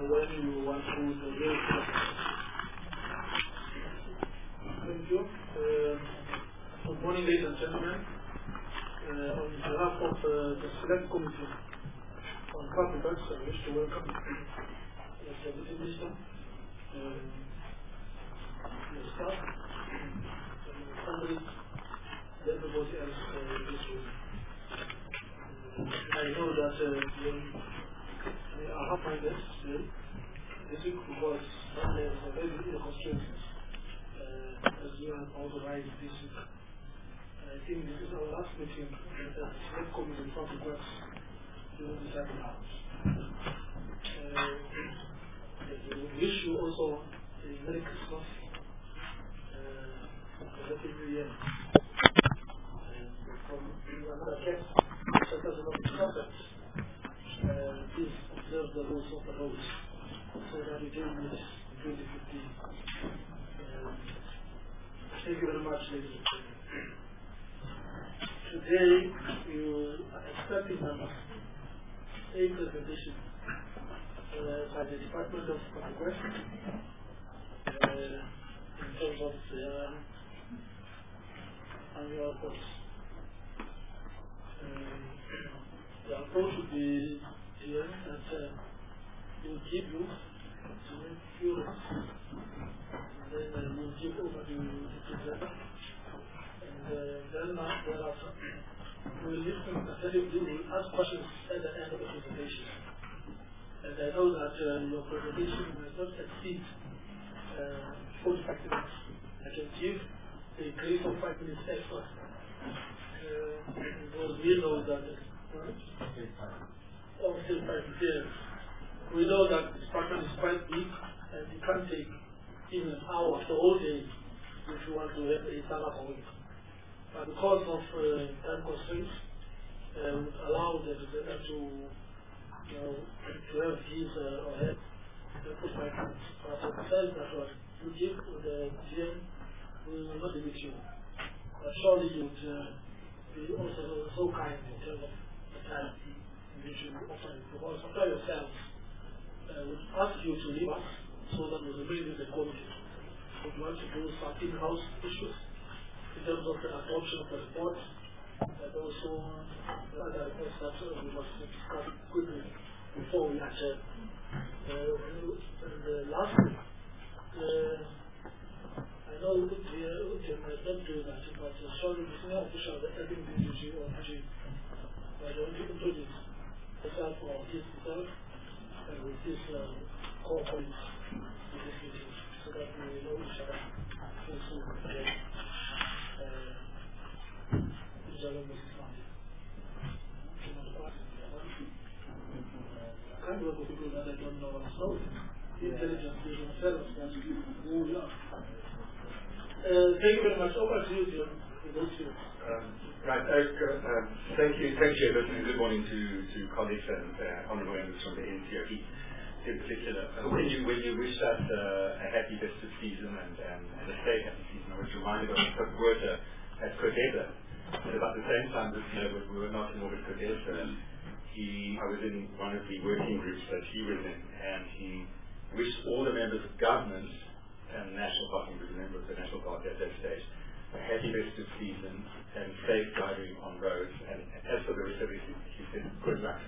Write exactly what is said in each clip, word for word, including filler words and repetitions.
when you want to the real Thank you. Uh, good morning, ladies and gentlemen. Uh, on behalf of uh, the Select Committee on Public Works, I wish to welcome the Deputy Minister, uh, the staff, the families, and everybody else uh, in this room. Uh, I know that uh, when I have my desk today, this week was Sunday, a very little constraint uh, as you have authorized this week. I think this is our last meeting with the Select Committee on Public Works during the second house. Uh, we wish you also a Merry Christmas, uh, a Happy New Year. And from another guest, such as another concept, uh, please observe the rules of the host so that we don't miss twenty fifteen. Uh, thank you very much, ladies and gentlemen. Today, you are expecting a presentation uh, by the Department of Public Works uh, in terms of their annual reports. Um, the approach would be here that uh, we'll give you some few minutes, and then uh, we'll give over to the presenter. And uh, then uh, thereafter, we will listen attentively, we will ask questions at the end of the presentation. And I know that uh, your presentation will not exceed uh, forty-five minutes. I can give a grace of five minutes extra. Uh, because we know that uh, oh, still five minutes. We know that this department is quite big and it can take even an hour, the whole day, if you want to have a stand-up on it. But because of uh, time constraints, uh, would allow the presenter to, you know, to have his uh, or her put my hands. But besides that one, you give the G M will not limit you. But surely you would uh, be also so kind in terms of the time in which you offer it. Because after yourselves, uh, we ask you to leave us so that we remain with the committee. We want to do some in-house issues in terms of the adoption of the report, and also the other reports that uh, we must discuss quickly before we adjourn. Uh, and uh, lastly, uh, I know we can uh, not do that, but uh, sorry, the senior official of the F M D G or P G, but I want to introduce myself or his himself and with his uh, core colleagues in this meeting so that we know each other also again. I can't work with people that I don't know so intelligence is themselves and who we are. Uh, thank you very much. Over to you, Jim. Um, right, uh, uh, thank you, thank you, and good morning to, to colleagues and uh, honourable members from the N C O E in particular. Uh, when you when you wish us uh, a happy festive season and, and, and a safe happy season, I was reminded of Cook Water at Codesa. At about the same time this year, when we were not in Orbit Codesa, he, I was in one of the working groups that he was in, and he wished all the members of government and National Guard, he was a member of the National Guard at that stage, a happy festive season and safe driving on roads. And as for the rest of it, he said, good luck.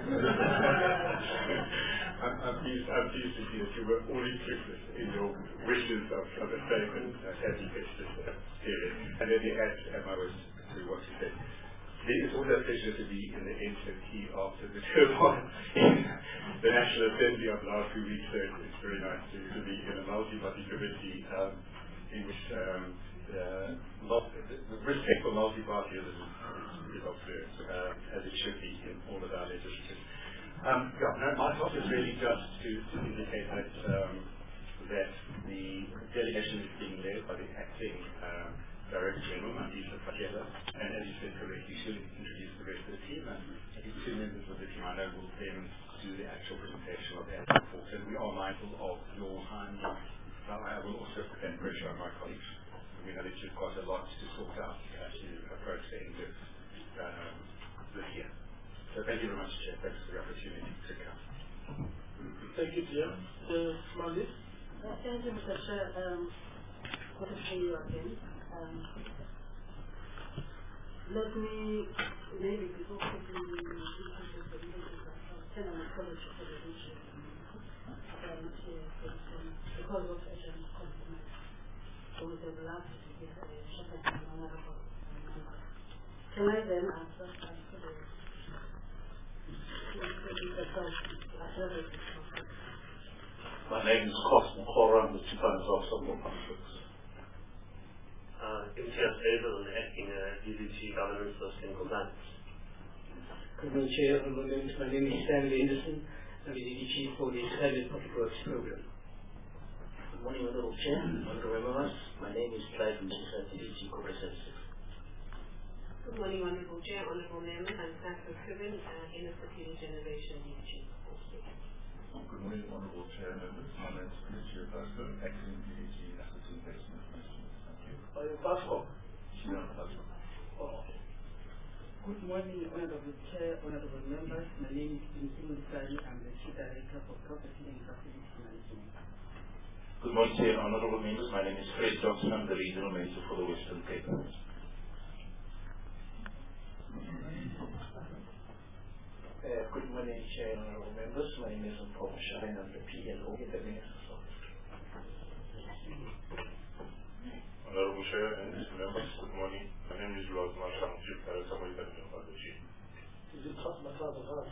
I'm, I'm, pleased, I'm pleased to see that you were all inclusive in your wishes of, of a safe and uh, happy festive period. And then he adds, um, I was to what you said, it's always a pleasure to be in the N C O E after the turmoil in the National Assembly of the last few weeks. So it's very nice to, to be in a multi-party committee um, in which um, uh, multi, the respect for multi-partyism is, is observed, uh, as it should be in all of our legislatures. Um, yeah, no, my thought is really just to, to indicate that um, that the delegation is being led by the acting um, Director General, Mandisa Pakela, and as you said correctly, she'll introduce the rest of the team, and I think two members of the team I know will then do the actual presentation of that report. And we are mindful of your time. Now, I will also put that pressure on my colleagues. We know that you've got a lot to sort out as you approach the end of um, this year. So thank you very much, Chair. Thanks for the opportunity to come. Thank you, dear. Uh, Mandy? Uh, thank you, Mister Chair. Um, good to see you again. Um, let me maybe before quickly introduce the leadership of Tenement College for the region. Um, because of agent compromise. So we would love to give a short and honorable member. Can I then answer to the My name is Cosmo Cora. I'm the Chief Finance Officer of More Conflicts. Uh, Imtiaz Faisal, acting uh, D D G Governance Risk and Compliance. Good morning, Chair. Honourable members. My name is Stanley Anderson. I'm the D D G for the Private Public Works Program. Good morning, Honourable Chair, Honourable members. My name is Clive Mjisa, D D G Corporate Services. Good morning, Honourable Chair, Honourable members. I'm Francis Kevin, uh, Inner-City Regeneration D D G. Good morning, Honourable Chair, members. My name is Felicia Pasco, acting D D G Asset Investment Management. Thank you. Are you Pasco? Sheila Pasco. Oh, okay. Good morning, Honourable Chair, Honourable members. My name is Vincent Sari. I'm the Chief Director for Property and Facility Management. Good morning, Chair, Honourable members. My name is Fred Johnson. I'm the Regional Manager for the Western Cape. Uh, good morning, Chair, Honourable members. My name is Paul Shine. I'm the P L O in the Minister's Office. Honourable Chair and members, good morning. My name is Rod Marshall, Chief Director of the G. Is it cut my father's heart?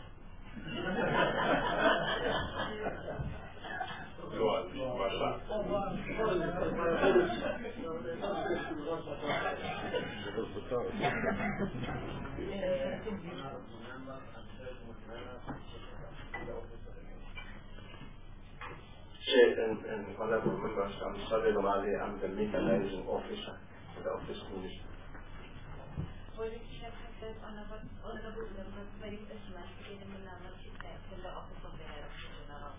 Go on, Marshall. Oh, my apologies. No, they're not supposed to run my father's heart. Chair and, and Honourable members, I'm Sabe Lomale. I'm the Media Liaison Officer for the Office Commission. Honourable members, my name is Masjid Manama, Chief Secretary in the Office of the Director General.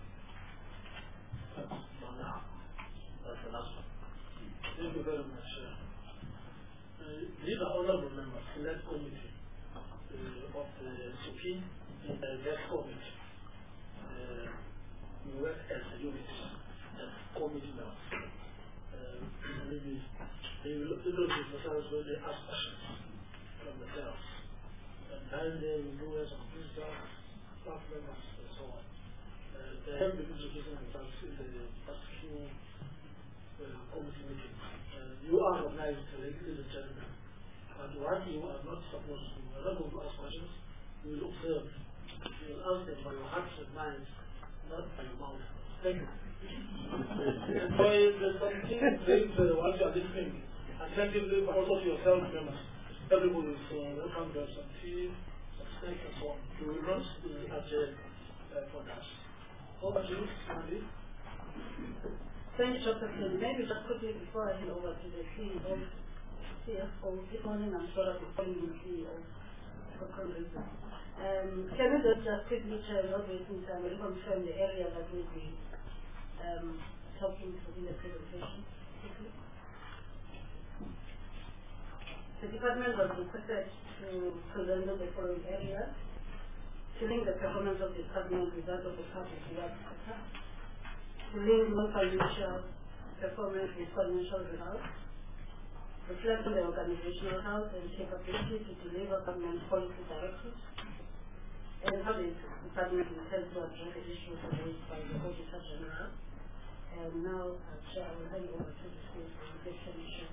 That's the last one. Thank you very much. Uh, these are honourable members, select committee uh, of the Supreme and the West Committee. Uh, we work as a unit, as committee members. Uh, maybe they will introduce themselves when they ask questions from themselves. And then they will do as a visitor, staff members, and so on. Uh, they have been introducing themselves in the past few uh, committee meetings. Uh, you are recognized, ladies and gentlemen. And what you are not supposed to, you are not going to ask questions, you will observe. You will ask them by your hearts and minds, not by your mouth. Thank you. And so there's something things uh, once you are listening, attentively, but also to yourself, members. Everybody is uh, welcome to have some tea, some snacks, and so on. You will not be adjourned uh, for that. Over to you, Sandy. Thank you, Doctor Flynn. Maybe just quickly before I hand over to the C E O, C F O, good morning, I'm sorry for calling you C E O for some reason. Um, can we just, just quickly share not wasting time, we'll confirm the area that we'll be um, talking to in the presentation quickly. The department was requested to present on the following areas: to link the performance of the department with that of the public works sector, to link non-financial performance with financial results, reflect on the organizational health and capability to deliver government policy directives, and how the department intends to address the issues raised by the Auditor General. And now, uh, Chair, I will hand over to the C E O, the Commission.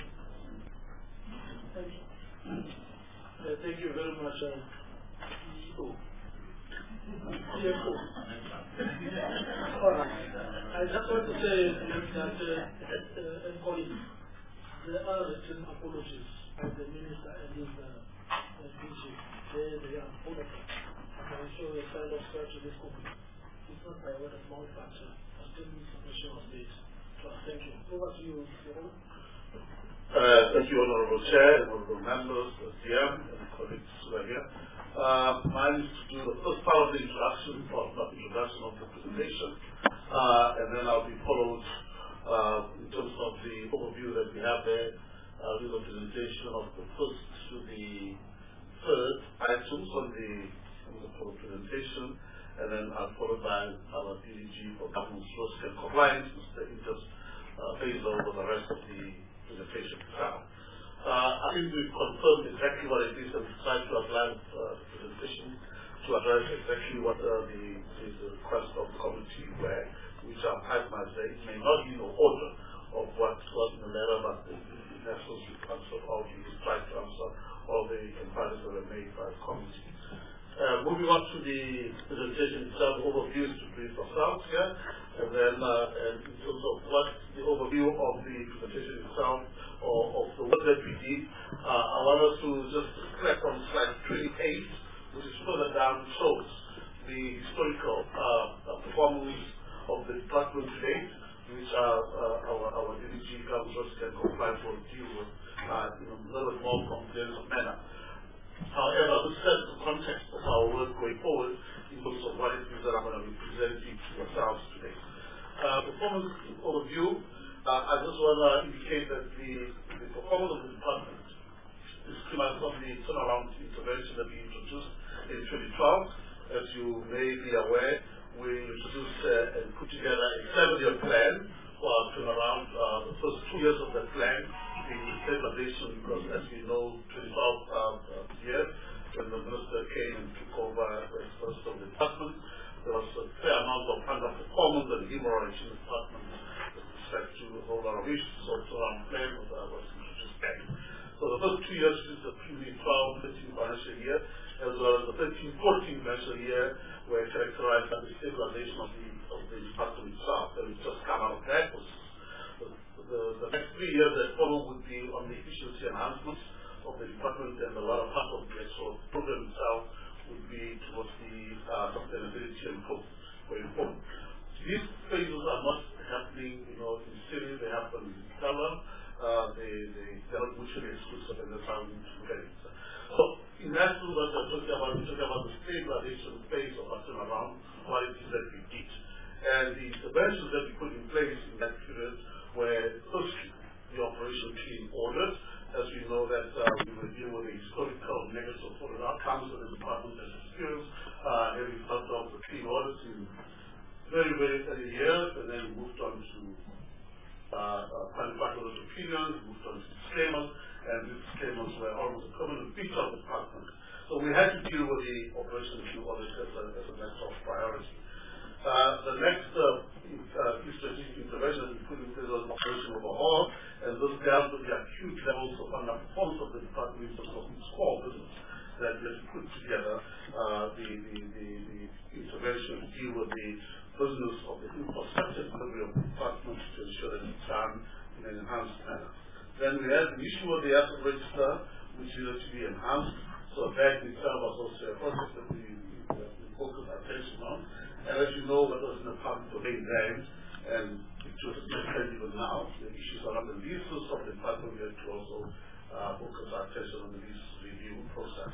Thank you. Uh, thank you very much, uh, C E O. C F O. All right. I just want to say that, uh, uh, and colleagues, there are written apologies by the Minister and his uh, D G. They, they are full of them. I'm sure the kind of search in this company. It's not by word of mouth, but uh, a still submission was made. So thank you. Over to you, C E O. Uh, thank you, Honourable Chair, Honourable members, C M, and colleagues who are here. Uh, mine is to do the first part of the introduction, part of the introduction of the presentation, uh, and then I'll be followed uh, in terms of the overview that we have there, uh, with the presentation of the first to the third items on the, on the presentation, and then I'll followed by our D D G G for Governance, Risk and Compliance. Mister Indus uh, based over the rest of the presentation itself. Uh, I think we've confirmed exactly what it is and tried to outline uh, the presentation to address exactly what uh, the, the, the request of the committee were, which are itemized there. It may not be in the order of what was in the letter, but the essence we answered all the tried to answer all the inquiries that were made by the committee. Uh, moving on to the presentation itself, overview is to brief ourselves here, and then uh, and in terms of what the overview of the presentation itself, or of the work that we did, uh, I want us to just click on slide twenty-eight, which is further down, shows the historical uh, performance of the department to date, which are uh, our, our D D G Governance and Compliance will deal with uh, in a little bit more comprehensive manner. However, this sets the context of our work going forward in terms of what it is that I'm going to be presenting to yourselves today. Uh, performance overview, uh, I just want to indicate that the, the performance of the department is similar from the turnaround intervention that we introduced in twenty twelve. As you may be aware, we introduced uh, and put together a seven-year plan for our turnaround. Uh, the first two years of that plan being the stabilization, because as we know, twenty twelve uh, uh, year, when the minister came and took over as first of the department, there was a fair amount of underperformance and hemorrhage in the department with respect to a whole lot of issues. So the turnaround plan was, uh, was introduced back. So the first two years is the twenty twelve thirteen financial year, as well as the thirteen fourteen financial year, were characterized by the stabilization of the, of the department itself. And we just come out of that. Was the, the, the next three years that follow would be on the efficiency enhancements of the department, and a lot of part of the actual program itself would be towards the uh, sustainability and growth going forward. These phases are not happening, you know, in series, they happen in parallel. Uh, they, they, they are mutually exclusive, and that's how we need to look at it. So, in that sense, what we're talking about, we're talking about the stabilization phase of our turnaround, what it is that we did. And the interventions that we put in place in that period were, firstly, the operation came ordered. As we know that uh, we were dealing with the historical negative audit outcomes that the department has experienced, uh, and we started off with clean audits in very, very early years, and then we moved on to uh, uh, qualified audit opinions, moved on to disclaimers, and these disclaimers were almost a permanent feature of the department. So we had to deal with the operation clean audit as a, as a matter of priority. Uh, the next uh, uh, strategic intervention we put in place was operation overhaul, and those dealt with the acute levels of underperformance of the department in terms of its core business that we had to put together uh, the, the, the, the intervention to deal with the business of the infrastructure delivery of the department to ensure that it's done in an enhanced manner. Then we had the issue of the asset register, which needed to be enhanced. So that itself was also a process that we, we, we focused our attention on. And as you know, what was in the public domain then, and it was even now, the issues around the leases of the department, we had to also uh, focus our attention on the lease review process.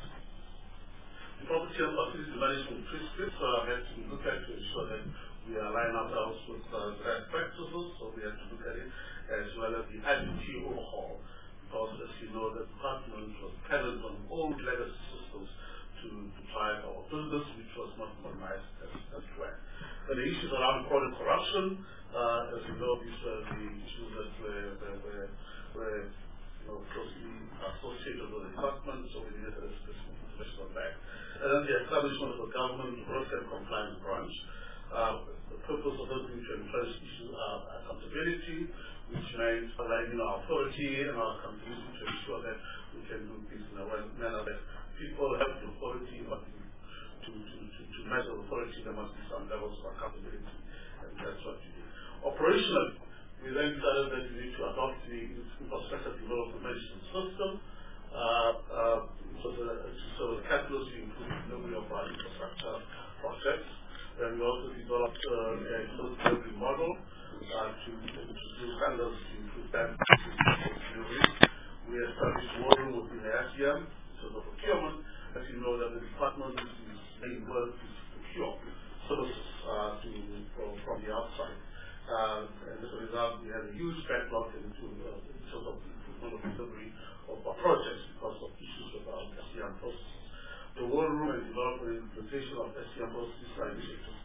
The property and facility management prescripts uh, had to be looked at to ensure that we align ourselves with uh, best practices, so we had to look at it, as well as the I T overhaul, because as you know, the department was dependent on old legacy systems to, to drive our business, which was not modernized as, as well. But the issues around fraud and corruption, uh, as you know, these were the issues that were, were, were, were you know, closely associated with the department, so we needed a specific information on that. And then the establishment of a government risk and compliance branch. Uh, the purpose of this is to encourage issue uh, accountability, which means aligning our authority and our accountability to ensure that we can do things in a manner that people have the authority, but to, to, to, to measure authority, there must be some levels of accountability, and that's what we do. Operationally, we then decided that we need to adopt the infrastructure development management system. Uh, uh, so, the, so the catalyst we include the delivery of our infrastructure projects. And we also developed uh, a delivery model uh, to introduce standards to include that delivery. We established war room within the S E M in terms of procurement. As you know, that the department is main work is to procure services uh, to, from, from the outside. Uh, and as a result, we had a huge backlog into uh, in terms of improvement of delivery of our projects because of issues with our S E M processes. The war room and development and implementation of S E M processes are initiatives to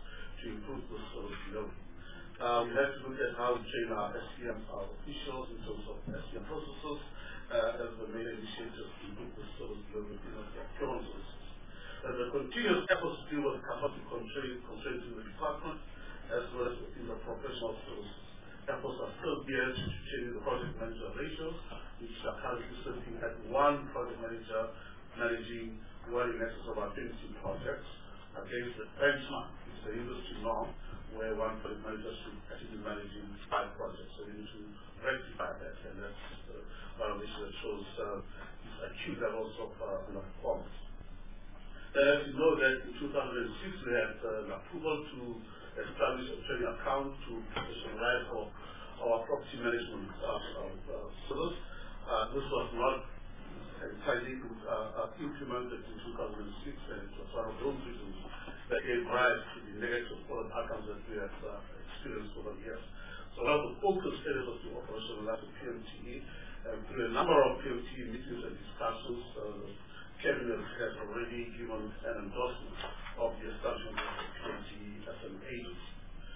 to improve the service delivery. Uh, we have to look at how we train our S C M, our officials in terms of S C M processes, uh, as the main initiatives to improve the service delivery in the procurement services. And the continuous efforts to deal with capacity constraints in the department, as well as within the professional services. Efforts are still geared to changing the project manager ratios, which are currently sitting at one project manager managing well in excess of our twenty projects, against the benchmark, which is the industry norm, where one project manager should actually be managing five projects. So we need to rectify that, and that's uh, one of the issues that shows uh, these acute levels of uh, performance. Uh, as you know that in two thousand six we had uh, an approval to establish a trading account to professionalize our, our property management uh, uh, service. Uh, this was not entirely uh, uh, implemented in two thousand six, and it was one of those reasons that gave rise to the negative audit outcomes that we have uh, experienced over the years. So one of the focus areas of the operationalize the P M T E, and through a number of P M T E meetings and discussions, uh, the Cabinet has already given an endorsement of the establishment of the P M T E as an agency.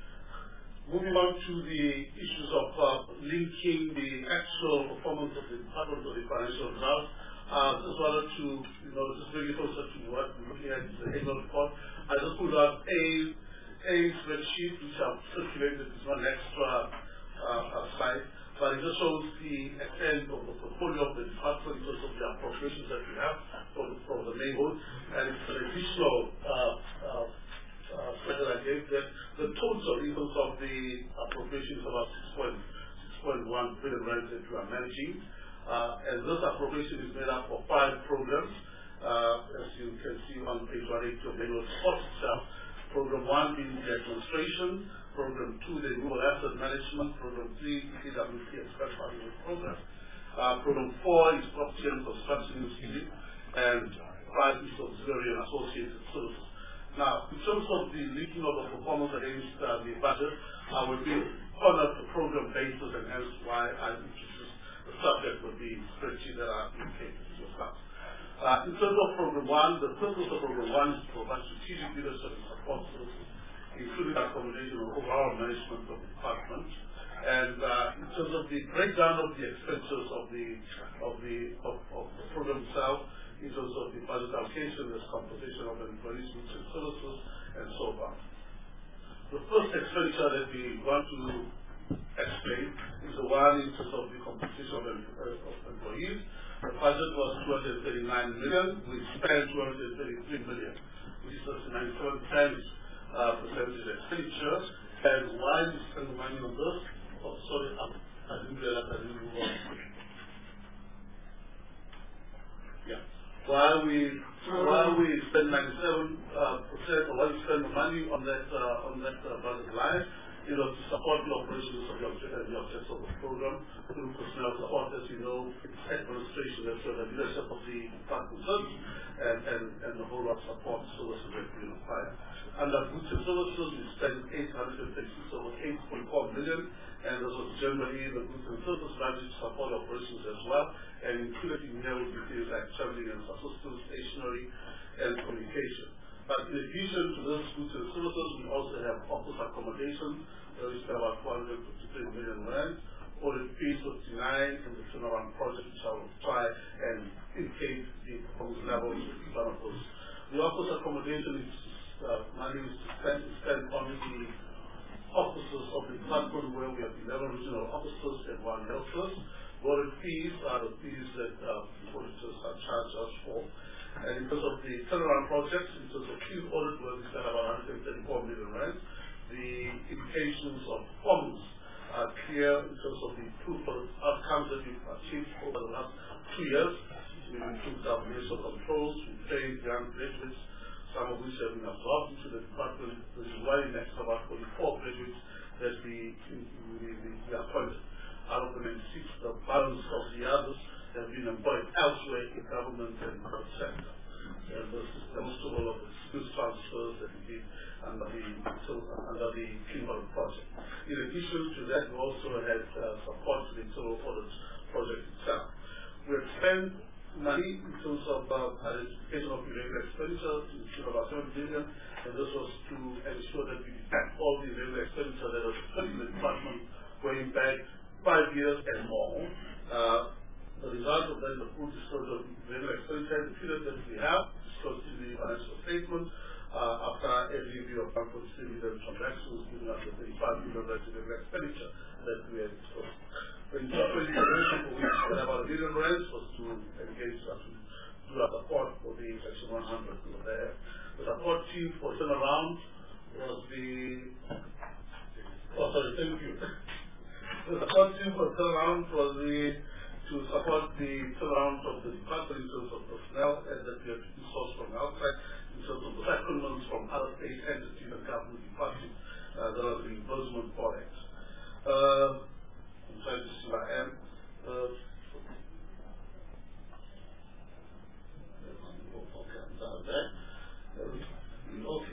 Moving on to the issues of uh, linking the actual performance of the department to the financial results, uh, as well as to, you know, just bring it closer to what we're looking at in the annual report. I just put out a, a spreadsheet which I've circulated. It's one extra uh, uh, slide, but it just shows the extent of the portfolio of the department in terms of the appropriations that we have from, from the neighborhood, and it's an additional uh, uh, Uh, that I gave that the total in terms of the appropriation is about six point one billion rand that we are managing, uh, and this appropriation is made up of five programs, uh, as you can see on page one eighty of the annual report itself. Program one being the administration, program two the rural asset management, program three P W C express value program, uh, program four is property and construction industry, and five is auxiliary and associated services. Now, in terms of the linking of the performance against uh, the budget, I will be on a program basis, and hence why I introduced the subject with the spreadsheet that I indicated to yourself. Uh, in terms of program one, the purpose of program one is to provide strategic leadership and support services, including accommodation and overall management of the department. And uh, in terms of the breakdown of the expenses of the of the of, of the program itself, in terms of the budget allocation, the composition of employees, goods and services, and so on. The first expenditure that we want to explain is the one in terms of the composition of, uh, of employees. The budget was two hundred thirty-nine million. We spent two hundred thirty-three million, which is a ninety-seven percent uh, percentage expenditure. And why we spend money on this? Oh, sorry, I, I didn't realize I didn't move on. Yeah. While we while we spend ninety-seven percent, uh, or while we spend the money on that uh, on that uh, budget line, you know, to support the operations of the object and the objects of the program through personnel support, as you know, administration, as well as the leadership of the department and, and and the whole lot of support services that we require. Under goods and services, we spent eight hundred thirty-six over eight point four million, and this was generally the goods and services budget to support operations as well, and included in here will be things like traveling and assistance, stationery, and communication. But in addition to those goods and services, we also have office accommodation, where we spend about four hundred fifty-three million rand, audit fees fifty-nine, and the turnaround project, which I will try and indicate the performance levels of each one of those. The office accommodation is uh, money is spent, is spent on the offices of the department, where we have eleven regional offices and one health trust. Audit fees are the fees that uh, auditors are charged us for. And in terms of the turnaround projects, in terms of field audit, where we spend about one hundred thirty-four million rand, the indications of performance are clear in terms of the proof of outcomes that we've achieved over the last two years. We've improved our financial controls, we've trained young graduates, some of which have been absorbed into the department, which is why next about forty-four graduates that we, we, we, we appointed. Out of the ninety-six, the balance of the others have been employed elsewhere in government and private sector. And this is demonstrable of the skills transfers that we did under the, under the Kimball project. In addition to that, we also had uh, support to the internal audit project itself. We have spent, money in terms of uh, identification of irregular expenditure to the tune of about seven billion, and this was to ensure that we detect all the irregular expenditure that was put in the department going back five years and more. Uh, the result of that is the full disclosure of irregular expenditure, the period that we have disclosed in the financial statement uh, after a review of one point three million transactions, giving us the thirty-five million irregular expenditure that we had disclosed. The interpretation for which we had about a billion rands was to engage us to do our support for the Section one hundred. The, the support team for turnaround was the, oh sorry, thank you. The support team for turnaround was the, to support the turnaround of the department in terms of personnel and that we have to be sourced from outside in terms of the settlements from other state entities and government departments uh, that are the reimbursement for it. Uh, I'm trying to see where I am. Uh, okay, I'm down there. Okay.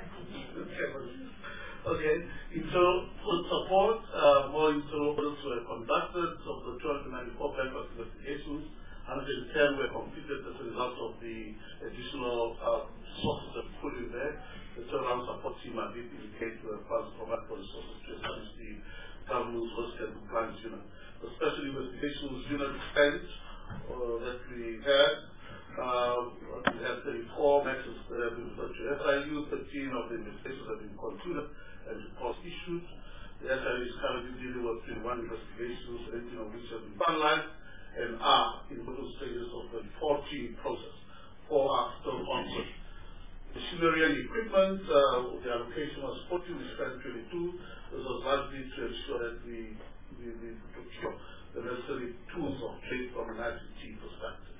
Okay. So, for support, uh, more interrogatories were conducted of the two hundred ninety-four bank investigations. one hundred ten were completed as a result of the additional uh, sources that we put in there. The turnaround support team I did indicate the funds provided for resources to establish the government's risk and compliance unit. The special investigations unit extent uh, that we had, uh, we had thirty-four matches that have been referred to S I U, thirteen of the investigations have been concluded and reports issued. The S I U is currently dealing with twenty-one investigations, eighteen of which have been finalized and are in total stages of the fourteen process. Four are still ongoing. Machinery and equipment, uh, the allocation was forty, we spent twenty-two. This was largely to ensure that we, we, we procure the necessary tools of trade from an I C T perspective.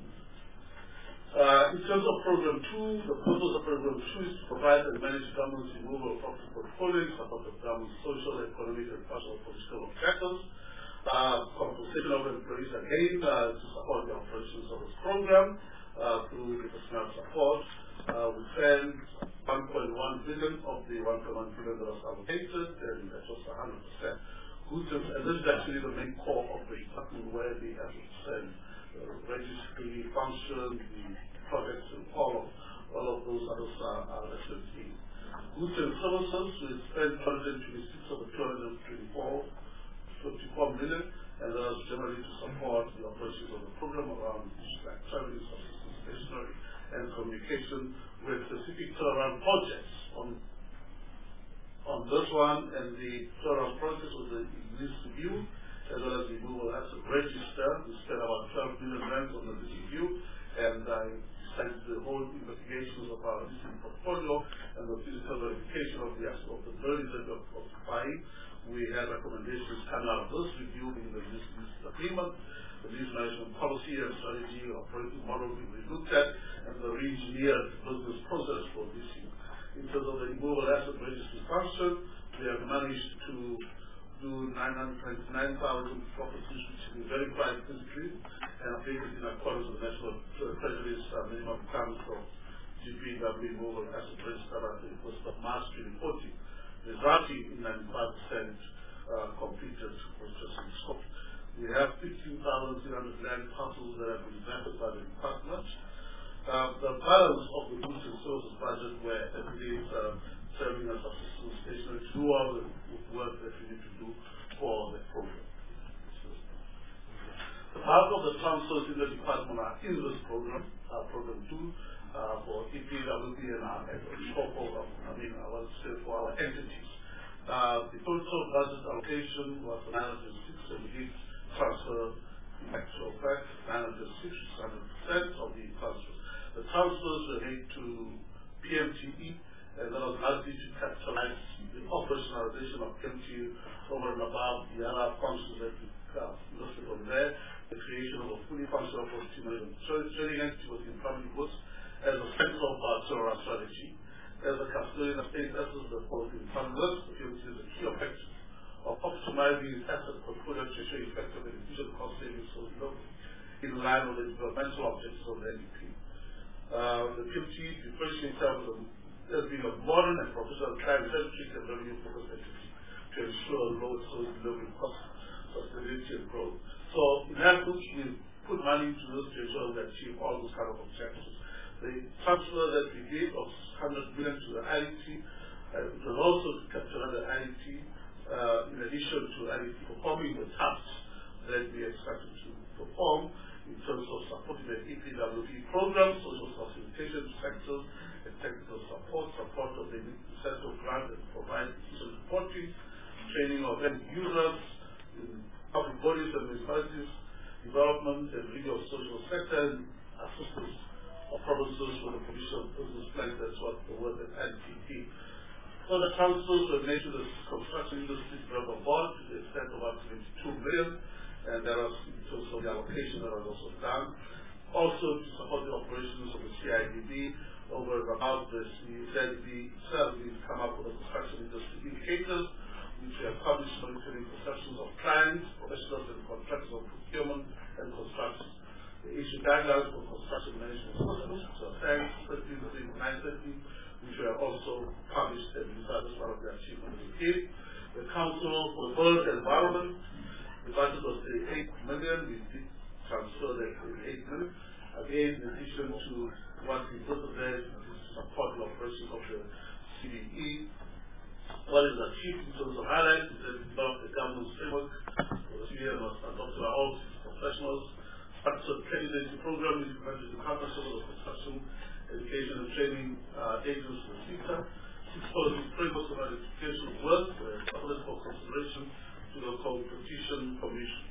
Uh, in terms of Program two, the purpose of Program two is to provide and manage government's removal of property portfolios, support of government's social, economic, and personal political objectives. Uh, compensation of employees again uh, to support the operations of this program uh, through the personnel support. Uh, we spent one point one billion of the one point one billion that was allocated, and that was one hundred percent goods, and this is actually the main core of the department where the one hundred percent uh, registry function, the projects, and all of all of those others are, are actually goods and services. We spent one hundred twenty-six of the two hundred twenty-four, fifty-four million, and that was generally to support the operations of the program around issues like traveling, subsistence, stationery, and communication with specific turnaround projects. On on this one, and the turnaround process was the lease review, as well as the removal asset register. We spent about twelve million rand on the lease review, and I decided the whole investigations of our leasing portfolio and the physical verification of the asset of the buildings that we are occupying. We had recommendations coming out of this review in the lease agreement, the lease management policy and strategy, operating model we looked at, and the re-engineered business process for leasing. In terms of the removal asset registry function, we have managed to do nine hundred ninety-nine thousand properties which have been verified physically and updated in accordance with National Treasury's uh, minimum requirements of G P W removal asset register at the first of March twenty fourteen, resulting in ninety-five percent uh, completed processing scope. We have fifteen thousand three hundred land parcels that have been vetted by the department. Uh, the balance of the goods and services budget where everything is uh, serving as assistance station to do all the work that we need to do for the program. The bulk of the transfers in the department are in this program, uh, program two, uh, for E P W P and our scope of, I mean, I want to say for our entities. Uh, the total budget allocation was nine hundred six, and we did transfer in actual fact nine hundred six, which is one hundred percent of the transfers. The transfers were made to P M T E, and that was largely to capitalize the operationalization of P M T E over and above the other functions that we uh, listed on there. The creation of a fully functional property management trading entity was in public goods as a central of our turnaround strategy. As a custodian of state assets that falls in public goods, the P M T E is a key objective of optimizing its asset portfolio to ensure effective and efficient cost savings for the government in line with the developmental objectives of the N D P. Uh, the P M T E differentiates itself as being a modern and professional client-centric and revenue-focused entity to ensure low service delivery cost, sustainability, and growth. So, in essence, we put money into this to ensure we achieve all those kind of objectives. The transfer that we did of one hundred million to the I D T, uh, it was also to capture the I D T, uh, in addition to I D T performing the tasks that we expected to perform in terms of supporting the E P W P program, social facilitation sectors, and technical support, support of the central grant that provides decision reporting, training of end users, in public bodies and municipalities, development and review of social sector, and assistance of provinces with the provision of business plans. That's what the word at N T P. Further transfers were made to the construction industry development board to the extent of up to twenty-two million, and that was in terms of the allocation that was also done. Also to support the operations of the C I D B over and about the C I D B itself, we've come up with the construction industry indicators, which have published monitoring perceptions of clients, professionals and contractors of procurement and construction. The issue guidelines for construction management systems, which are ten, thirteen, nine thirty, which were also published and decided as part of the achievement of the team. The Council for the World Environment, the budget was eight million, we did transfer the eight million. Again, in addition to what we put there to support the operations of the C D E. What is achieved in terms of highlights is that we developed a governance framework for the year was adopted by all professionals, structured candidacy program implemented in partnership with the construction, education and training uh, agencies in the sector. Six policy frameworks of identification of work were submitted for consideration to the Competition Commission.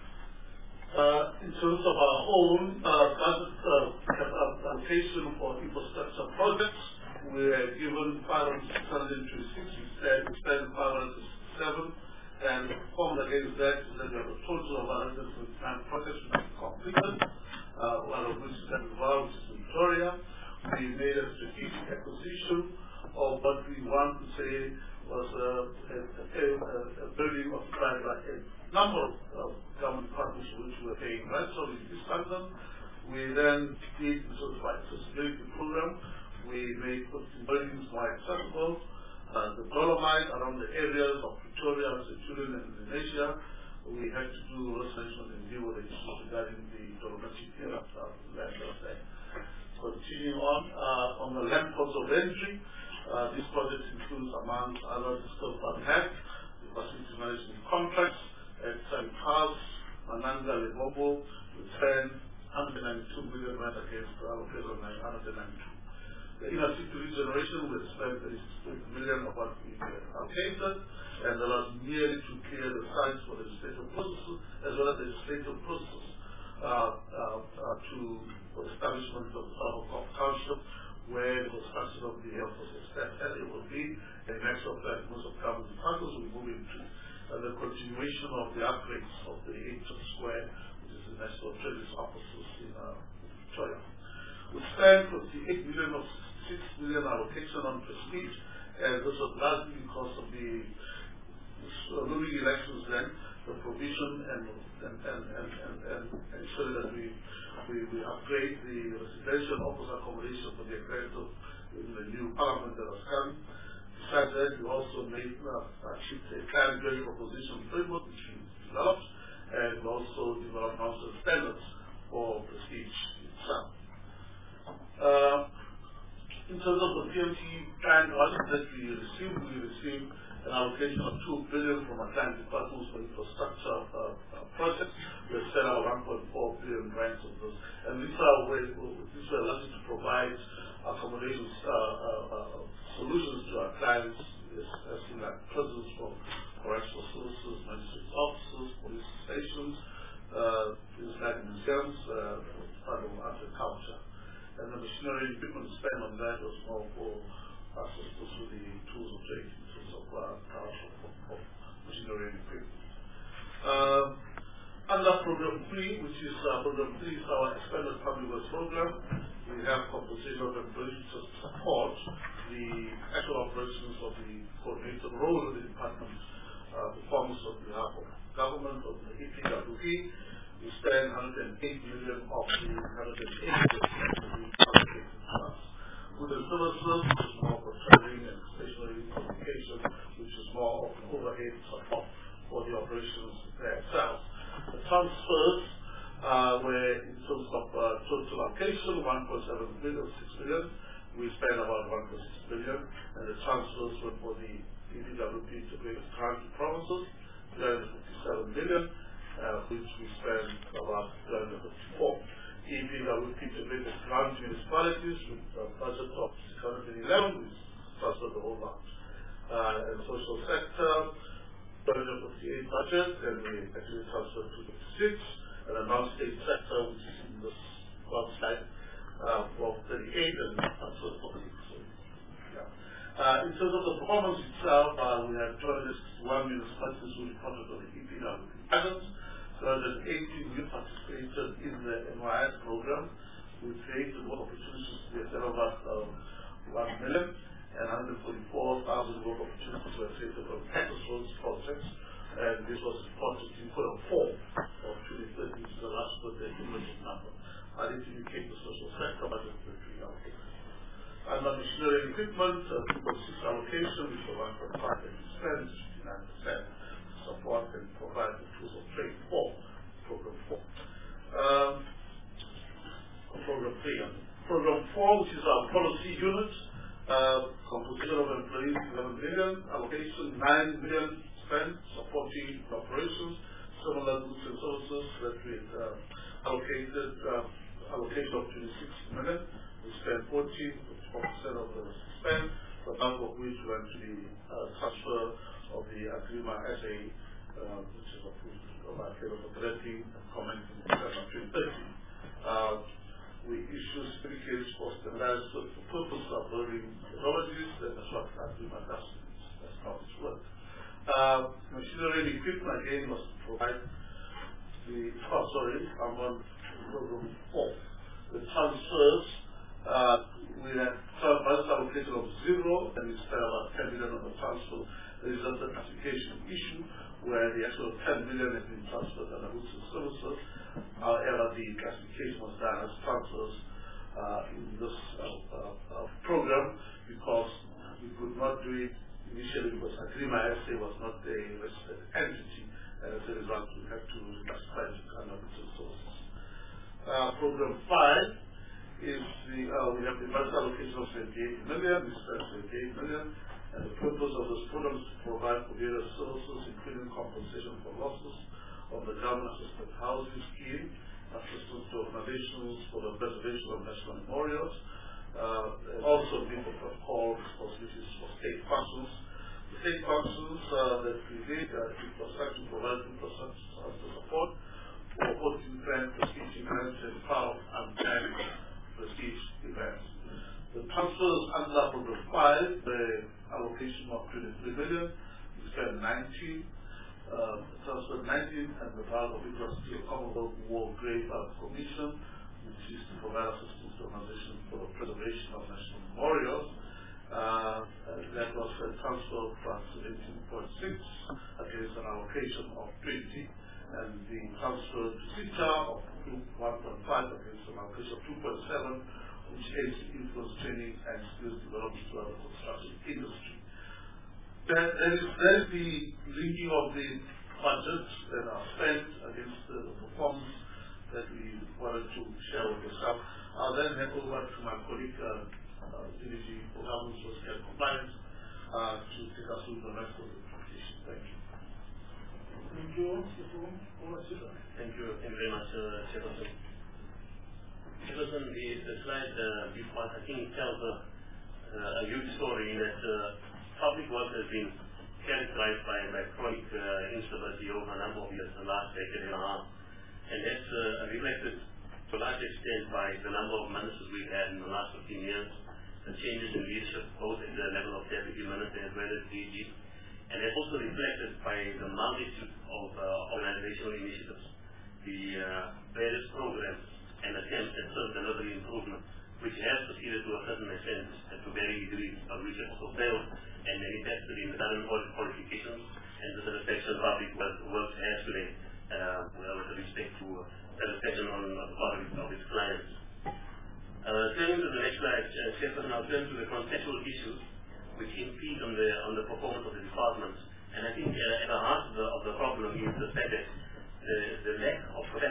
Uh, in terms of our own uh, budget uh, allocation for infrastructure projects, we are given five hundred twenty-six, we spend five hundred sixty-seven, and performed against that is that we have a total of one hundred twenty-nine projects which have been completed, uh, one of which is in Victoria, which is in Victoria. We made a strategic acquisition of what we want to say was a, a, a, a building occupied by a number of government departments which we were paying rent, so we disbanded them. We then did the sort of accessibility program. We made buildings more accessible. Uh, the Dolomite around the areas of Victoria, Centurion, and Indonesia, we had to do restoration and deal with the issues regarding the Dolomitic area of land there. Continuing on, uh, on the land ports of entry, uh, this project includes, among others, Still Public Health, the facility management contracts at Saint Charles, Mananga, Lebombo, with ten, one hundred ninety-two million rand against the allocation of one hundred ninety-two. The inner city regeneration, we spent thirty-six million of what we allocated, and there was nearly to clear the sites for the legislative processes, as well as the legislative processes uh, uh, uh, to for the establishment of the South Corp Township, where the construction of the health was expected, and it will be, and next of that, most of government departments will move into uh, the continuation of the upgrades of the ancient square, which is the National Treasury offices in uh, Victoria. We spent fifty-eight million of six million allocation on prestige, and this was largely because of the uh, looming elections then, the provision and and and and, and, and ensure that we, we we upgrade the residential office accommodation for the accredited in the new parliament that has come. Besides that, we also made uh, achieved a client value proposition framework which we developed, and we also developed council standards for prestige itself. Uh, in terms of the P M T plan audit that we received, we received an allocation of two billion from our client departments for infrastructure uh, uh, projects. We have set out one point four billion grants of those, and these are ways these were likely to provide accommodations uh, uh, uh, solutions to our clients, as, as in like prisons for correctional services, magistrates offices, police stations, uh, things like museums, uh, part of agriculture. And the machinery and equipment spent on that was more for assistance with the tools of trade in terms of uh, uh, machinery and equipment. Uh, under program three, which is uh, program three is our expanded public works program, we have compensation of employees to support the actual operations of the coordinated role of the department, uh, performance on behalf of government, of the E P W P. We spend one hundred eight million of the one hundred eight million allocated to us. Goods and services, which is more for training and stationary communication, which is more of an overhead support for the operations there itself. The transfers uh, where in terms of uh, total allocation, one point seven billion, six billion, we spent about one point six billion, and the transfers were for the E P W P integrated transit provinces, three hundred fifty-seven million, uh, which we spent about three hundred fifty-four. E P W P integrated grant municipalities with a budget of six hundred eleven, which transferred the whole lot. Uh, and the social sector, two hundred fifty-eight budget, and we actually transferred two hundred fifty-six, and the non-state sector, which is in this website, uh, for thirty-eight, and transferred forty-six. So, yeah. Uh, in terms of the performance itself, uh, we had two hundred sixty-one municipalities who reported on the E P W P guidance. two hundred eighty we participated in the N Y S program. We created work opportunities to the extent of about uh, one million, and one hundred forty-four thousand work opportunities were created from Texas Roads projects, and this was reported in quarter four of twenty thirteen, which is the last quarter cumulative number. I need to indicate the social sector budget for three allocations. And on machinery and equipment, uh, two point six allocation, which was one point five percent, fifty-nine percent. Support and provide the tools of trade for program four. Um, program three. Program four, which is our policy unit, uh, composition of employees eleven million, allocation nine million spent supporting operations, similar goods and services that we uh, allocated uh, allocation of twenty-six million. We spent fourteen, fifty-four percent of the spend, but half of which went to the uh, transfer of the Agrima S A, uh, which is approved by Federal Authority and commencing in December twenty thirteen. Uh, we issue certificates for standardized for the purpose of learning methodologies, and that's what Agrima does. That's how it's worked. Uh, machinery and equipment again was to provide the, oh sorry, I'm on program four. The transfers, uh, we had budget allocation of zero, and we spent about ten million on the transfer. There is a classification issue where the actual ten million has been transferred under goods and services. However, the classification was done as transfers uh, in this uh, uh, uh, program because we could not do it initially because Agrima S A was not a registered entity, and as a result, we had to classify it under goods and services. Uh, program five is the uh, we have the budget allocation of seventy-eight million. We spent seventy-eight million. And the purpose of this program is to provide for various services, including compensation for losses of the government assisted housing scheme, assistance to organizations for the preservation of national memorials, uh, also being for call responsibilities for state functions. The state functions uh, that we did, uh, infrastructure, provide infrastructure support for fourteen events, prestige events, and power and planning prestige events. The transfers under program five, the allocation of twenty-three million, we spent nineteen, uh, transferred nineteen, and the part of it was to the Commonwealth War Grave Commission, which is to provide assistance to organizations for the preservation of national memorials. Uh, that was a transfer from seventeen point six against an allocation of twenty, and the transfer to C I T A of one point five against an allocation of two point seven, which aims to influence training and skills development to the construction industry. There, there, is, there is the linking of the budgets that are spent against the, the performance that we wanted to share with yourself. I'll then hand over to my colleague, uh, uh, D D G for Governance, Risk and Compliance, uh, to take us through the rest of the presentation. Thank you. Thank you. Thank you. Thank you very much, uh, Chairperson. Chairperson, the, the slide uh, before, I think it tells a, uh, a huge story in that uh, public work has been characterized by, by chronic uh, instability over a number of years, the last decade and a half. And that's uh, reflected to a large extent by the number of ministers we've had in the last fifteen years, the changes in leadership, both at the level of deputy minister as well as D G. And it's also reflected by the multitude of uh, organizational initiatives, the uh, various programs and attempts at service delivery improvement, which has proceeded to a certain extent and to varying degrees, but which have also failed and manifested in the current audit qualifications and the satisfaction public works has today uh, with respect to uh, satisfaction on the part of its clients. Uh, turning to the next slide, uh, Chairperson, I'll turn to the conceptual issues which impede on the on the performance of the department. And I think uh, at the heart of the, of the problem is the fact that the, the lack of capacity to deliver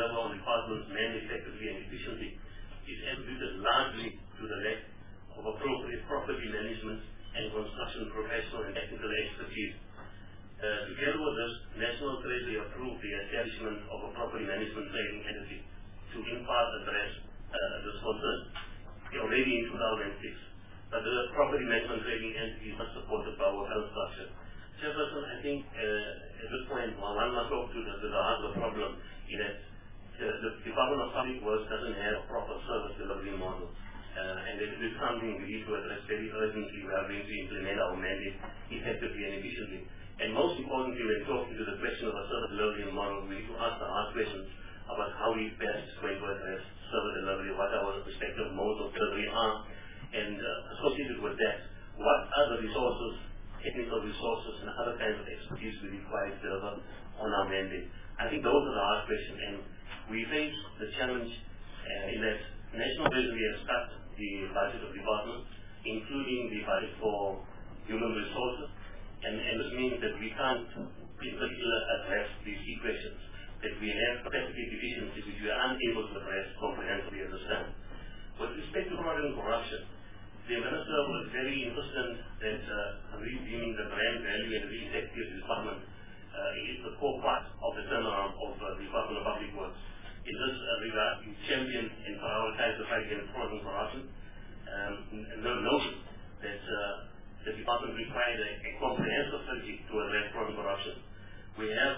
deliver on departments managed effectively and efficiently is attributed largely to the lack of appropriate property management and construction professional and technical expertise. Uh, together with this, National Treasury approved the establishment of a property management trading entity to in part address uh, this concern already in two thousand six. But the property management trading entity is not supported by our current structure. Chairperson, I think uh, at this point, one must talk to the, to the heart of the problem in that uh, the Department of Public Works doesn't have a proper service delivery model. Uh, and it is something we need to address very urgently. We are going to implement our mandate effectively and efficiently. And most importantly, when talking to the question of a service delivery model, we need to ask the hard questions about how we best going to address service delivery, what our respective modes of delivery are, and uh, associated with that, what are the resources, technical resources, and other kinds of expertise we require to deliver on our mandate. I think those are the hard questions, and we face the challenge uh, in that National Treasury has cut the budget of departments, including the budget for human resources, and, and this means that we can't, in particular, address these key questions, that we have capacity deficiencies which we are unable to address comprehensively at this time. With respect to fraud and corruption, the Minister was very insistent that uh, redeeming the brand value and re-effective department uh, is the core part of the turnaround of uh, the Department of Public Works. In this uh, regard, we champion and prioritize the fight against fraud and corruption. Um, and notion that uh, the department required a, a comprehensive strategy to address fraud and corruption. We have,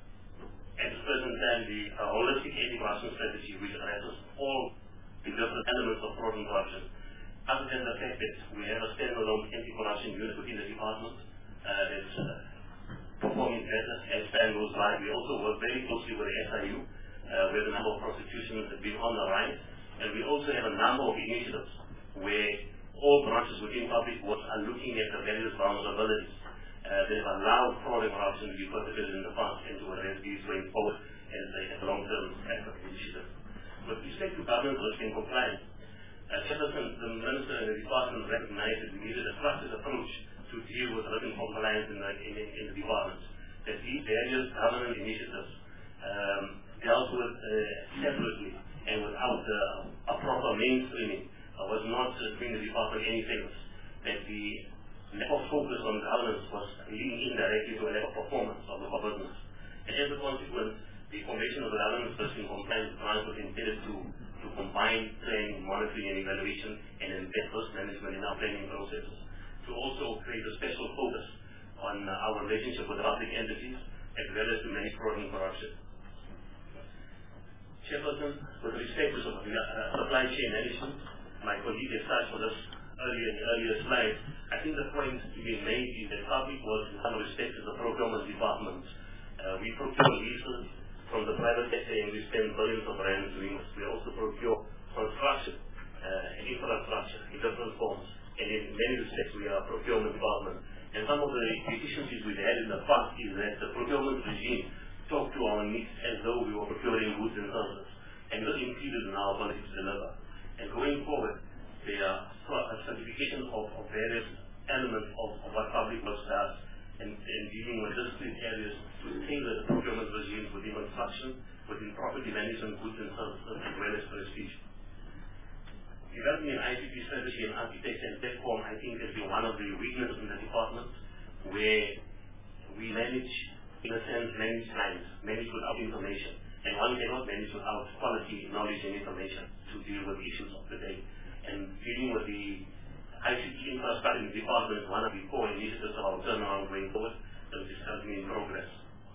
at the present time, the uh, holistic anti-corruption strategy which addresses all the different elements of fraud and corruption. Other than the fact that we have a standalone anti-corruption unit within the department uh, that's uh, performing better as time goes by, we also work very closely with the S I U, uh, where the number of prosecutions have been on the rise, and we also have a number of initiatives where all branches within public works are looking at the various vulnerabilities uh, that have allowed fraud and corruption to be perpetrated in the past and to address these going forward as a, as a long-term effort initiative. With respect to governance risk and compliance, Uh, Chairperson, the Minister and the Department recognized that we needed a structured approach to deal with risk and compliance in the, in, in the Department. That these various governance initiatives um, dealt with uh, separately and without uh, a proper mainstreaming uh, was not uh, doing the Department any favors. That the lack of focus on governance was leading indirectly to a lack of performance of the business. And as a consequence, the formation of the governance risk and compliance branch was intended to to combine training, monitoring and evaluation and embed risk management in our planning processes, to also create a special focus on uh, our relationship with public entities as well as to manage fraud and corruption. Chairperson, with respect to uh, supply chain management, my colleague has touched on this earlier in the earlier slide. I think the point to be made is that public works in some respects is a procurement department. Uh, we procure leases from the private sector, and we spend billions of rands doing this. We also procure construction uh, and infrastructure in different forms. And in many respects, we are a procurement department. And some of the deficiencies we've had in the past is that the procurement regime talked to our needs as though we were procuring goods and services. And this impeded in our ability to deliver. And going forward, there are a certification of, of various elements of, of what public works does, and, and dealing with discrete areas to tailor the procurement regimes within construction, within property management, goods and services, as well as prestige. Developing an I C T strategy and architecture and platform, I think, has been one of the weaknesses in the department, where we manage, in a sense, manage lines, manage without information. And one cannot manage without quality knowledge and information to deal with issues of the day. And dealing with the I C T infrastructure in the department is one of the core initiatives of our turnaround going forward, and it is currently in progress.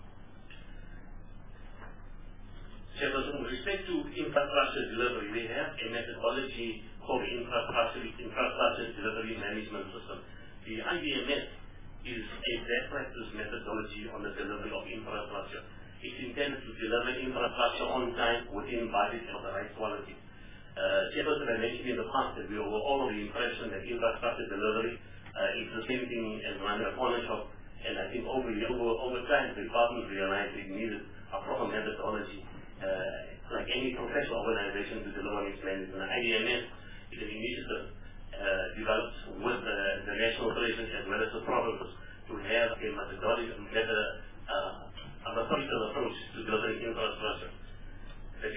Chairperson, with respect to infrastructure delivery, we have a methodology called the Infrastructure, infrastructure Delivery Management System. The I D M S is a best practice methodology on the delivery of infrastructure. It's intended to deliver infrastructure on time, within budget, and of the right quality. Uh, Chairperson, I mentioned in the past that we were all of the impression that infrastructure delivery uh, is the same thing as running a corner shop, and I think over, over, over time the department realized it needed a proper methodology, uh, like any professional organization, to deliver its management. And I D M S is an initiative uh, developed with the, the national treasury as well as the provinces to have a methodology, a, method, uh, a methodical approach to delivering infrastructure. The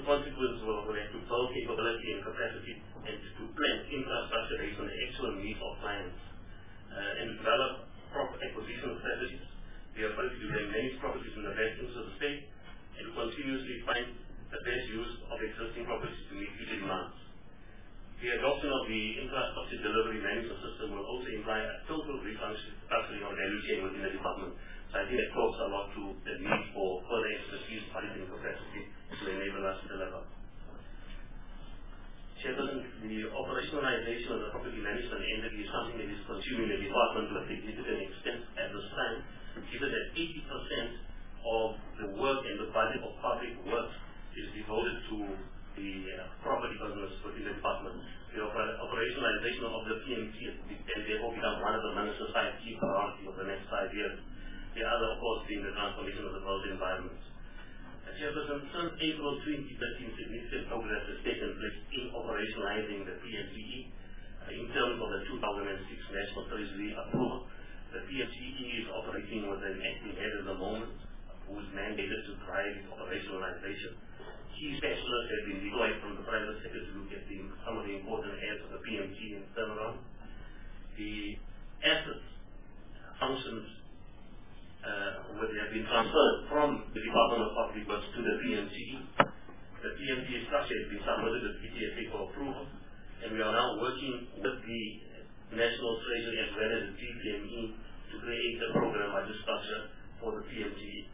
consequence, we'll have to build capability and capacity and to plan infrastructure based on the actual needs of clients uh, and develop proper acquisition strategies. The ability to then manage properties in the best interest of the state and continuously find the best use of existing properties to meet future demands. The adoption of the infrastructure delivery management system will also imply a total restructuring of the value chain within the department. So I think that talks a lot to the need for further expertise, budgeting capacity to enable us to deliver. Chairperson, the operationalization of the property management entity is something that is consuming the department to a significant extent at this time, given that eighty percent of the work and the budget of public works is devoted to the uh, property business within the department. The oper- operationalization of the P M T has therefore become one of the minister's five key priorities of the next five years. The other, of course, being the transformation of the built environment. Uh, Chairperson, since April twenty thirteen, significant progress has taken place in operationalizing the P M T E uh, in terms of the two thousand six National Treasury approval. The P M T E is operating with an acting head at the moment, who is mandated to drive operationalization. Key specialists have been deployed from the private sector to look at the, some of the important areas of the P M T and turnaround. The assets, functions, uh, which have been transferred from the Department of Public Works to the P M T. The P M T structure has been submitted to P T S A for approval, and we are now working with the National Treasury as well as the G P M E to create a program budget structure for the P M T.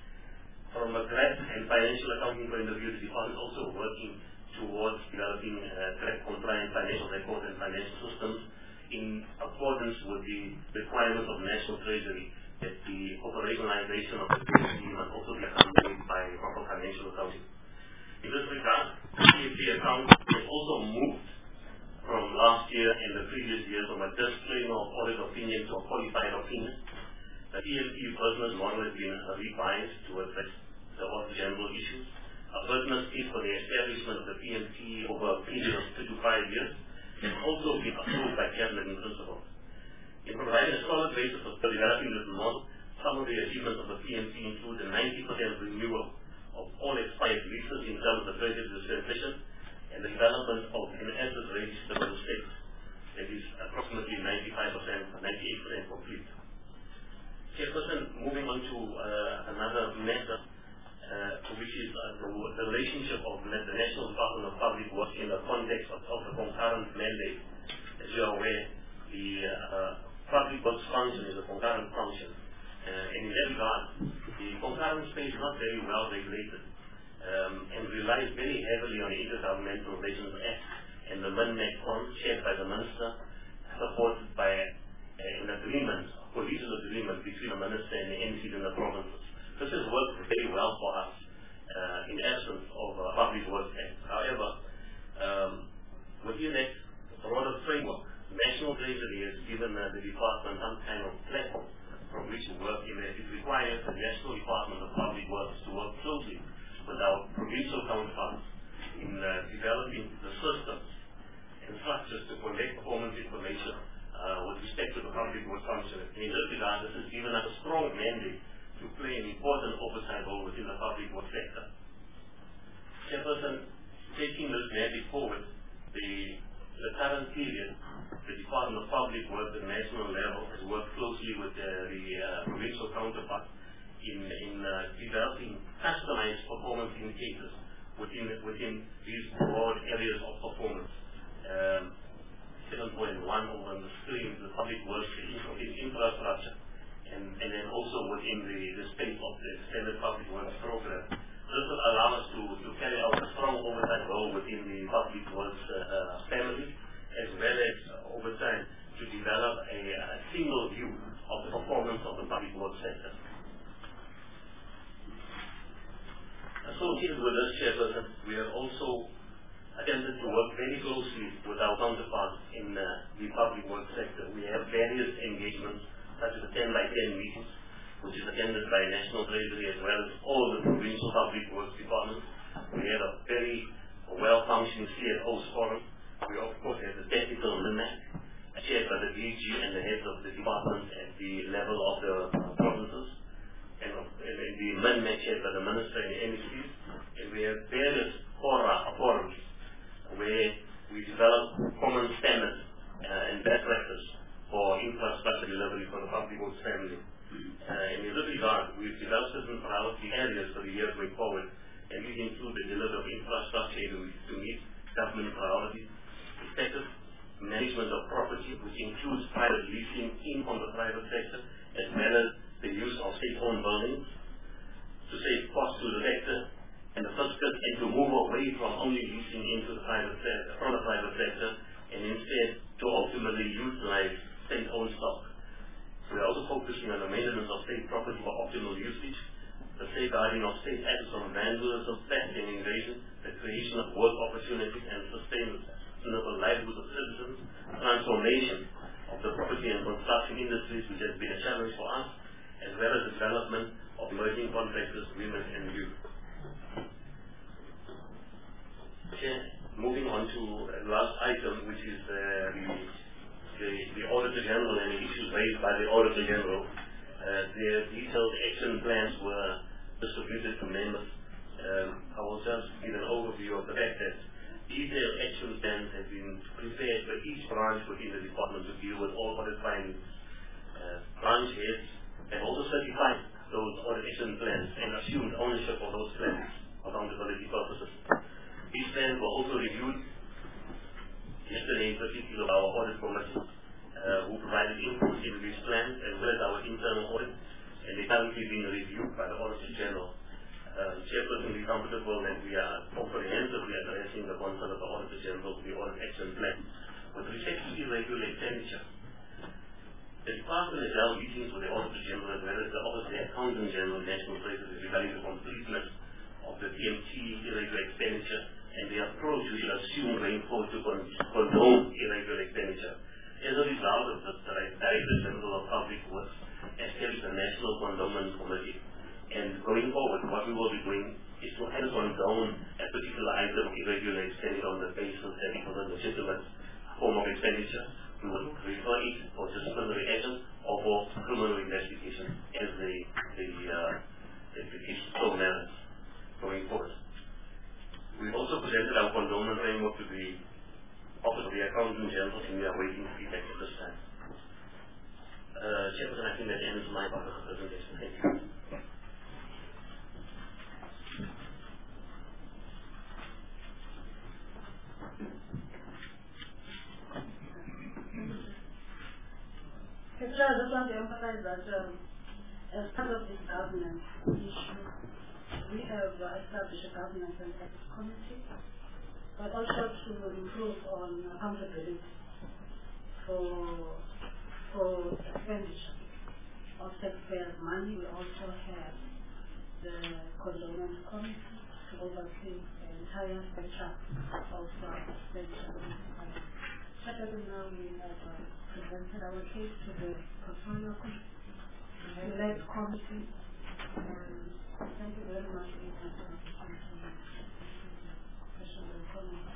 From a grant and financial accounting point of view, the department is also working towards developing uh, grant compliant financial records and financial systems in accordance with the requirements of the National Treasury that the operationalization of the P M T must also be accompanied by proper financial accounting. In this regard, the P M T account has also moved from last year and the previous years from a disclaimer of audit opinion to a qualified opinion. The P M T business model has been revised to address the audit general issues. A business case for the establishment of the P M T over a period of three to five years has also been approved by Cabinet in principle. In providing a solid basis for developing this model, some of the achievements of the P M T include a ninety percent renewal of all expired leases in terms of credit dispensation and the development of an asset register for the state that is approximately ninety-five percent, ninety-eight percent complete. Chairperson, moving on to uh, another matter, uh, which is uh, the, the relationship of the National Department of Public Works in the context of, of the concurrent mandate. As you are aware, the uh, public works function is a concurrent function. Uh, and in that regard, the concurrent space is not very well regulated um, and relies very heavily on the Intergovernmental Relations Act and the MINMAC fund chaired by the Minister, supported by uh, an agreement, a coalition agreement between the Minister and the M Cs in the provinces. This has worked very well for us uh, in absence of a Public Works Act. However, um, within that broader framework, National Treasury has given uh, the department some kind of platform from which to work in that it requires the National Department of Public Works to work closely with our provincial counterparts in uh, developing the systems and structures to collect performance information uh, with respect to the public works function. In this regard, this has given us a strong mandate to play an important oversight role within the public works sector. Chairperson, taking this mandate forward, the, the current period, the Department of Public Works at the national level has worked closely with uh, the uh, provincial counterparts in, in uh, developing customized performance indicators within, within these broad areas of performance. Um, seven point one over on the screen, the public works in infrastructure, and, and then also within the, the space of the Extended Public Works Program. This will allow us to, to carry out a strong oversight role within the public works uh, uh, family, as well as uh, over time to develop a, a single view of the performance of the public works sector. Associated with this, Chairperson, we have also attempted to work very closely with our counterparts in uh, the public works sector. We have various engagements, such as the ten by ten meetings, which is attended by National Treasury as well as all the provincial public works departments. We have a very well-functioning C F Os forum. We of course have the technical MINMAC, chaired by the D G and the heads of the departments at the level of the uh, provinces, and, of, and the MINMAC chaired by the Minister and the M E Cs. And we have various forums priority areas for the year going forward, and these include the delivery of infrastructure to, to meet government priorities, effective management of property, which includes private leasing in from the private sector, as well as the use of state-owned buildings to save costs to the sector, and the first step is to move away from only leasing into the private sector, from the private sector, and instead to ultimately utilize state-owned stock. We are also focusing on the maintenance of state property for optimal usage, the safeguarding of state assets from vandalism, theft, and invasion, the creation of work opportunities and sustainable livelihoods of citizens, transformation of the property and construction industries, which has been a challenge for us, as well as development of emerging contractors, women, and youth. Okay, moving on to the last item, which is uh, the, the, the Auditor General and the issues raised by the Auditor General. Uh, their detailed action plans were distributed to members. Um, I will just give an overview of the fact that detailed action plans have been prepared by each branch within the department to deal with all audit findings. Uh, branch heads have also certified those audit action plans and assumed ownership of those plans for accountability purposes. These plans were also reviewed yesterday, in particular by our audit committee, uh, who provided input into these plans, as well as our internal audit, and they currently being reviewed by the Auditor General. Uh, Chairperson is comfortable that we are comprehensively addressing the concern of the Auditor General to the audit action plan. With respect to irregular expenditure, the Department has held meetings with the Auditor General as well as the Office of the Accountant General National Places regarding the completeness of the T M T irregular expenditure and the approach we will assume going forward to con condone irregular expenditure. As a result of this, the Director General of Public Works established a National Condonement Committee. And going forward, what we will be doing is to either condone a particular item of irregular expenditure on the basis that it was a legitimate form of expenditure. We will refer it for disciplinary action or for criminal investigation as the the uh, the, the case so merits going forward. We've also presented our condonement framework to the Office of the Accountant General, and we are waiting feedback at this time. Uh, Chairperson, I think that ends my part of the presentation. Thank you. I just want to emphasize that um, as part of this governance issue, we have uh, established a governance and ethics committee, but also to improve on accountability for, for expenditure of taxpayers' money. We also have the condonment committee to oversee the entire spectrum of uh, expenditure. Secondly, now we have uh, presented our case to the portfolio select committee. And thank you very much for your questions and comments.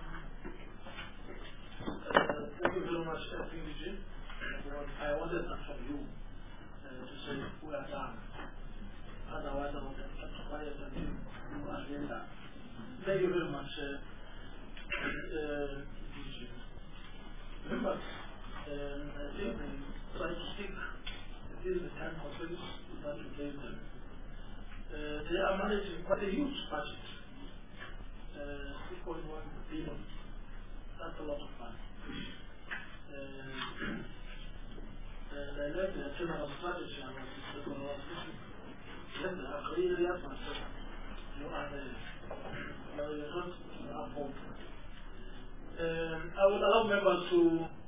Thank you very much, P D G. I wanted that from you uh, to say we are done. Otherwise, I would have kept quiet until you are done. Thank you very much, uh, uh, P D G. Members, um, I think we try to stick within the time constraints that we gave them. Uh, they are managing quite a huge budget, uh, six point one billion. That's a lot of money. Uh, and I left the general strategy and I was thinking, yes, I agree with that myself. You are the, you are not uphold. Um, I would allow members to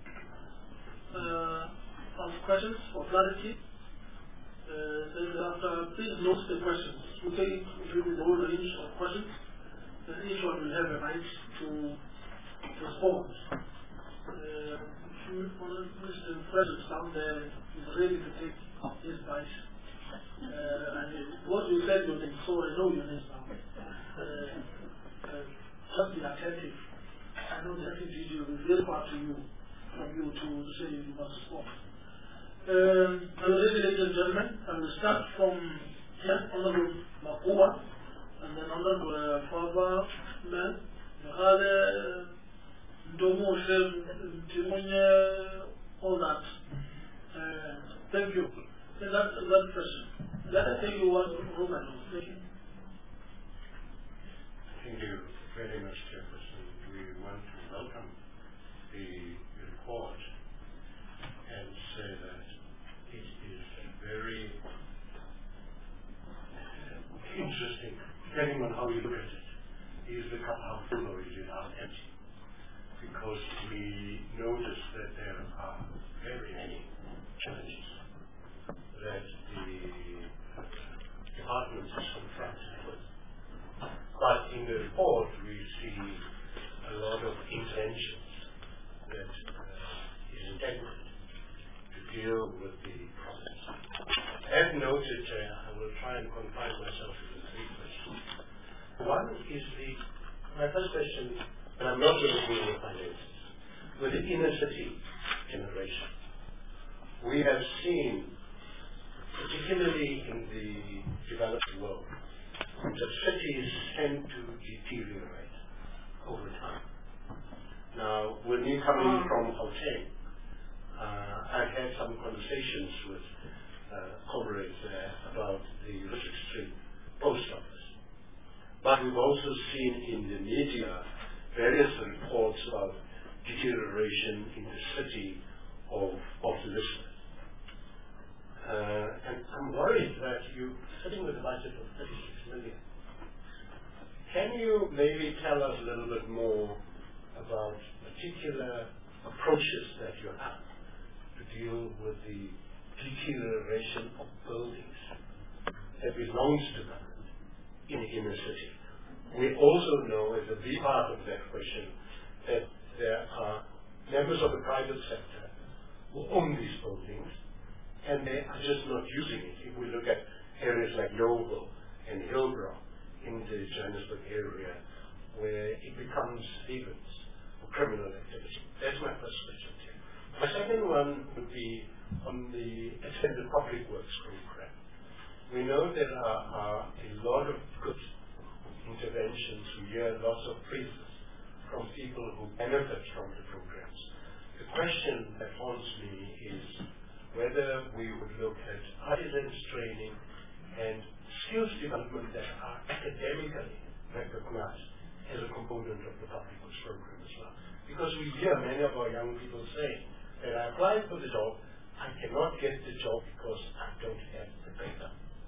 uh, ask questions for clarity. Uh, then after, please note the questions. We take the whole range of questions. Then each one will have a right to respond. Uh, Mister President down there is ready to take his bite. Uh, and what you said you did, so I know you did now. Uh, uh, just be attentive. I know the acting G G will be very far to you, from you to say you must respond. Um, ladies and gentlemen, I will start from here, Honorable Makua, and then Honorable Faba, man, Hale, Domo, Timonia, all that. Uh, thank you. So that, that question. Let us take you one room and thank you. Thank you very much, Chairperson. We want to welcome the report and say that it is very interesting, depending on how you look at it. Is the cup half full or is it half empty? Because we notice that there are very many challenges that the department is confronted with. But in the report we see a lot of intentions that uh, is intended to deal with the problems. As noted, uh, I will try and confine myself to the three questions. One is the, my first question, and I'm not going to deal with finances, with the inner city generation. We have seen, particularly in the developed world, that cities tend to deteriorate over time. Now, with me coming from Gauteng, uh, I've had some conversations with uh, comrades there about the Richard Street post office. But we've also seen in the media various reports about deterioration in the city of, of Lisbon. Uh, and I'm worried that you're sitting with a budget of thirty-six million. Can you maybe tell us a little bit more about particular approaches that you have to deal with the deterioration of buildings that belongs to government in the inner city? We also know, as a big part of that question, that there are members of the private sector who own these buildings and they are just not using it. If we look at areas like Yeoville and Hillbrow in the Johannesburg area, where it becomes havens for criminal activity. That's my first question to you. My second one would be on the extended public works program. We know there are, are a lot of good interventions. We hear lots of praises from people who benefit from the programs. The question that haunts me is whether we would look at artisans training and skills development that are academically recognized as a component of the public works program as well. Because we hear many of our young people say that I applied for the job, I cannot get the job because I don't have the paper.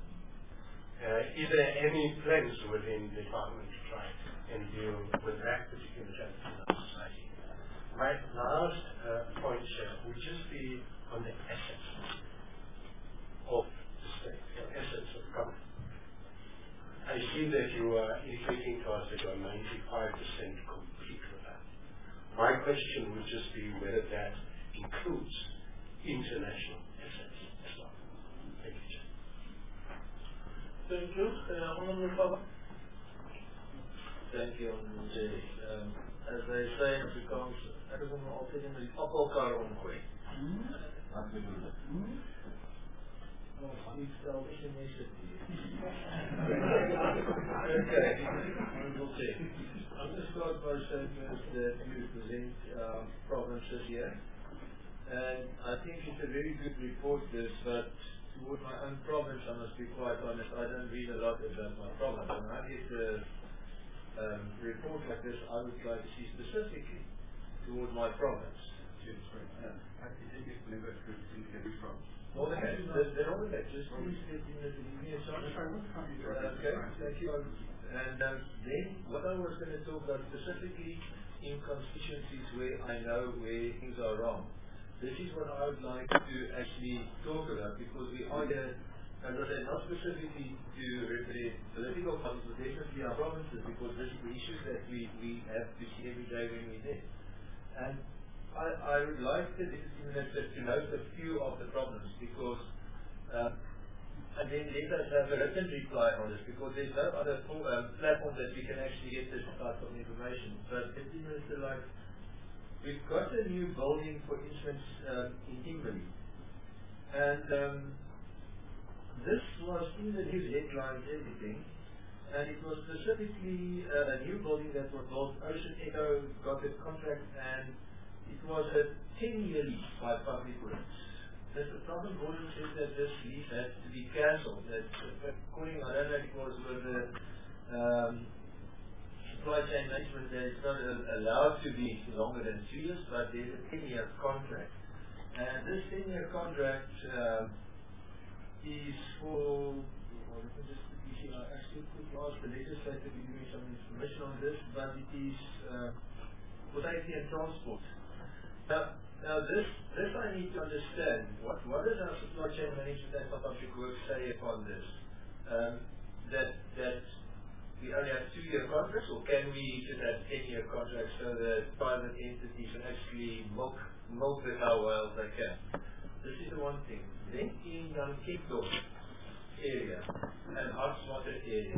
Uh, is there any plans within the department to try and deal with that particular challenge in our society? My last uh, point uh, would just be on the assets of the state, the assets of government. I see that you are indicating to us that you are ninety-five percent complete with that. My question would just be whether that includes international assets as well. Thank you, Chair. Thank you. Uh, Honorable Fava. Thank you, Honorable Chair. Um, as they say in Afrikaans, ek is om altyd in die appelkar omgooi. Wat bedoel ek? Oh, die stel is in my city. Okay, Honorable Chair. I'm going to start by saying that you represent uh, provinces here. And I think it's a very good report this, but toward my own province, I must be quite honest, I don't read a lot about my province. When I get a um, report like this, I would like to see specifically toward my province. I think it's never good to see every province. Well, okay, they're all okay. Just please get in the beginning. Okay, thank you. And um, then what I was going to talk about specifically in constituencies where I know where things are wrong. This is what I would like to actually talk about, because we are here, as I say, not specifically to represent political parties, but definitely our provinces, because this is the issues that we, we have to see every day when we're there. And I, I would like the Deputy Minister to note a few of the problems, because uh, and then let us have a written reply on this, because there's no other um, platform that we can actually get this type of information. But Deputy Minister, like, we've got a new building, for instance, um, in Kimberley. And um, this was in the news headlines, everything. And it was specifically uh, a new building that was built. Ocean Echo got a contract, and it was a ten-year lease by Public Works. That the problem board said that this lease had to be cancelled. That according, I don't know if it was with the um, supply chain management that is not uh, allowed to be longer than two years, but there's a ten-year contract. And this ten-year contract uh, is for, well, let me just quickly see, I actually could ask the legislator to give me some information on this, but it is uh, for safety and transport. Now, now this, this I need to understand. What, what does our supply chain management and public works say upon this? Um, that, that we only have two-year contracts, or can we just have ten-year contracts so that private entities can actually milk, milk the cow while they can? This is the one thing. Then in um, Kingdom area and Hartswater area,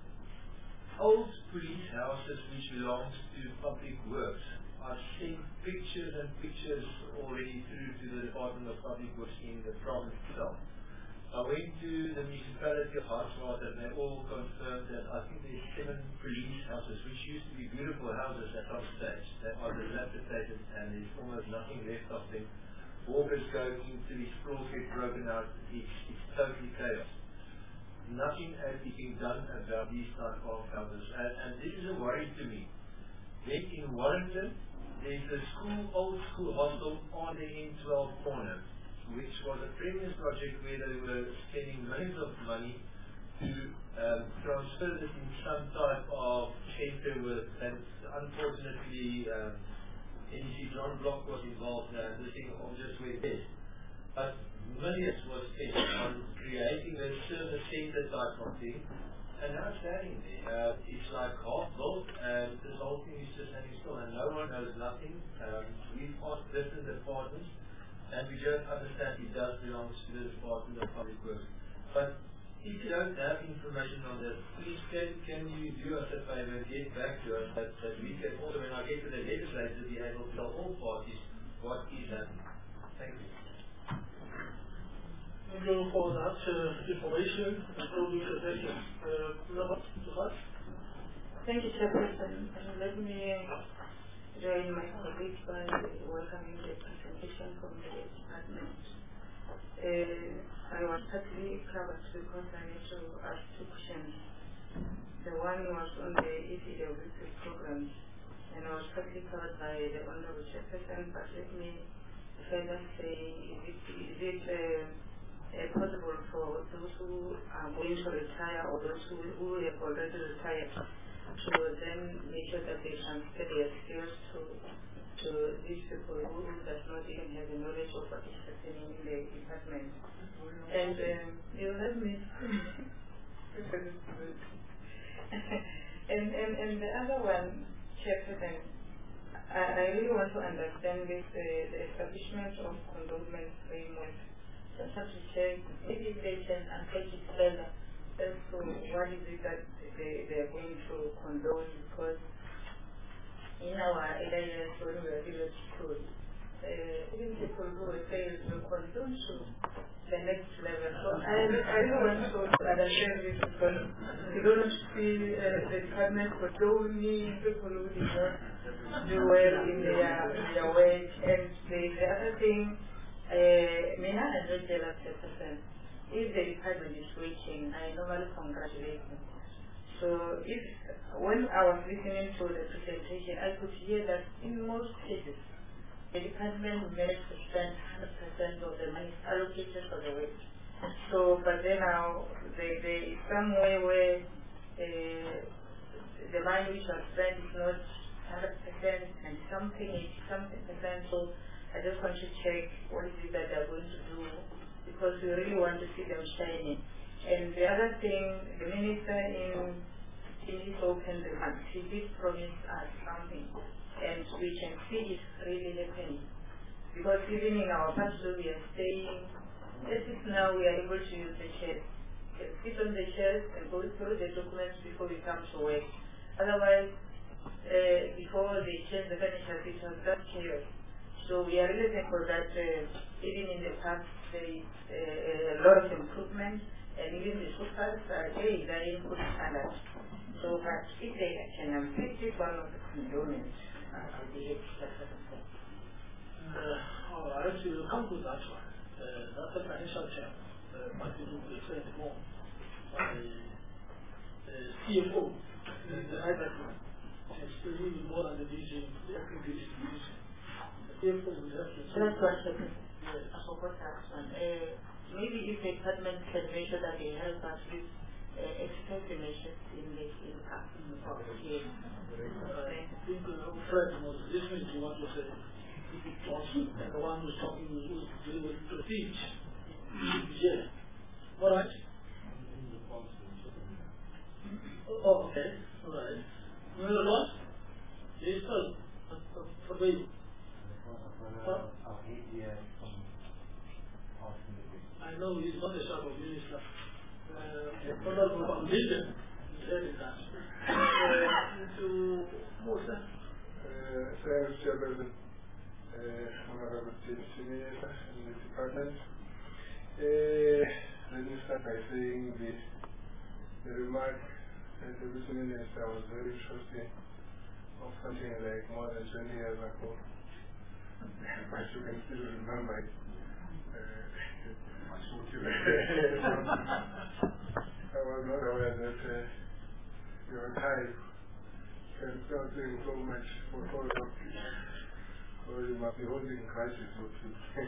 old police houses which belong to public works are seeing pictures and pictures already through to the Department of Public Works in the province itself. I went to the municipality of Hartswater and they all confirmed that I think there's seven police houses, which used to be beautiful houses at some stage. They are dilapidated and there's almost nothing left of them. Walkers go into these floors, get broken out, it's, it's totally chaos. Nothing has been done about these type of houses, and, and this is a worry to me. Then in Warrington, there's a school, old school hostel on the N twelve corner, which was a previous project where they were spending millions of money to um, transfer this in some type of center with, and unfortunately um, N E C John Block was involved now, and this thing all just went dead. But millions was spent on creating a service center type of thing, and now it's standing there. Uh, it's like half built, and this whole thing is just standing still, and no one knows nothing. Um, we've asked different departments, and we just understand it does belong to the Department of Public Works. But if you don't have information on that, please can, can you do us a favor and get back to us that, that we can also, when I get to the legislature, be able to tell all parties what is happening. Thank you. Thank you for that uh, information and closing the session. Uh, Thank you, Chairperson. And let me join my colleagues by welcoming the presentation from the department. Uh, I was partly covered because I need to ask two questions. The one was on the E C W program, and I was partly covered by the Honorable Chairperson, but let me further say, is it, is it uh, uh, possible for those who are going to retire or those who, who have already retired to then make sure that they transfer their skills to to these people who does not even have the knowledge of what is happening in the department. And um, you let me and, and and the other one, Chairperson, I, I really want to understand this uh, the establishment of condonement framework. Just have to check maybe they can unpack it further as to what is it that they, they are going to condone, because in our areas when we are village school, uh, even people who were failed will condone to the next level. So I, I don't want to understand this because we don't see uh, the department condoning people who did not do well in their, in their work. And the, the other thing, uh, Mina and Rachel are percent. If the department is reaching, I normally congratulate them. So if, when I was listening to the presentation, I could hear that in most cases, the department managed to spend one hundred percent of the money allocated for the work. So, but then now, there, there is some way where uh, the money which was spent is not one hundred percent and something is something percent. So I just want to check what is it that they're going to do, because we really want to see them shining. And the other thing, the minister in in his open remarks, he did promise us something, and we can see it really happening. Because even in our pastoral, we are saying, as if now we are able to use the chairs. We can sit on the chairs and go through the documents before we come to work. Otherwise, uh, before they change the furniture, it was that chaos. So we are really thankful that uh, even in the past, there is uh, a lot of improvement. And even the sofas are very, very good standard. So, but if they can unpick it, one of the components uh, of the extra uh, all right, so we'll come to that one. Uh, that's the financial term, uh, but it will be explained more by the C F O, the right one. still need more than the D G, the acting D G. Therefore, we have to... Just one second. Yes. I forgot that one. Uh, maybe if the department can make sure that they help us with uh, expenditure in the in the past. Yes. I think uh, Fred was listening to what you said. And the one who's talking was to teach. Yeah. All right. Oh, okay. All right. You know what? Yes, sir. For me. I know he's not a sort of minister. Uh, Honorable Foundation said that. Uh, to Musa. Thanks, Chairperson. Honorable Senior in the department. Uh, let me start by saying the, the remark that the Vice Minister was very interesting of something like more than twenty years ago. But you can still remember it. Uh, I was not aware that uh, your type can start doing so much for all of you. So you must be holding a crisis or two. uh,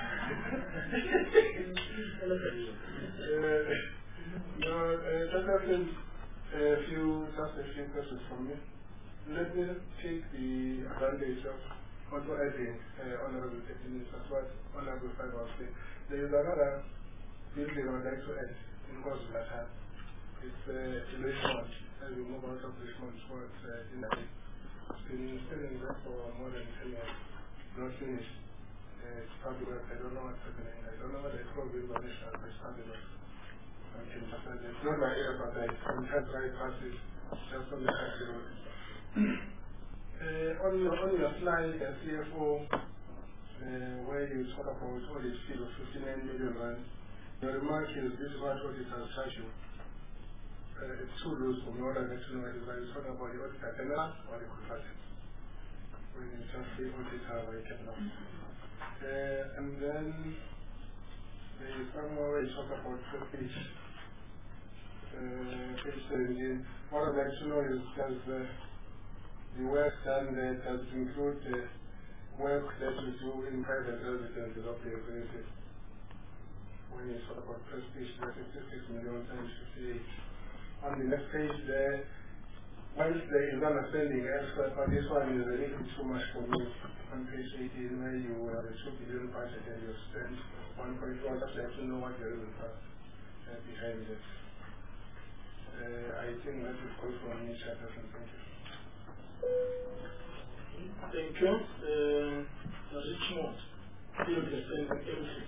no, uh, just asking a few, just a few questions from me. Let me take the advantage of also adding uh, Honorable Deputy Minister, what Honorable Five was saying. There is another building I would like to add in Kwazulu-Natal. It's uh, Richmond, as we move out of Richmond towards uh, Inari. It's been standing there for more than ten years, not finished. Uh, it's probably work. I don't know what's happening. I don't know whether it's probably vanished or it's probably work. It's not my area, but I sometimes drive past it just on the country road. Uh, on, your, on your slide, uh, C F O, uh, where you talk about audit fee of fifty-nine million rand, your remark is this is what auditors charge you. Uh, it's too loose for me. What I'd like to know is whether you're talking about the auditor general or the consultant. When you just say auditor or the general. Uh, and then there is somewhere where you talk about first page, uh, page seventeen. What I'd like to know is does uh, the work done there does it include the work that you do in private residences of the accredited? When you talk about first page, there is fifty-six million times fifty-eight. On the next page there, once there is understanding elsewhere, but this one is a little bit too much for me. On page eighteen, where you have a two billion budget and you spend one point one, just have to know what the reasons are uh, behind it. Uh, I think that is good for me, Chairperson. Thank you. Thank you. Uh, Richmond, field is everything.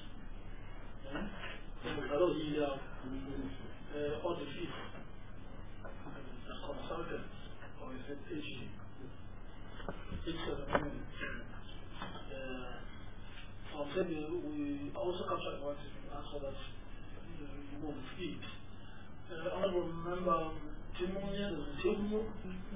And hello, he uh, all the fees. As consultants, or is it H D? It's a So I'm saying we also capture what is being asked for that you move feet. Uh, Honorable Member Timonian, Timon.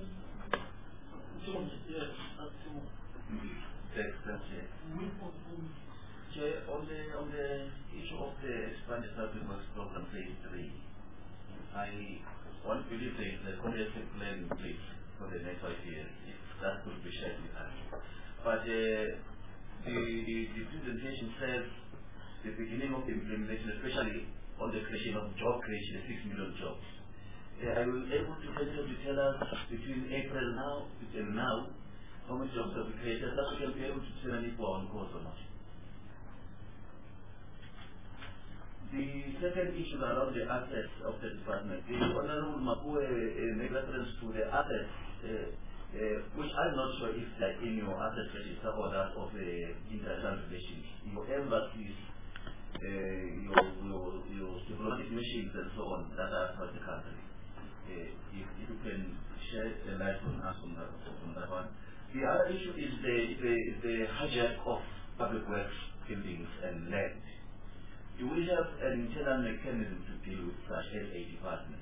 Yes, that's Timon. Thanks, that's it. Chair, on the, on the issue of the expanded public works program phase three, I want to believe there is a comprehensive plan in place for the next five years. If that could be shared with us. But uh, the, the, the presentation says the beginning of the implementation, especially on the creation of job creation, the six million jobs. Uh, are you able to continue to tell us between April now and now how many jobs have we created, that we can be able to tell any for on course or not? The second issue around the assets of the department, the Honorable Mapue uh, made reference to the assets, uh, uh, which I'm not sure if like in your asset register or that of the uh, international relations, your embassies, uh, your, your, your diplomatic missions and so on that are across the country. Uh, if, if you can shed a light on us on that, on that one. The other issue is the, the, the hijack of public works buildings and land. Do we have an internal mechanism to deal with such as a department?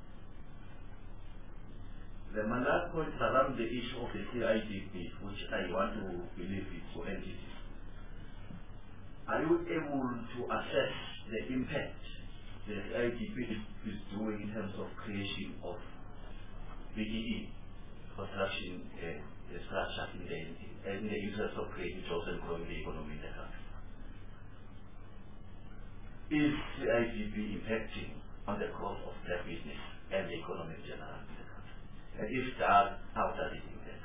The my last point is around the issue of the C I D P, which I want to believe is for entities. Are you able to assess the impact the C I D P is, is doing in terms of creation of B E E construction uh, structure in the, in the interest of credit also growing the economy in the country. Is the I D B impacting on the growth of their business and the economy in general in the country? And if that, how does it impact?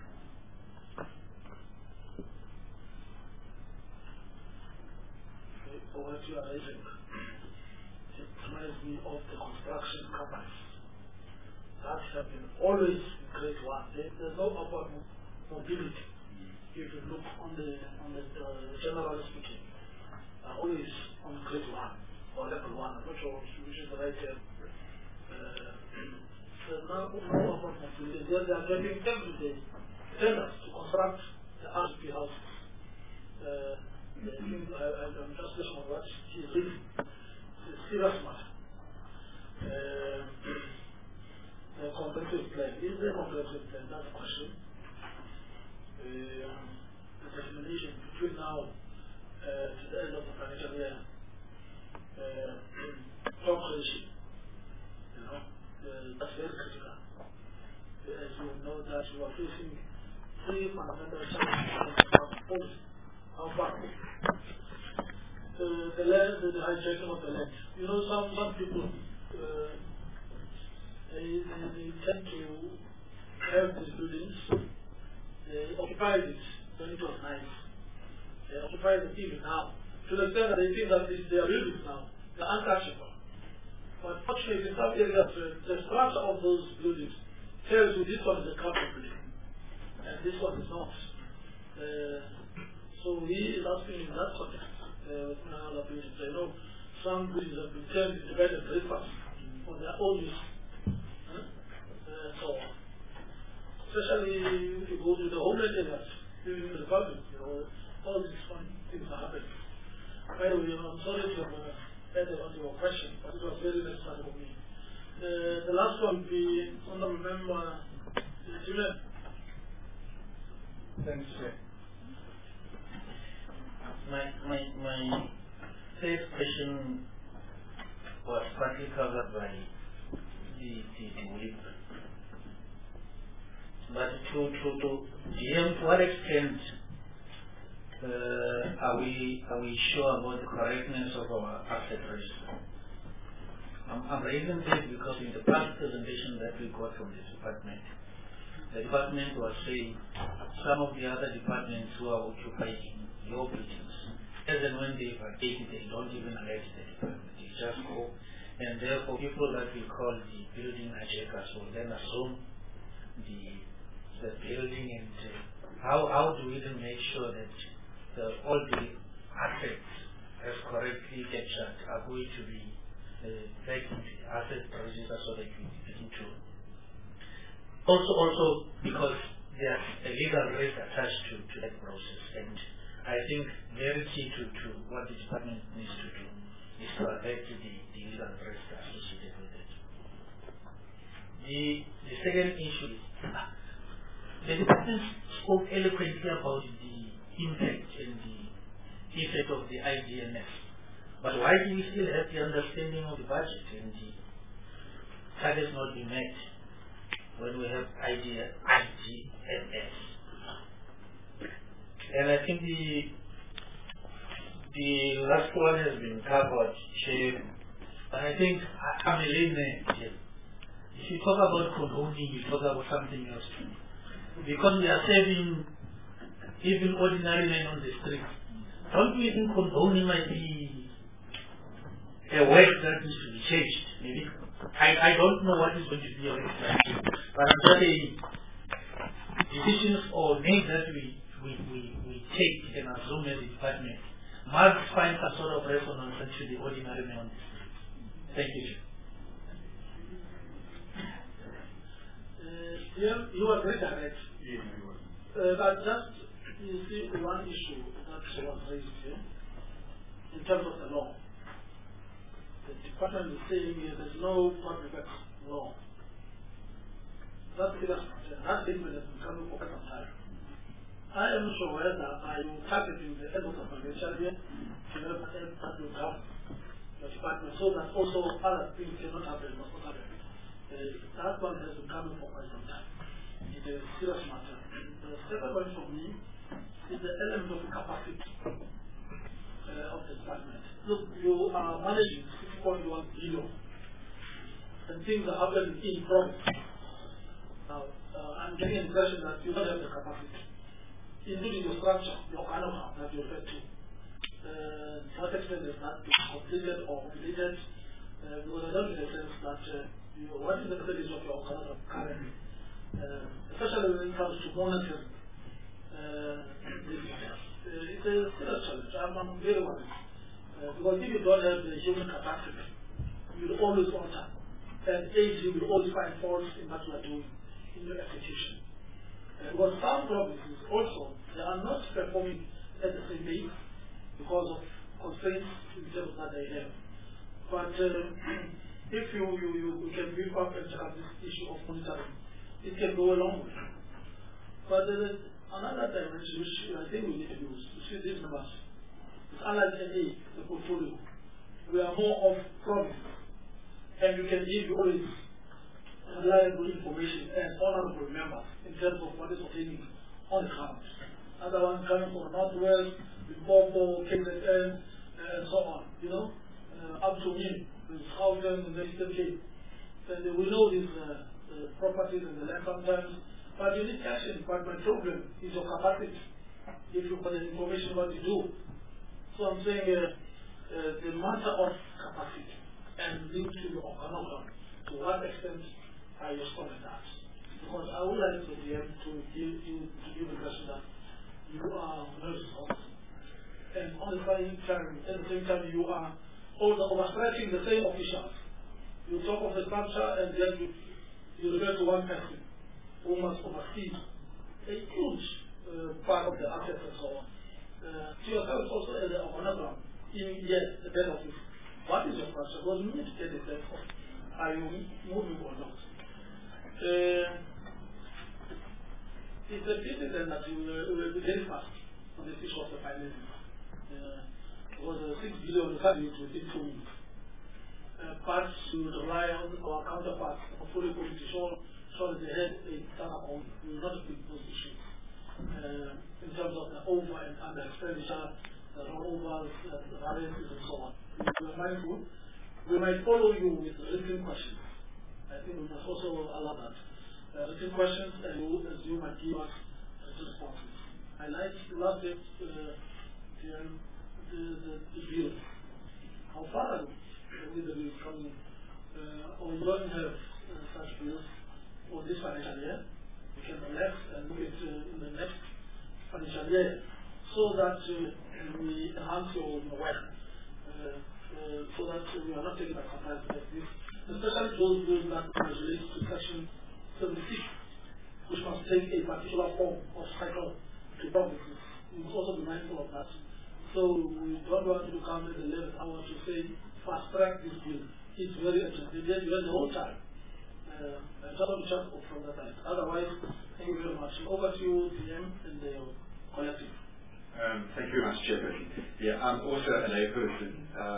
For what you are raising, it reminds me of the construction companies that have been always in grade one. There, there's no upward mobility. If you look on the on the uh, generally speaking, uh, always on grade one or level one. I'm not sure which is the right term. Uh, there's no, no upward mobility. They, they are getting every day tenders to construct the R C P houses. Uh, I think I, I'm just listening on what he is reading. It's a serious matter. Uh, the comprehensive plan. Is there a comprehensive plan? That's the question. Uh, the definition between now uh, to the end of the financial year. Uh, job creation. You know, uh, that's very critical. Uh, as you know that you are facing three fundamental challenges of policy. How far? Uh, the land, the hijacking of the land. You know, some some people uh, they, they, they tend to have these buildings. They occupy it when it was nice. They occupy it even now. To the extent that they think that this, they are buildings now. They are untouchable. But fortunately, in some areas, uh, the structure of those buildings tells you this one is a carpet building, and this one is not. Uh, So he is asking in that context, uh, with another buildings. I know some buildings have been turned into bed and breakfast for their own use. Huh? Uh, so, especially if you go to the homeland areas, even in the Republic, you know, all these fun things are happening. By the way, I'm sorry to have uh, added on your question, but it was very necessary for me. Uh, the last one would be Honorable Member Jimen. Thanks, Chair. My, my, my first question was partly covered by the, the, the whip. But to, to, to, to what extent uh, are we are we sure about the correctness of our asset register? I'm, I'm raising this because in the past presentation that we got from the department, the department was saying some of the other departments who are occupying your buildings, as and when they vacate, they don't even alert the department. They just go, and therefore people that we call the building hijackers will then assume the the building. And uh, how how do we then make sure that the, all the assets, as correctly captured, are going to be uh, back into the asset register so that we begin to also also because there's a legal risk attached to, to that process. And I think very key to, to what the department needs to do is to affect the, the legal risk associated with it. The, the second issue is the department spoke eloquently about the impact and the effect of the I D M S. But why do we still have the understanding of the budget and the targets not be met when we have I D M S? And I think the the last one has been covered, Chair. But I think I'm a layman here. If you talk about condoning, you talk about something else too. Because we are saving even ordinary men on the street. Don't we think condoning might be a word that needs to be changed? Maybe. I, I don't know what is going to be your explanation. But I'm just saying decisions or names that we We, we, we take and assume as a department must find some sort of resonance to the ordinary man on the street. Thank you. Uh, yeah, you are very direct. Yes, you are. Uh, but just, you see, one issue that was raised here, in terms of the law. The department is saying uh, there's no public law. That's the last one. That statement has been coming for quite some time. I am sure whether I am targeting the end of the financial year to help that will come the department so that also other things cannot happen. Uh, that one has been coming for quite some time. is a serious matter. The second one for me is the element of capacity uh, of the department. Look, you are managing six point one billion and things are happening in progress. Now, uh, I'm getting the impression that you don't have the capacity, including your structure, your organogram that you referred to. Uh, to what extent is that completed or completed? Uh, because I don't get a sense that uh, you, what is the status of your organogram currently, uh, especially when it comes to monitoring uh, this matter. Uh, it's a serious challenge. I'm, I'm very worried. Uh, because if you don't have the human capacity, you will always alter. And A G will always find faults in what you are doing in your execution. Uh, because some provinces also, they are not performing at the same pace because of constraints in terms that they have. But uh, if you, you, you, you can beef up and check out this issue of monitoring, it can go a long way. But there is another dimension which I think we need to use to see these numbers. It's unlike any the portfolio. We are more of province. And you can give always reliable information and honorable members in terms of what is obtaining on the ground. Other ones coming from Northwest, Limpopo, K Z N, and so on, you know, uh, up to me, with Southern and the Eastern Cape. And we know these uh, the properties and the land sometimes, but you need action. But my problem is your capacity. If you put the information what you do. So I'm saying uh, uh, the matter of capacity and linked to your organogram. To what extent are you strong at that? Because I would like the D M to give you to give the question that you are very strong. And on the same time, at the same time you are also overstretching the same officials. You talk of the structure and then you, you refer to one person who must oversee a huge uh, part of the assets and so on. Uh, to yourself also as an organogram, in yes, the head office. What is your structure? Because you need to get a sense of are you moving or not? Uh, it's a pity then that you uh, will be very fast on this issue of the financing. Uh, because uh, six billion values within two minutes. Uh, parts to rely on our counterparts, portfolio to show, show that they had a turnaround. We will not pick those issues. Uh, in terms of the over and under expenditure, the rollovers, uh, the variances and so on. We are mindful. We might follow you with written questions. I think we must also allow that. Uh, written questions and you, as you might give us written responses. I like last day, uh, the, the, the, the bill. How far are we with the bill coming? Uh, or you don't have uh, such bills for this financial year? We can relax and look at uh, in the next financial year so that uh, we enhance your, your work. Uh, uh, so that uh, we are not taken by surprise like this. Especially those bills that relate to section seventy-six, which must take a particular form of cycle to provinces. We must also be mindful of that. So we don't want to come at the eleventh hour to say fast track this bill. It's very urgent. They have the whole time. Uh, I just want to check from that side. Otherwise, thank you very much. Over to you, D M and the collective. Um, thank you very much, Chairman. Yeah, I'm also a layperson, uh,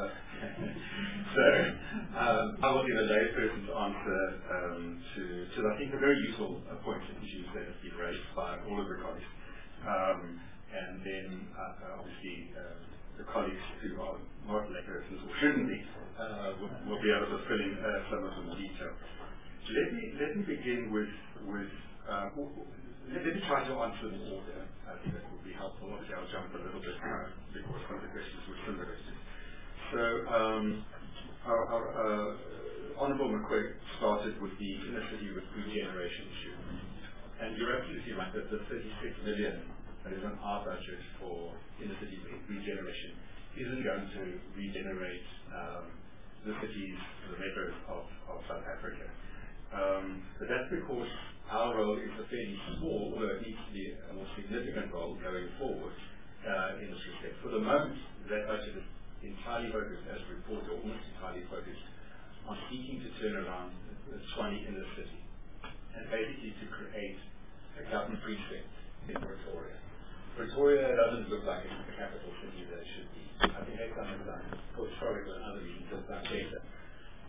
so um, I will give a layperson's answer um, to, to, I think, a very useful uh, points and issues that have been raised by all of the colleagues. Um, and then, uh, obviously, uh, the colleagues who are not laypersons or shouldn't be uh, will, will be able to fill in uh, some of them detail. So let me, let me begin with, with uh, let, let me try to answer them all there. I think that would be helpful. Obviously, I'll jump a little bit uh, because some of the questions were similar. So, um, our, our uh, Honourable McQuaig started with the inner city regeneration issue. And you're absolutely right that the thirty-six million that is on our budget for inner city regeneration isn't going to regenerate um, the cities, the metros of, of South Africa. Um, but that's because our role is a fairly small, although it needs to be a more significant role going forward uh, in this respect. For the moment, that budget is entirely focused, as reported, almost entirely focused on seeking to turn around the Tshwane inner city and basically to create a government precinct in Pretoria. Pretoria doesn't look like it's the capital city that it should be. I think they've done it for historical and other reasons, it's done better.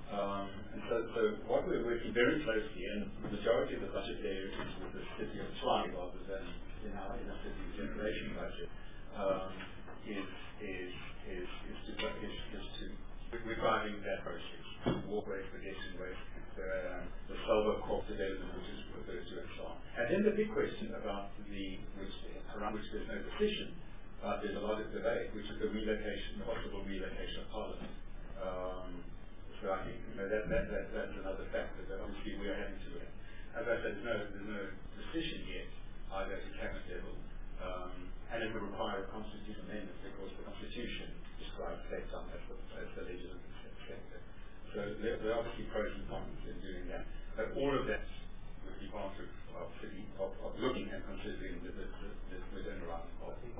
Um, and so, so what we're working very closely, and the majority of the budget there is with the city of Tshwane rather than in our inner city generation budget, um, is, is, is, is, to, is, is to, we're driving that process, walkways, pedestrian ways, the, the Silver Corp development, which is referred to and so on. And then the big question about the, which, around which there's no decision, but there's a lot of debate, which is the relocation, possible relocation of Parliament. Um, So I think you know, that, that, that, that's another factor that obviously we are having to look at. As I said, there's no, there's no decision yet, either at the cabinet level, um, and it will require a constitutional amendment because the Constitution describes state-owned as the, as the legislative sector. So there, there are obviously pros and cons in doing that. But all of that would be part of, of, city, of, of looking and considering the, the, the, the within around policy.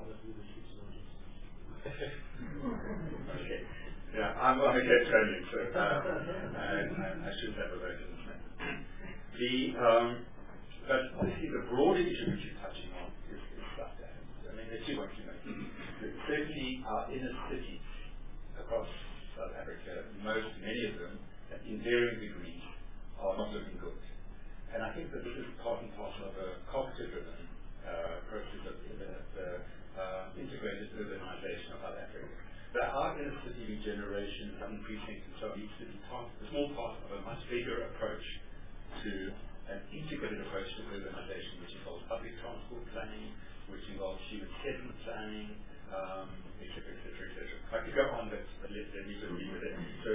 Okay. Yeah, I'm on a get training, so um, I, I shouldn't have a vote in this matter. The, um, but obviously the broader issue which you're touching on is, is stuff that happens. I mean, there are two points you make. Certainly our inner cities across South Africa, most, many of them, in varying degrees, are not looking good. And I think that this is part and parcel of a cognitive-driven uh, process of uh, uh, integrated urbanization of South Africa. But our inner city regeneration and precincts and so on needs to be part, a small part of a much bigger approach to an integrated approach to urbanization, which involves public transport planning, which involves human settlement planning, um, et cetera, et cetera, et cetera. I could go on, but let me just leave with it. So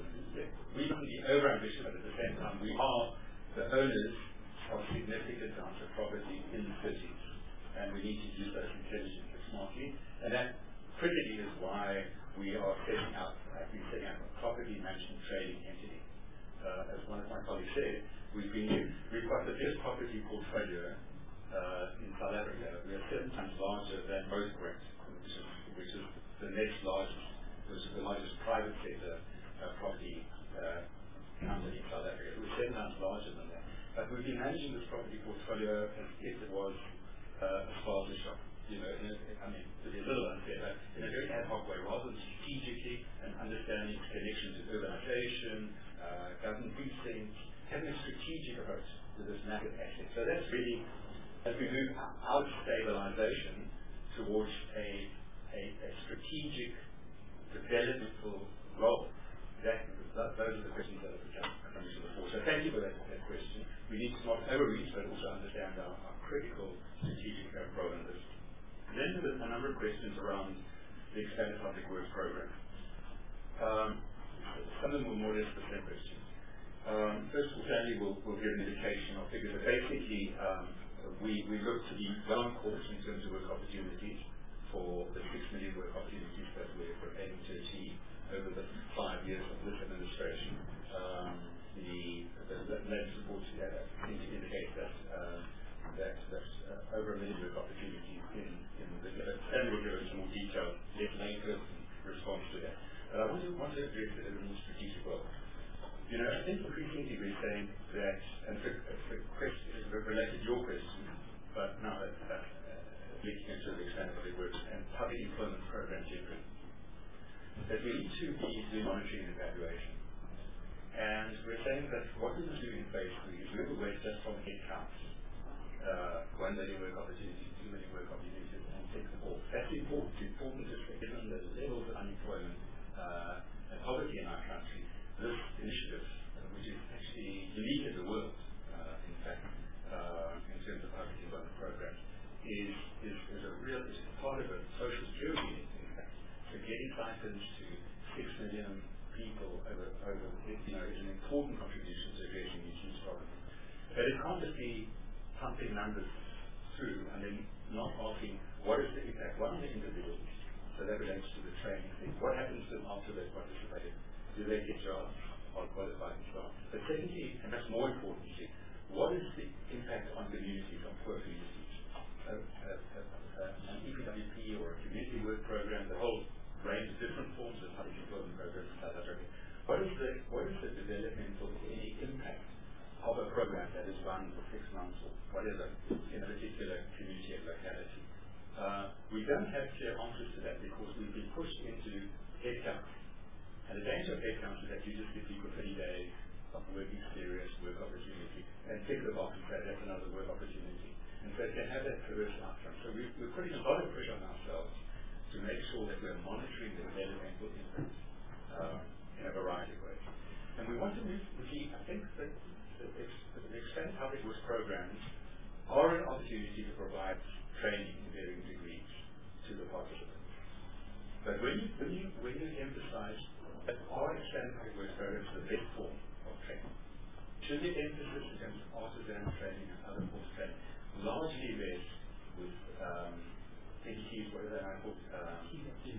we mustn't be over-ambitious, but at the same time, we are the owners of significant amounts of property in the cities, and we need to use those intelligently, smartly, and that critically is why we are setting up, I've been setting up a property management trading entity. Uh, as one of my colleagues said, we've been, we've got the best property portfolio uh, in South Africa. We are seven times larger than most banks, which is, which is the next largest, which is the largest private sector uh, property uh, company in South Africa. We're seven times larger than that. But we've been managing this property portfolio as if it was uh, a sponsor shop. You know, in a, I mean, to be a little unfair, but in a very ad hoc way, rather than strategically and understanding its connection to urbanization, uh, government precincts, having a strategic approach to this massive asset. So that's really, as we move out of stabilization towards a, a, a strategic developmental role, that, that, those are the questions that have become from you before. So thank you for that, that question. We need to not overreach, but also understand our, our critical strategic uh, role in this. Then there's a number of questions around the expanded public works program. Um, some of them were more or less the same questions. Um, first of all, Stanley will, will give an indication of figures. But basically, um, we, we look to be well on course in terms of work opportunities for the six million work opportunities that we're aiming to achieve over the five years of this administration. Um, the the, the lead support uh, indicates that uh, that, that uh, over a million work opportunities in, in the Stanley will give us more detail later in response to that. But I want to, want to address it in a more strategic way. You know, I think increasingly we're saying that, and it's a, it's a question it's related to your question, but now that uh, leading into the expanded public works and public employment program generally, that we need to be doing monitoring and evaluation. And we're saying that what we will do in phase three is move away just from head counts. Uh, one million work opportunities, two million work opportunities, and take them off. That's important. It's important to say, given the levels of unemployment uh, and poverty in our country, this initiative, uh, which is actually unique in the world, uh, in fact, uh, in terms of public employment programs, is, is, is a real, is part of a social security, in fact. So getting stipends to six million people over, over you know, is an important contribution to addressing these huge problems. But it can't just be pumping numbers through and then not asking what is the impact, what are the individuals, so that relates to the training thing. What happens to them after they've participated? Do they get jobs or qualified jobs? But secondly, and that's more importantly, what is the impact on communities, on poor communities? Uh, uh, uh, uh, an E P W P or a community work program, the whole range of different forms of public employment programs in South Africa. What is the what is the developmental any impact of a program that is run for six months or whatever in a particular community and locality? Uh, we don't have clear answers to that because we've been pushed into headcount And the danger of headcount is that you just give people thirty days of work experience, work opportunity, and tick the box and say that's another work opportunity. And so it can have that perverse outcome. So we're, we're putting a lot of pressure on ourselves to make sure that we're monitoring the developmental impact um, in a variety of ways. And we want to move, see, I think that the, the expanded public works programs are an opportunity to provide training in varying degrees to the participants. But when you, when you, when you emphasize that our expanded public works programs is the best form of training, should the emphasis in terms of artisan training and other forms of training largely rests with um, P D Ts, whatever they're called, um, P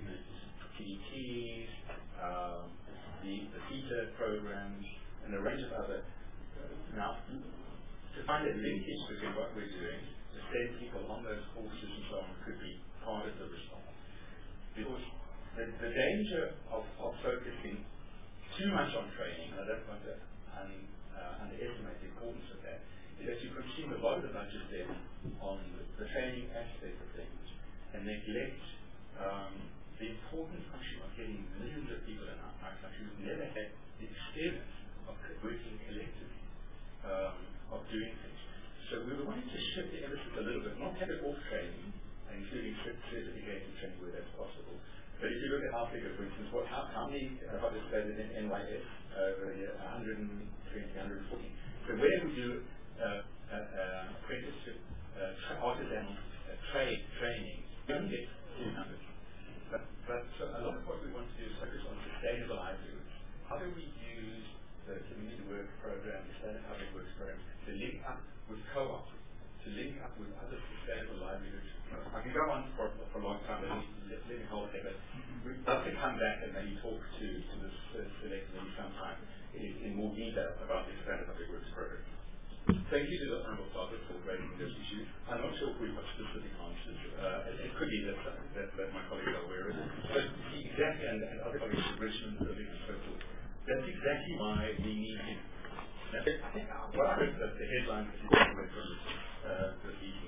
D Ts, um, the, the CETA programs, and a range of other. Uh, now, to find a linkage between what we're doing, to send people on those courses and so on, could be part of the response. Because the, the danger of, of focusing too much on training, and I don't want to un, uh, underestimate the importance of that, is that you consume a lot of the budget then on the, the training aspect of things and neglect um, the important function of getting millions of people in our, our country who've never had the experience of working collectively, um, of doing things. So we were wanting to shift the emphasis a little bit, not have it off training, including certification training where that's possible. But if you look at our figure, for instance, what, how, how many uh, participated in N Y S over uh, one hundred twenty, one hundred forty. So where we do uh, uh, uh, apprenticeship, uh, tra- artisan uh, trade training, we only get two hundred. But, but so a lot of what we want to do is focus on sustainable livelihoods. How do we use the community work program, the standard public works program, to link up with co-op, to link up with other sustainable livelihoods? I can go on for, for a long time, but let, let me hold it there. But we'd love to come back and maybe talk to, to this uh, select committee sometime in, in more detail about the standard public works program. Thank you to the Honourable Father for raising this issue. I'm not sure if we've got specific answers. Uh, it, it could be that, that, that my colleagues are aware of it. But the exact, and, and other colleagues, Richmond, Irving, and so forth, that's exactly why we need him. Now, I think what I heard that the headline that you got away from uh, the meeting,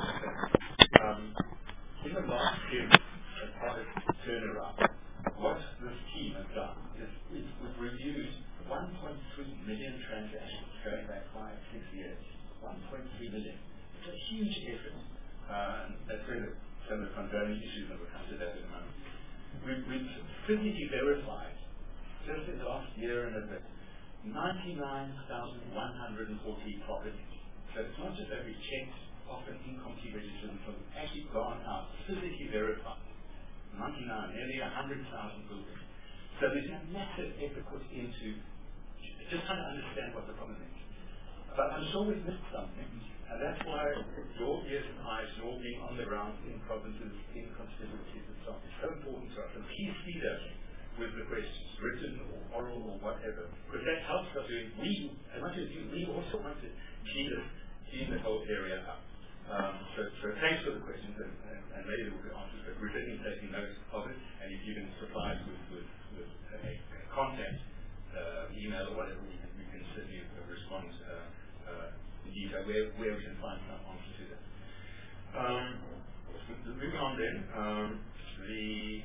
um, in the last year, as part of turnaround, what this team has done is we've, we've reviewed one point three million transactions going back five, six years. one point three million. It's a huge effort. Uh, and that's where the, some of the condoning issues that will come to that in a moment. We've, we've physically verified, just in the last year and a bit, ninety-nine thousand one hundred forty properties. So it's not just that we've checked often incomplete registers, but we've actually gone out, physically verified. ninety-nine, nearly one hundred thousand buildings. So there's a massive effort put into just trying to understand what the problem is. But I'm sure we've missed something, and that's why your ears and eyes, your being on the ground in provinces, in constituencies and so on, is so important to us. And please feed us with the questions, written or oral or whatever, because that helps us doing, we, as much as you, we also want to clean, this, clean the whole area up. Um, so, so thanks for the questions, and, and, and maybe there will be answers, but we're certainly taking notes of it, and if you can supply us with, with, with a, a contact, uh, email or whatever, we can, we can certainly uh, respond uh, uh, in detail where, where we can find some answer to that. Um, so moving on then, um, the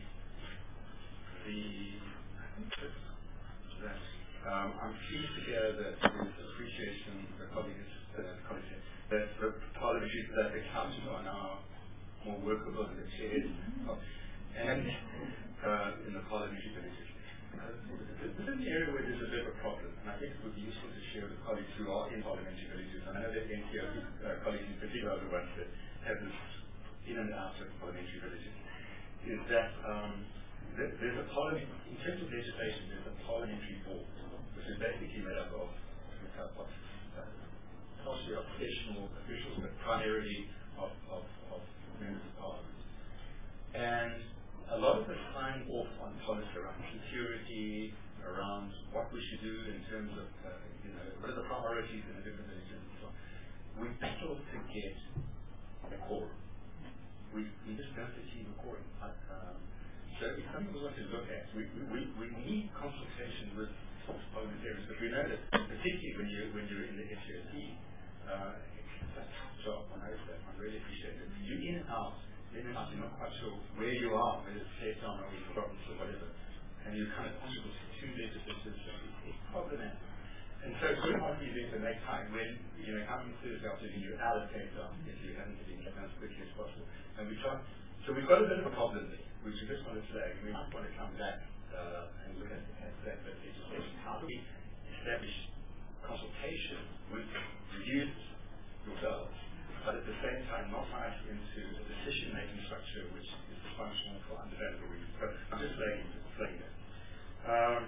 the I think that's, that um, I'm pleased to hear that with appreciation the colleagues uh, colleagues that the parliamentary that the council are now more workable in the chairs of, and uh, in the parliamentary villages. Uh, this is an area where there's a bit of a problem, and I think it would be useful to share with colleagues who are in parliamentary villages. I know that N T O uh, colleagues in particular are the ones that have this in and out of parliamentary villages. Is that um, th- there's a parliament, in terms of legislation, there's a parliamentary board, which is basically made up of, of uh, mostly of professional officials, but primarily of, of, of members of parliament. And a lot of us sign off on policy around security, around what we should do in terms of, uh, you know, what are the priorities in the different villages and so on. We battle to get a quorum. We, we just don't achieve a quorum. Um, so it's something we want to look at. We, we, we need consultation with parliamentarians, but we know that particularly when, you, when you're in the S O C, uh, it's a tough job. I know that. I really appreciate it. You're in and out. In and out, you're not quite sure where you are, whether it's Cape Town or in the province or whatever. and you're kind of possible to two legislators, it's problematic. And so it's very hard for you to make time when, you know, coming Thursday afternoon, you allocate on if you haven't been done as quickly as possible. And we try, so we've got a bit of a problem there, which we just wanted to say, we might want to come back uh, and look at, at that legislation. How do we establish consultation with reviews yourselves, but at the same time not rush into a decision-making structure which is dysfunctional for understandable reasons. So I'm just saying, saying that. Um,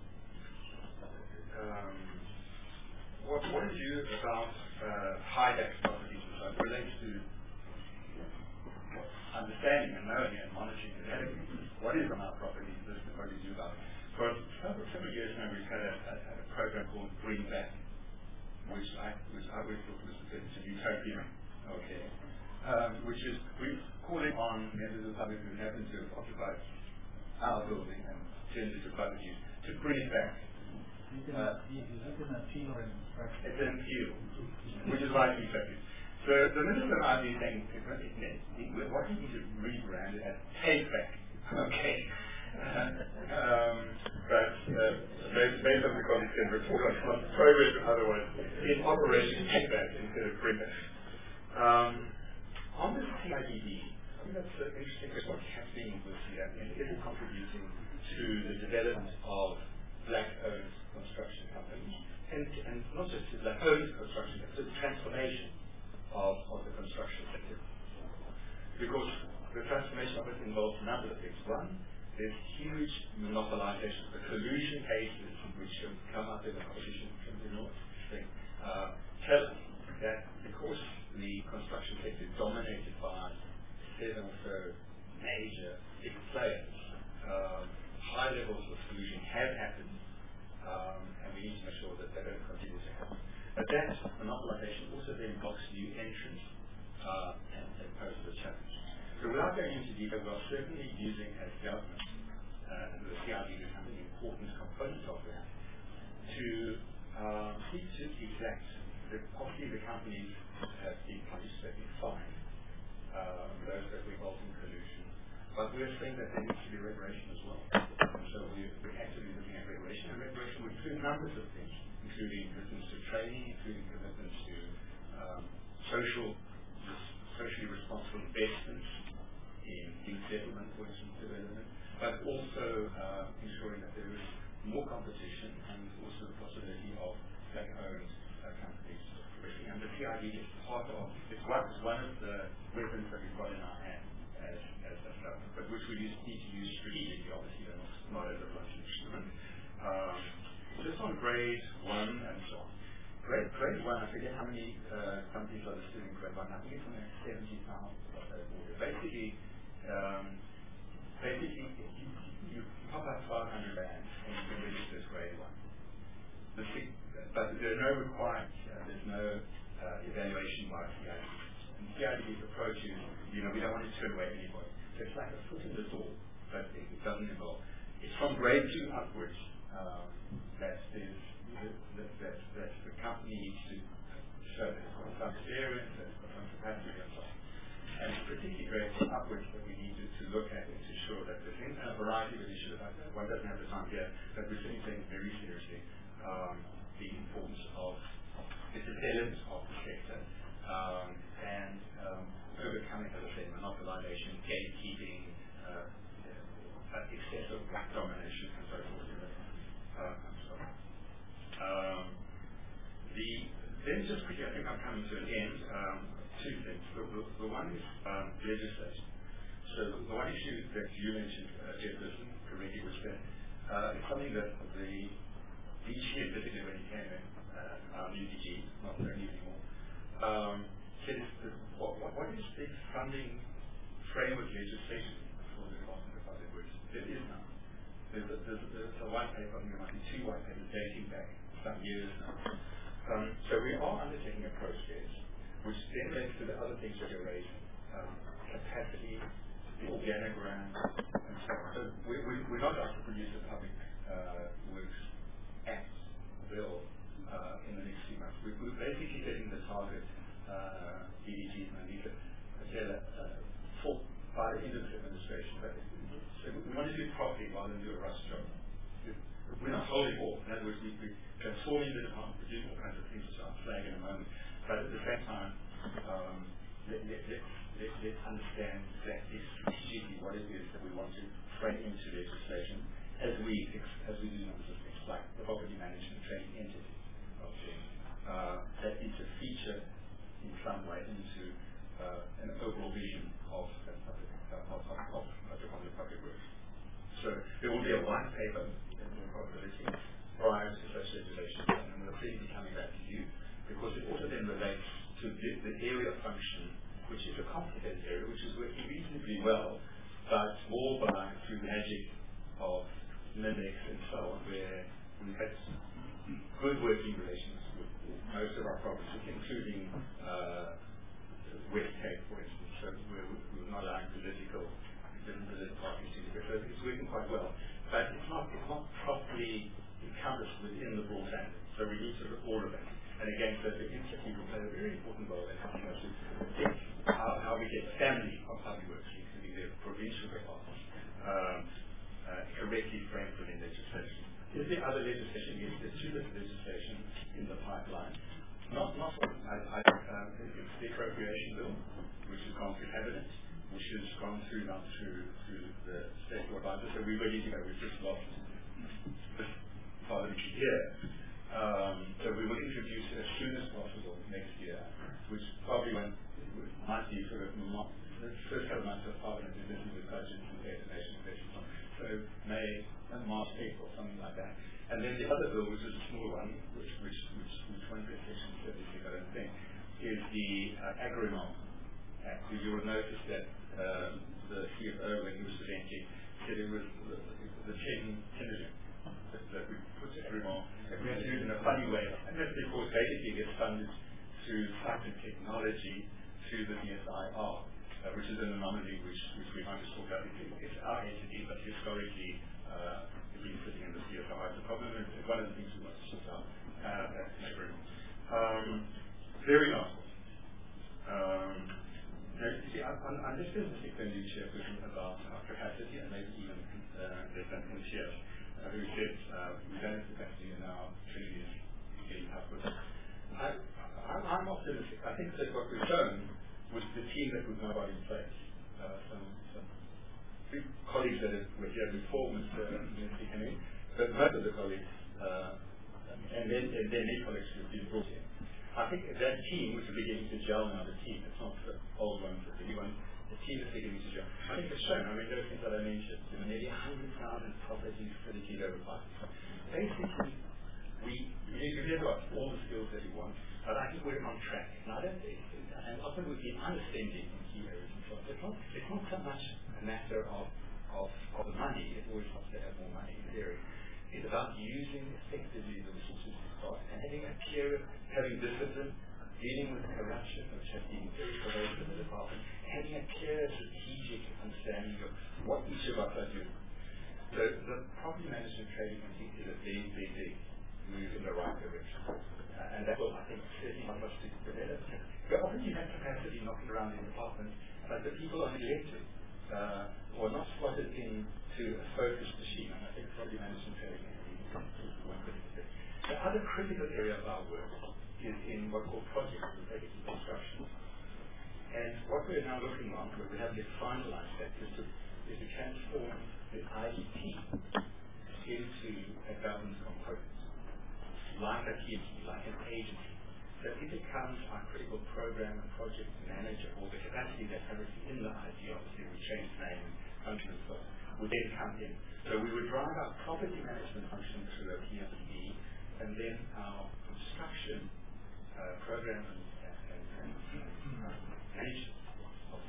um, what, what is you about uh, high-tax properties and so on relates to understanding and knowing and monitoring the category? What is on our properties? This is what we do about it. For several, several years now, we've had a, a, a program called Green Back, which I, which I always thought was a utopia, okay, um, which is, we call it on members of the public who happen to have occupied our building and turned into public use, to bring it back. Uh, is it an appeal or an instruction? It's an appeal, which is why it's utopia. So the minister and I have been saying, what do you need to rebrand it as Take Back, okay? um, but uh, based, based on the colleagues can report on progress or otherwise, in Operation Take Back instead of Bring Back. Um, on the C I D D, I think that's uh, interesting because what's happening with C I D D is it contributing to the development of black-owned construction companies, and, and not just the black-owned construction, but the transformation of, of the construction sector. Because the transformation of it involves a number of things. One, there's huge monopolization. The collusion cases which have come up in the competition from the north uh, tell us that because the construction sector is dominated by seven or so major big players, um, high levels of collusion have happened, um, and we need to make sure that they don't continue to happen. But that monopolization also then blocks new entrants uh, and, and poses a challenge. So without going into detail, we are certainly using as government, uh, and the C I D becomes an important component of that, to uh, seek to exact the obviously the companies have been punished, they've been fined, uh, those that were involved in collusion. But we're saying that there needs to be regulation as well. So we're, we're actively looking at regulation, and regulation would include numbers of things, including commitments to training, including commitments to um, social, socially responsible investments in youth settlement, for instance, development, but also uh, ensuring that there is more competition and also the possibility of black-owned uh, companies. And the C I D is part of, it's one, it's one of the weapons that we've got in our hand as, as a government, but which we use, need to use strategically, obviously, and not as a blunt instrument. Um, just on grade one and so on. Grade, grade one, I forget how many uh, companies are listed in grade one. I think it's something like seventy thousand. Basically, um, basically, you, you pop up five hundred bands and you can register as grade one. The thing, but there are no requirements. Uh, there's no uh, evaluation by C I D. And C I D's approach is, you know, we don't want to turn away anybody. So it's like a foot in the door, but it, it doesn't involve. It's from grade two upwards um, that there's that, that, that the company needs to show that it's got some experience, that it's got some capacity and so on. And it's particularly grade two upwards that we need to, to look at and to ensure that there's a variety of issues. One doesn't have the time here, but we're certainly taking very seriously um, the importance of the surveillance of the sector um, and um, overcoming, as I say, monopolization, gatekeeping, uh, uh, excessive black domination, and so forth. Uh, I'm sorry. Um, the, then just quickly, I think I'm coming to an end. Um, two things. The, the, the one is um, legislation. So the, the one issue that you mentioned, uh, Jefferson, correctly, was that uh, it's something that the D G, particularly when he came in, uh, our new D G, not so new anymore, um, said that what, what, what is the funding framework legislation for the Department of Public Works? There is none. There's a, there's, a, there's a white paper, I think there might be two white papers dating back some years now. Um, so we are undertaking a process which then leads to the other things that you're raising, um, capacity, the organogram, and so on. So we, we, we're not going to produce a Public uh, Works Act bill uh, in the next few months. We, we're basically setting the target, uh, D D Gs and Anita, uh, for by the end of this administration. But so we want to do it properly rather than do a rush job. We're not holding all. In other words, we, we're transforming the department, we're doing all kinds of things which I'll flag in a moment. But at the same time, um, let, let, let, let, let's understand exactly strategically what it is that we want to frame into legislation as we as we do numbers of things like the property management training entity object uh, that interfeature in some way into uh, an overall vision of the public uh, of, of, of the public public works. So there will be a white paper in the probability prior to such legislation, and we'll clearly be coming back to you because it also then relates to the, the area of function, which is a complicated area, which is working reasonably well, but more by through magic of mimics and so on, where we've had good working relations with most of our provinces, including uh, West Cape, for instance. So we're, we're not allowing political, different political parties to do it. So it's working quite well. But it's not, it's not properly encompassed within the broad standard. So we need to look at all of that. And again, so the institute will play a very important role in helping us to think how, how we get the family of public works, including their provincial departments, um, uh, correctly framed within legislation. Is there other legislation? Yes, there's two different legislation in the pipeline. Not, not I, I, um, it's the appropriation bill, which has gone through cabinet, which has gone through now through through the state law advisor. So we really, you know, we've just lost this parliamentary year. Um, so we will introduce it as soon as possible next year, which probably won't, might be sort of not, the first couple of months of Parliament is busy with budgets and destination questions. So May and March, April, something like that. And then the other bill, which is a small one, which which which, which won't get section seventy-six, I don't think, is the uh, Agrinom Act. You will notice that um, the C F O, when he was presenting, said it was the, the ten synergy that, that we put to Agrinom, and we had to do it in a funny way. And that's because basically it gets funded through science and technology through the D S I R, uh, which is an anomaly which, which we might just talk about. It's our entity, but historically uh, it's been sitting in the C S I R. It's a problem, and it's one of the things we want to sort out. Uh, that's Agrinom. Um, very last one. Um, now, you see, unless there's a particular new chairperson about our capacity, and maybe even uh, there's an in here, uh, who said uh, we don't have capacity in our Trinity is getting tough with it. I, I'm, I'm optimistic. I think that what we've shown was the team that we've now got in place. Uh, some, some big colleagues that have, were here before Mister Minister came in, but most of the colleagues, uh, and then and then new colleagues who have been brought in. I think that team, which is beginning to gel now, the team, it's not the old ones, but the new ones, the team is beginning to gel. I think it's shown, I mean, those things that I mentioned, you know, nearly one hundred thousand properties credited over five. Basically, we, we have got all the skills that we want, but I think we're on track. And I don't think, and often we've been underspending in key areas and so on. It's not, it's not so much a matter of, of, of the money, it always helps to have more money in the area. It's about using effectively the resources we've got and having a clear, having discipline, dealing with corruption, which has been very pervasive in the department, having a clear strategic understanding of what each of us are doing. So the property management training is a big, big, big move in the right direction. Uh, and that will, I think, certainly help us to develop. But often you have capacity knocking around in departments, but the people are neglected uh, or not slotted into a focused machine. And I think property management training is one critical thing. The other critical area of our work is in what we call projects related to construction. And what we're now looking on, where we haven't yet finalized that, is to, is to transform the I D T into a governance component, like a T M T, like an agency. So it becomes our critical program and project manager, or the capacity that's currently in the I T, obviously we change name and function and so on, would then come in. So we would drive our property management function through a P M T, and then our construction uh, program and, and, and, and uh, management of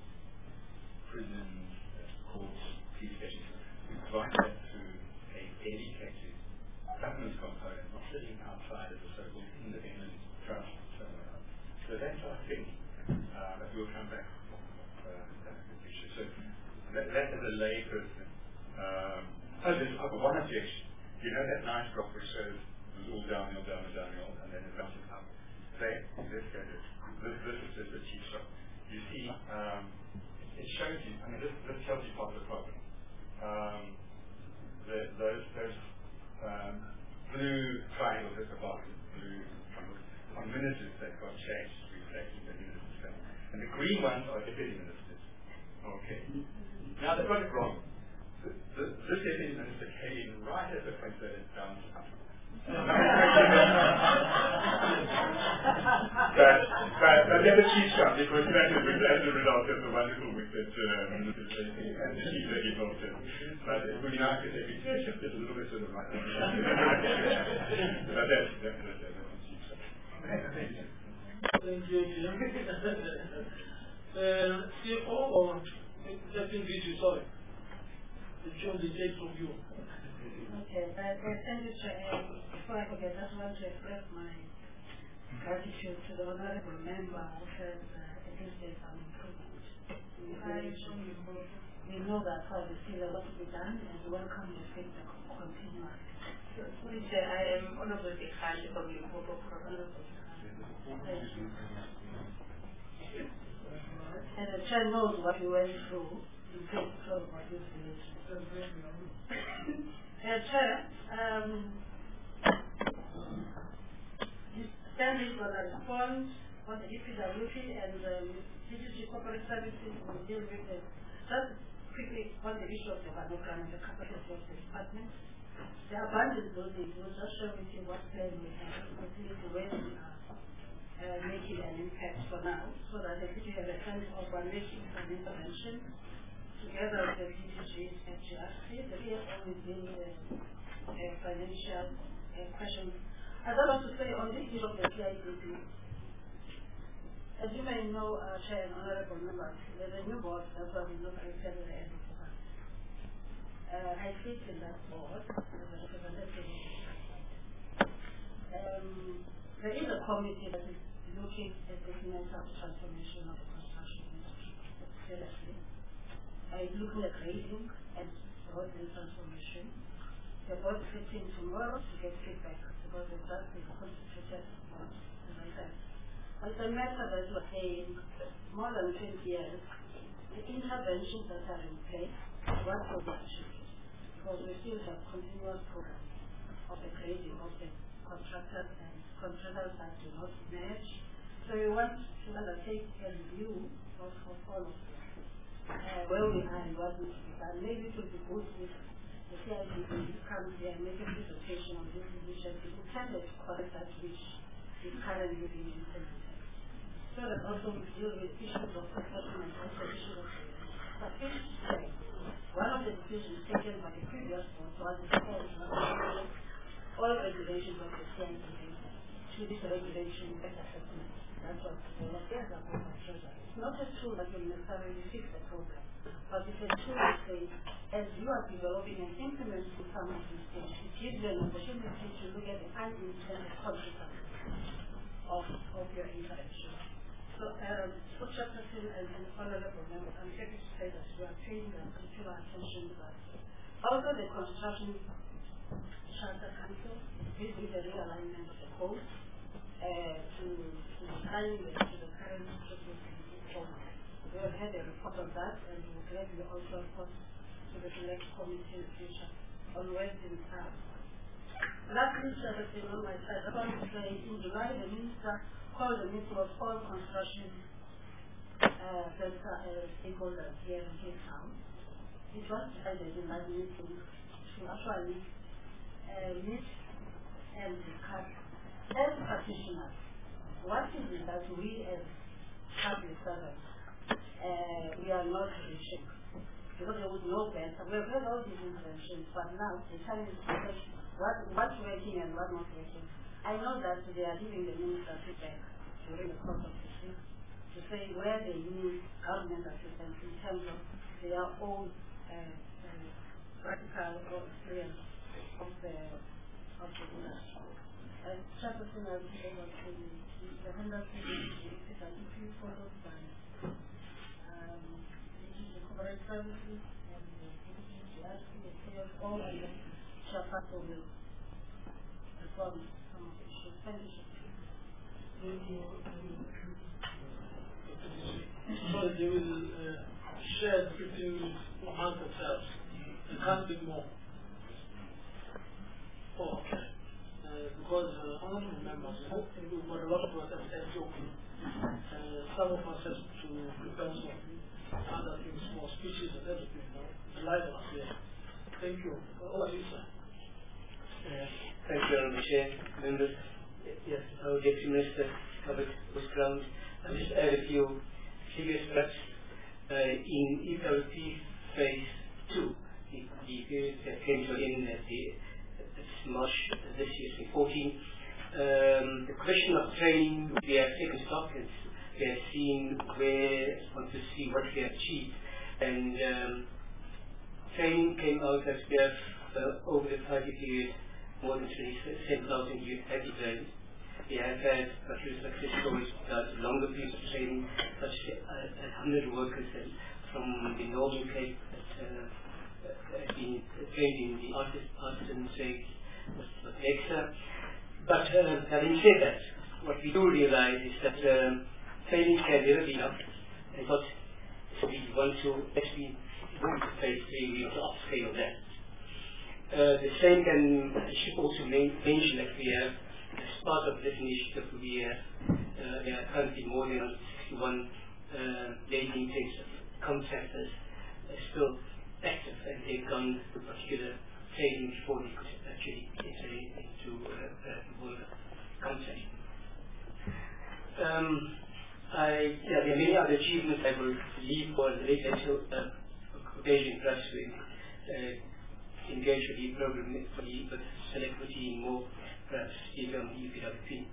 prisons, uh, courts, police stations. We provide that through a dedicated governance component, not sitting outside of the so-called independent trust somewhere else. So that's, I think, uh, that we'll come back uh, that's the issue. So that, that is a lay person. Um, oh, there's oh, one objection. You know that nice graph which shows it was all downhill, downhill, downhill, and then it bounces up. Say, let's go this. This, this is just a cheap shot. You see, um, it it shows you, I mean, this, this tells you part of the problem. Um, the, those those um, blue triangles at the bottom, blue triangles, are ministers that got changed to reflect the ministers. And the green ones are deputy ministers. Okay. Now they've got it wrong. The, the, this deputy minister came in right at the point that it's down to something. but, but, but then the chief shot, because that is as a result of the wonderful work that uh, and the chief that he involved in. But it would be nice if every shift is a little bit to the right. But that's that's that's the chief shot. Thank you. Thank you, Jim. uh, C F O or Deputy V G, sorry. The show the tape from you. Okay, uh, thank you, Chair. Before I forget, I just want to express my gratitude to the honorable member who said uh, at least there's some improvement. We know that how there's still a lot to be done, and we welcome your feedback continuously. Chair, I am Honorable Dekhashi from Limpopo Province. And the Chair knows what you went through in terms of what you did. Uh, Chair, um, standing on a response on the E P W P and um, D G G Corporate Services will deal with it. Just quickly on the issue of the Vanogram and the capacity of the department. The abandoned building will just show with you what plan we have, the way we are uh, making an impact for now, so that if you have a sense of one making some intervention together with the D G G and G R C, the P F O will deal with uh, financial uh, questions. I don't want to say on this issue of the C I D P. As you may know, uh, Chair and Honorable Members, there's a new board that's why we look at the end of the month. Uh, I sit in that board as a representative. Um, there is a committee that is looking at the financial transformation of the construction industry. Seriously. Uh, it's looking at raising and road transformation. The board is sitting tomorrow to get feedback. Because of that, is constituted, as I said. But the matter that we're saying, more than twenty years, the interventions that are in place, what will be achieved? Because we still have continuous programs of the grading of the contractors and contractors that do not match. So we want to undertake a review of, of all of this, uh, where we are and what needs to be done. Maybe it will be good if the C I D B comes here and make a presentation on this initiative. We can correct that which is currently being implemented. So that also we deal with issues of succession and also issues of sufficiency. One of the decisions taken by the previous board was to all regulations of the C I D B to this regulation and assessment. That's what the affairs are for treasury. It's not a tool that will necessarily fix the problem, but it's a tool that says, as you are developing and implementing some of these things, it gives you an opportunity to look at the unintended consequences of, of your intervention. So, um, for Chapter two and, and honorable members, I'm happy to say that we are paying particular attention to that. Also, the Construction Charter Council is with the realignment of the code uh, to, to align with to the current format. We have had a report on that, and we will gladly also report to the select committee in the future on West in South. Lastly, Chairperson, on my side, I want to say in July the Minister called the meeting of all construction uh, center uh, stakeholders here in Cape Town. It was decided in that meeting to actually uh, meet and discuss as practitioners what is it that we as public servants uh, we are not reaching. Because they would know better. We have had all these interventions, but now the time is what what's working and what not working. I know that they are giving the minister feedback during the course of this week to say where they need government assistance in terms of their own uh, uh, practical experience of the of the industry. And Chairperson, I will be able to the hundred fifty that if you followed by um, the corporate services and the G R C, the C F O, and the Chairperson will perform some of the issues. Thank you. So they will uh, share the fifteen minutes amongst themselves. They can't do more. Oh, okay. Uh, because uh, honorable members, we've got a lot of us at S O P. Uh, some of us have to prepare some other things for speeches and everything. You know, the light of us here. Thank you. Over to you, sir. Uh, thank you, Honorable Chair, members. Yes, our Deputy Minister covered this ground. I'll just add a few figures perhaps. Uh, in E P R P phase two, the, the period that came to an end at the at March this year, twenty fourteen, um, the question of training, we have taken stock and we have seen where, want to see what we have achieved. And um, training came out that we have, uh, over the five-year period, more than twenty-seven thousand youth have been trained. We have had a few success stories about longer periods of training, such as uh, one hundred workers and from the Northern Cape that uh, have been trained in the artist, artisan trade with Alexa. But uh, having said that, what we do realize is that um, training can never be enough. And what so we want to actually move to phase three, we want to upscale that. Uh, the same can, I should also main, mention that we have, as part of this initiative, we have, uh, there are currently more than sixty-one uh, lady intakes of contractors uh, still active, and they've gone to particular training before they could actually enter into uh, uh, work contract. Um, I, yeah, there are many other achievements I will leave for the later uh, occasion, perhaps we uh, engage with the program for the but select routine more. Perhaps speak on E P W P.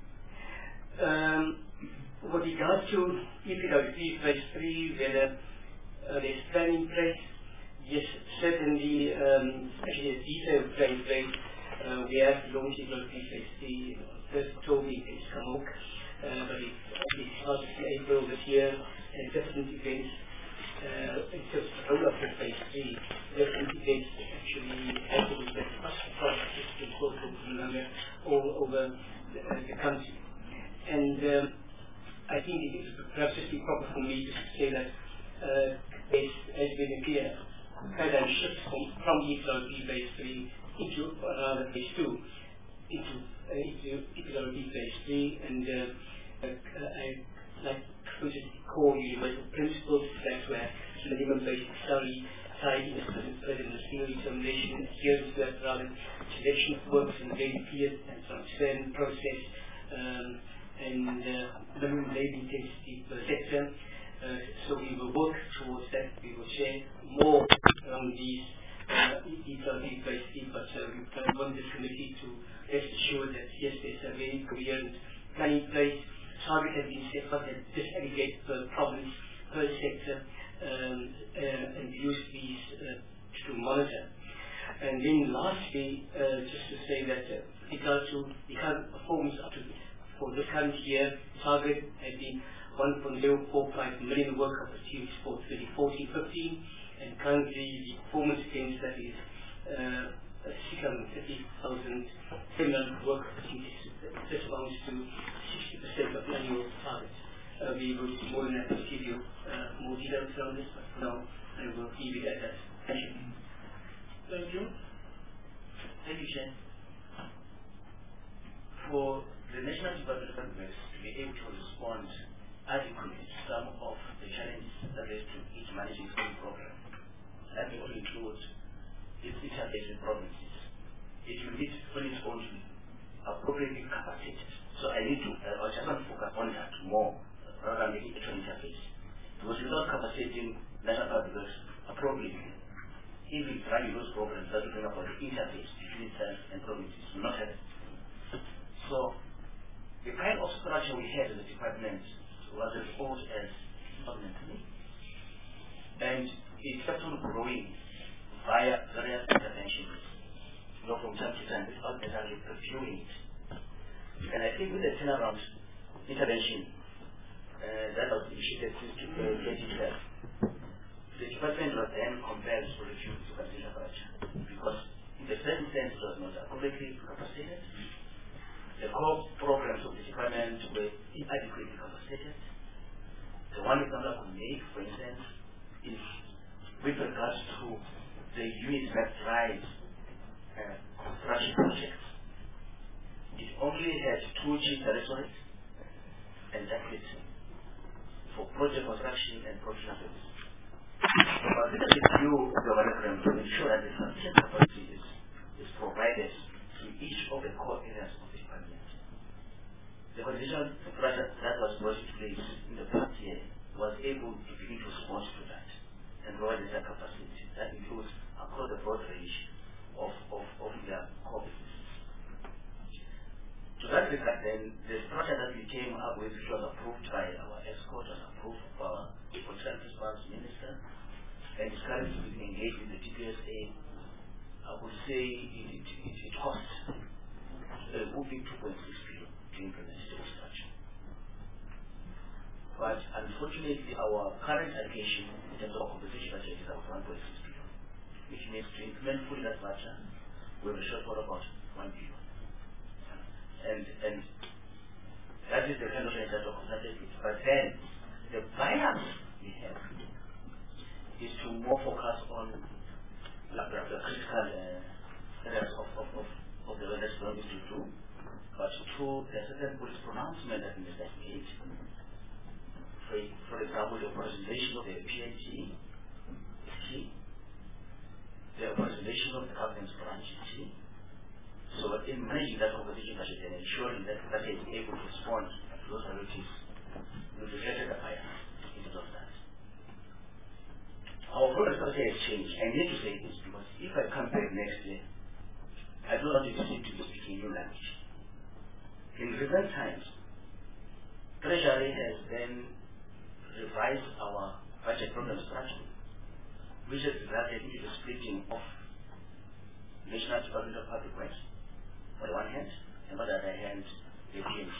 Um, with regard to E P W P phase three, whether uh, there's plan in place, yes, certainly, um, actually a detailed plan in place. Uh, we have launched E P W P phase three first October in Skamok, uh, but it, it started in April this year, and different events, uh, in terms of roll up in phase three, different events actually happening that process in all over the, uh, the country. And um, I think it is perhaps just be proper for me to say that uh, there's, has been a clear paradigm shift from, from E P W P phase three into rather phase two, into, uh, into E P W P phase three, and uh, uh, I like to call universal principles that were minimum basic salary, tied in the single determination, adherence to that rather selection of works in the daily period and transfer process, um, and uh, minimum labor intensity per sector. Uh, so we will work towards that. We will share more around these uh, E P W P phase three, but uh, we want this committee to rest assured that yes, there's a very coherent plan in place. Target has been set up and disaggregate per province, per sector, um, uh, and use these uh, to monitor. And then lastly, uh, just to say that uh, regard to the current performance up to for this current year, target has been one point zero four five million work opportunities for twenty fourteen fifteen, and currently the performance against that is uh, six hundred fifty thousand similar work opportunities. This amounts to sixty percent of annual targets. Uh, we will do more than that to give you uh, more details on this, but for now I will leave it at that. Thank you. Thank you. Thank you, Chair. For the National Development Government to be able to respond adequately to some of the challenges that relate to each managing school program, that will include its interface with provinces. It will need for its own to be appropriately capacitated. So I need to, uh, I just want to focus on that more rather than making it an interface. Because without capacitating national public appropriately, even running those programs that will bring about the interface between itself and provinces will not happen. So the kind of structure we had in the department was as old as fundamentally, and it kept on growing via various interventions, you know, from time to time without necessarily pursuing it. And I think with the turnaround intervention uh, that was initiated since twenty twelve, the department was then compelled to refuse to consider culture because in the present sense it was not appropriately capacitated. The core programs of the department were inadequately capacitated. The one example I could make, for instance, is with regards to the unit that drives uh, construction projects. It only has two chief directorates, and that's it, for project construction and professional services. So our leadership view of the program to ensure that the sufficient capacity is, is provided to each of the core areas of the department. The organization project that was brought into place in the past year was able to begin to respond to that and provide that capacity. That includes across the broad range of, of, of their core businesses. To that regard, then, the structure that we came up with, which was approved by our escort, was approved by our Political Response Minister, and is currently being engaged with the T P S A. I would say it, it, it, it costs uh, would be two point six billion to implement the structure. But unfortunately, our current allocation in terms of compensation budget is about one point six billion, which means to implement fully that structure, we have a shortfall about one billion. And, and that is the kind of thing that we're consulted with. But then, the bias we have is to more focus on like, the, the critical uh, areas of, of, of, of the research we need to do, but to the certain police pronouncement that we made. For, for example, the presentation of the P N G is key. The presentation of the governance branch is key. So in managing that competition budget and ensuring that that is able to respond to those priorities, we reflected the bias in terms of that. Our program strategy has changed. I need to say this because if I come back next year, I don't want you to seem to be speaking new language. In recent times, Treasury has then revised our budget program structure, which has resulted into the splitting of National Department of Public Works on the one hand, and on the other hand, the P N G.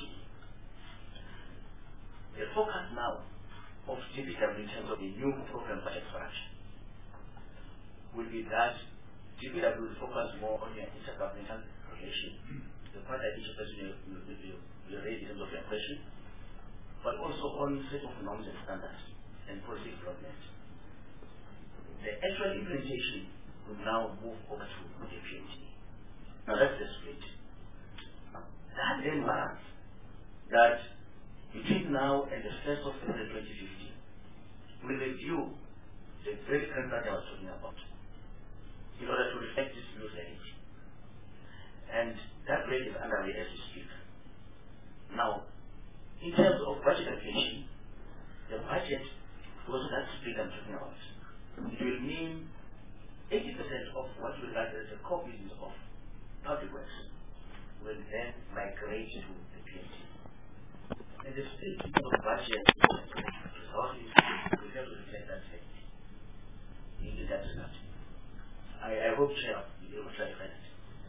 The focus now of D P W in terms of the new program budget structure will be that D P W will focus more on your intergovernmental relation, the part that each person will, will, will, will raise in terms of your question, but also on set of norms and standards and policy development. The actual implementation will now move over to the P N G. Now that's the split. That then warrants that between now and the first of February twenty fifteen, we review the very current that I was talking about in order to reflect this new reality. And that rate is underway as we speak. Now, in terms of budget allocation, the budget was that split I'm talking about. It will mean eighty percent of what we regard as the core business of public works will then migrate to the P N G. And the split of budget resources will have to reflect that fact in that regard. I, I hope, Chair, you will clarify that.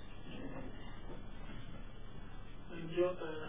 Thank you. Uh,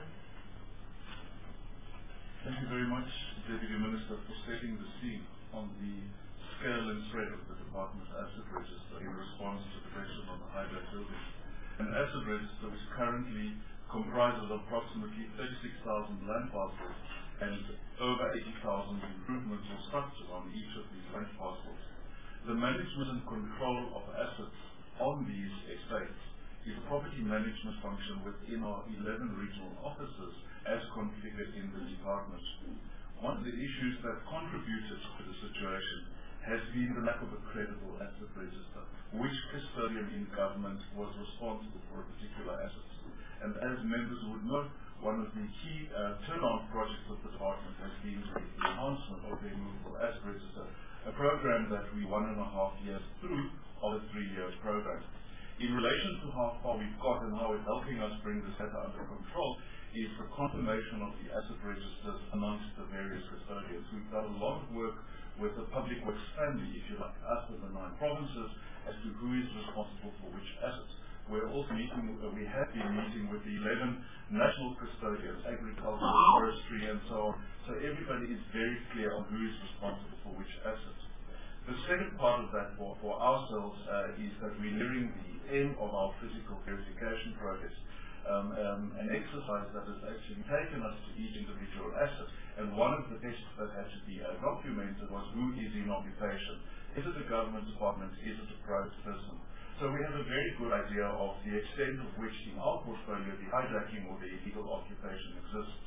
Thank you very much, Deputy Minister, for setting the scene on the scale and spread of the Department's asset register in response to the question on the high-rise building. An asset register which currently comprises approximately thirty-six thousand land parcels and over eighty thousand improvements or structures on each of these land parcels. The management and control of assets on these estates is a property management function within our eleven regional offices as configured in the department. One of the issues that contributed to the situation has been the lack of a credible asset register. Which custodian in government was responsible for a particular asset? And as members would know, one of the key uh, turnaround projects of the department has been the enhancement of the immovable asset register, a program that we one and a half years through of a three-year program. In relation to how far we've got and how it's helping us bring this matter under control is the confirmation of the asset registers amongst the various custodians. We've done a lot of work with the public works family, if you like, us and the nine provinces, as to who is responsible for which assets. We're also meeting, uh, we have been meeting with the eleven national custodians, agriculture, forestry, and so on. So everybody is very clear on who is responsible for which assets. The second part of that for, for ourselves uh, is that we're nearing the end of our physical verification process. um, um, an exercise that has actually taken us to each individual asset. And one of the tests that had to be uh, documented was who is in occupation. Is it a government department? Is it a private person? So we have a very good idea of the extent of which in our portfolio the hijacking or the illegal occupation exists.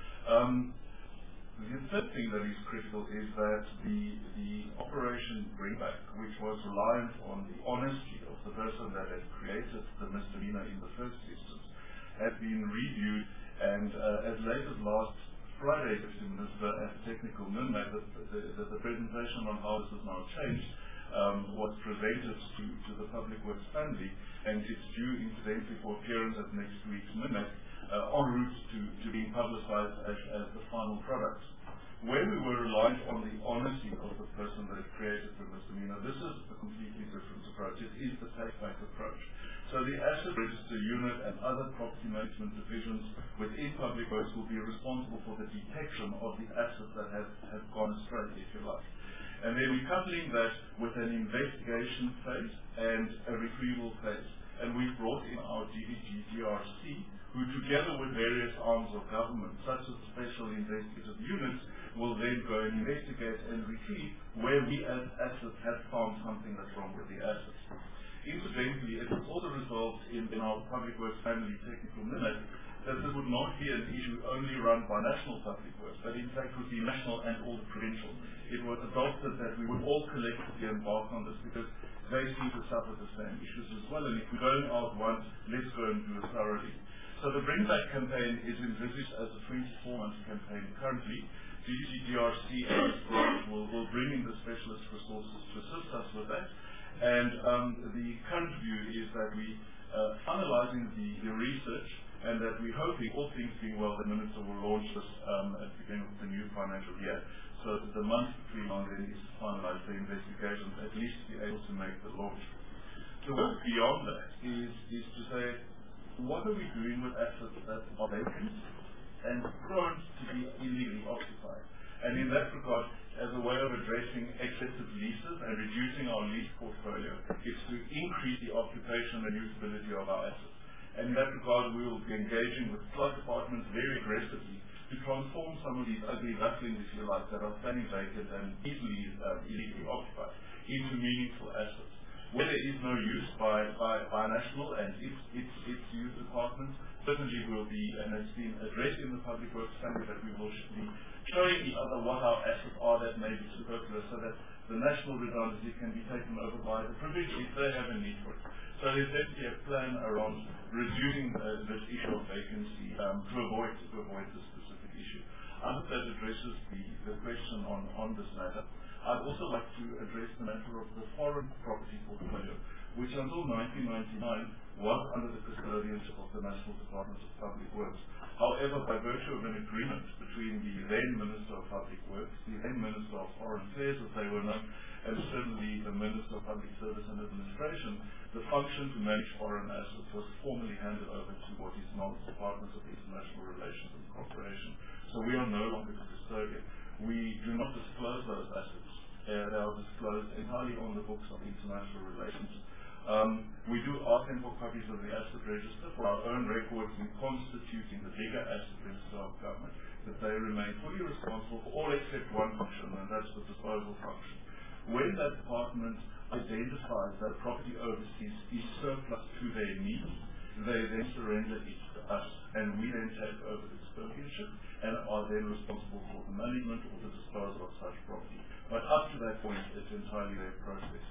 Um, the third thing that is critical is that the, the Operation Bringback, which was reliant on the honesty of the person that had created the misdemeanor in the first instance, has been reviewed, and uh, as late as last Friday, Deputy Minister, at Technical Minmac, the, the, the, the presentation on how this has now changed um, was presented to, to the Public Works family, and it's due incidentally for appearance at next week's Minmac, uh, en route to, to being publicized as, as the final product. Where we were reliant on the honesty of the person that created the misdemeanor, this is a completely different approach. It is the take-back approach. So the Asset Register Unit and other property management divisions within Public Works will be responsible for the detection of the assets that have, have gone astray, if you like. And then we're coupling that with an investigation phase and a retrieval phase. And we've brought in our D V G D R C, who together with various arms of government, such as special investigative units, will then go and investigate and retrieve where we as assets have found something that's wrong with the assets. Incidentally, it was also resolved in, in our Public Works family technical minute that this would not be an issue only run by national public works, but in fact would be national and all the provincial. It was adopted that we would all collectively embark on this because they seem to suffer the same issues as well, and if we're going out once, let's go and do it thoroughly. So the Bring Back campaign is envisaged as a twenty-four month campaign currently. D V G D R C will, will bring in the specialist resources to assist us with that. And um, the current view is that we uh, finalizing the, the research, and that we're hoping, all things being well, the Minister will launch this um, at the beginning of the new financial year. So that the month between now and then is to finalize the investigations, at least to be able to make the launch. The work beyond that is, is to say, what are we doing with assets that are vacant and prone to be illegally occupied? And in that regard, as a way of addressing excessive leases and reducing our lease portfolio, is to increase the occupation and usability of our assets. And in that regard, we will be engaging with flood departments very aggressively to transform some of these ugly ducklings, if you like, that are standing vacant and easily uh, illegally occupied, into meaningful assets. Where there is no use by, by, by national and its, its, its use departments, certainly will be, and it's been addressed in the Public Works family, that we will be showing each other what our assets are that may be superfluous, so that the national redundancy can be taken over by the provincial if they have a need for it. So there's definitely a plan around reducing uh, this issue of vacancy um, to avoid to avoid this specific issue. I hope that addresses the, the question on, on this matter. I'd also like to address the matter of the foreign property portfolio, which until nineteen ninety-nine was under the custodianship of the National Department of Public Works. However, by virtue of an agreement between the then Minister of Public Works, the then Minister of Foreign Affairs, as they were known, and certainly the Minister of Public Service and Administration, the function to manage foreign assets was formally handed over to what is now the Department of International Relations and Cooperation. So we are no longer the custodian. We do not disclose those assets. Uh, they are disclosed entirely on the books of international relations. Um, we do ask them for copies of the asset register for our own records in constituting the bigger asset register of government, that they remain fully responsible for all except one function, and that's the disposal function. When that department identifies that property overseas is surplus to their needs, they then surrender it to us, and we then take over the custodianship and are then responsible for the management or the disposal of such property. But up to that point, it's entirely their process.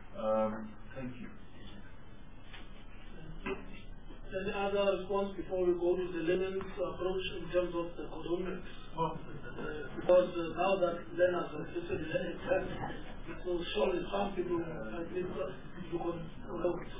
Um, thank you. Any other response before we go to the Lenin's approach in terms of the condonments? Uh, because uh, now that Len has assisted in Lenin, so surely some people at least uh, you can condone it.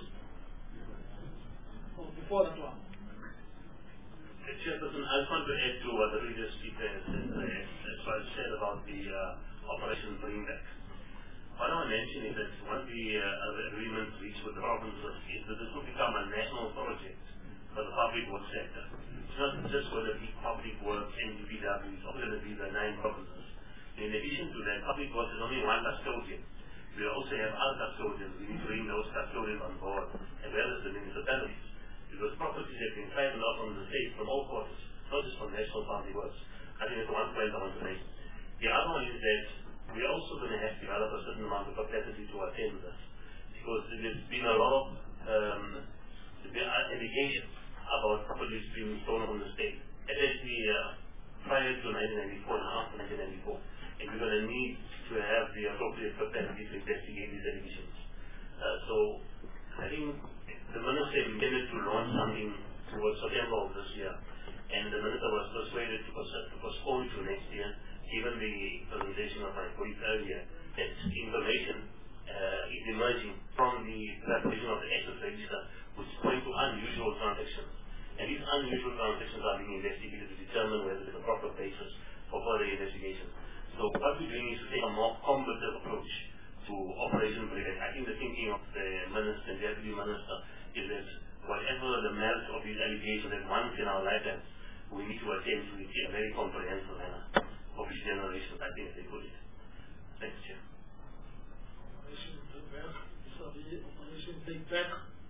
Oh, before that one. Chairperson, I just want to add to what the previous speaker has said, uh, as well as said about the uh, Operation Bringback. What I want to mention is that one of the uh, agreements reached with the provinces is that this will become a national project for the public works sector. It's not just going to be public works and U P W, it's also going to be the nine provinces. In addition to that, public works is only one custodian. We also have other custodians. We need to bring those custodians on board, as well as the municipalities. because properties have been signed out from the state, from all quarters, not just from National Family Works. I think that's one point I want to make. The other one is that we're also going to have to develop a certain amount of capacity to attend this, because there's been a lot of um, allegations about properties being stolen from the state, especially uh, prior to nineteen ninety-four and after nineteen ninety-four. And we're going to need to have the appropriate capacity to investigate these allegations. Uh, so I think the minister intended to launch something towards September of this year, and the minister was persuaded to, pos- to postpone to next year, given the presentation of my colleague earlier, that information uh, is emerging from the preparation of the asset register, which point to unusual transactions. And these unusual transactions are being investigated to determine whether there's a proper basis for further investigation. So what we're doing is to take a more combative approach to Operation Brigade. I think the thinking of the minister and deputy minister is that whatever the merit of these allegations, that once in our lifetimes we need to attend to it in a very comprehensive manner of each generation, I think they put it. Thanks, Chair. Operation Big Back.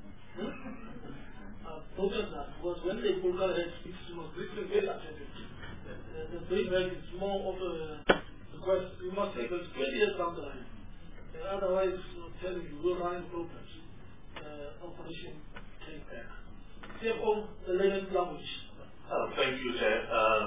Uh, protest that was when they pulled out their speech, it was listening very attentive. Uh, the Big Back is more of a request. You must take us twenty years down the line. Uh, otherwise, I'm telling you, we're running programs. Uh, Operation Big Back. C F O, the latest language. Uh, thank you, Chair. Uh,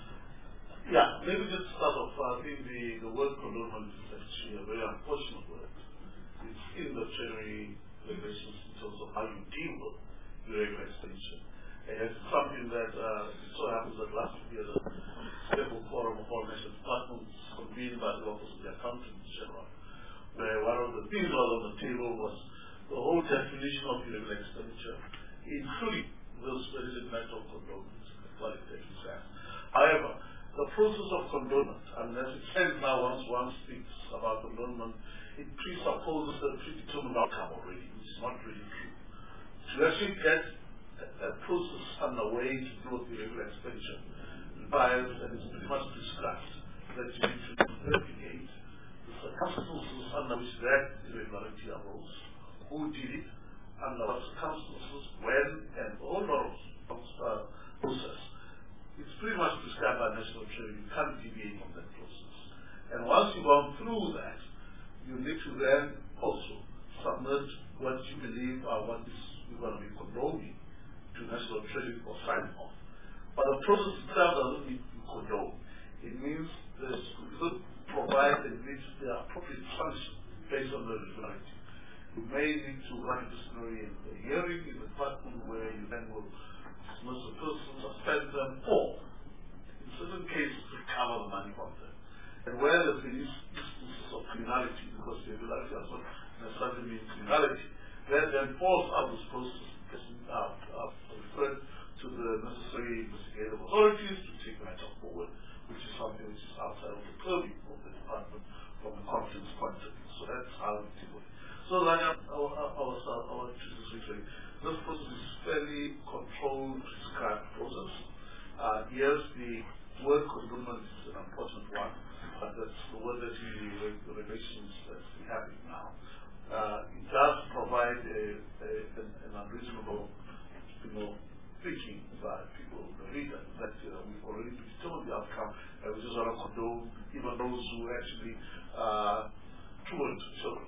yeah, maybe just start off. I think the, the word condolence is actually a very unfortunate word. It's in the Treasury regulations in terms of how you deal with irregular expenditure. And it's something that uh, it so happens that last year the Stable Forum of All National Departments convened by the Office of the Accountant General, where one of the things was on the table was the whole definition of irregular expenditure, including those where is a matter of condolence, qualitative sense. However, the process of condolence, and as it says now, once one speaks about condolence, it presupposes a predetermined outcome already, which is not really true. To actually get a, a process underway to do with irregular expenditure requires, and it's pretty much prescribed, that you need to investigate the circumstances under which that irregularity arose, who did it, under what circumstances, when, and all of uh, process. It's pretty much prescribed by national treasury. You can't deviate from that process. And once you've gone through that, you need to then also submit what you believe are what is you're going to be condoning to national treasury for sign off. But the process itself doesn't need to be condoned. It means that you should provide at least the appropriate function based on the regularity. You may need to run a disciplinary hearing in the department where you then will dismiss the person, suspend them, or in certain cases recover the money from them. And where there's been instances of criminality, because irregularity does not necessarily mean criminality, then then force out this process uh, uh, referred to the necessary investigative authorities to take the matter forward, which is something which is outside of the purview of the department from a confidence point of view. So that's how we deal with it. So like our, our, our, our this process is fairly controlled, prescribed process. Uh, yes, the word condolence is an unfortunate one, but that's the word that we the regulations that we have now. Uh, it does provide a, a, an, an unreasonable, you know, thinking by people, the reader, that uh, we've already determined the outcome, and we just want to condone even those who actually uh, truant children.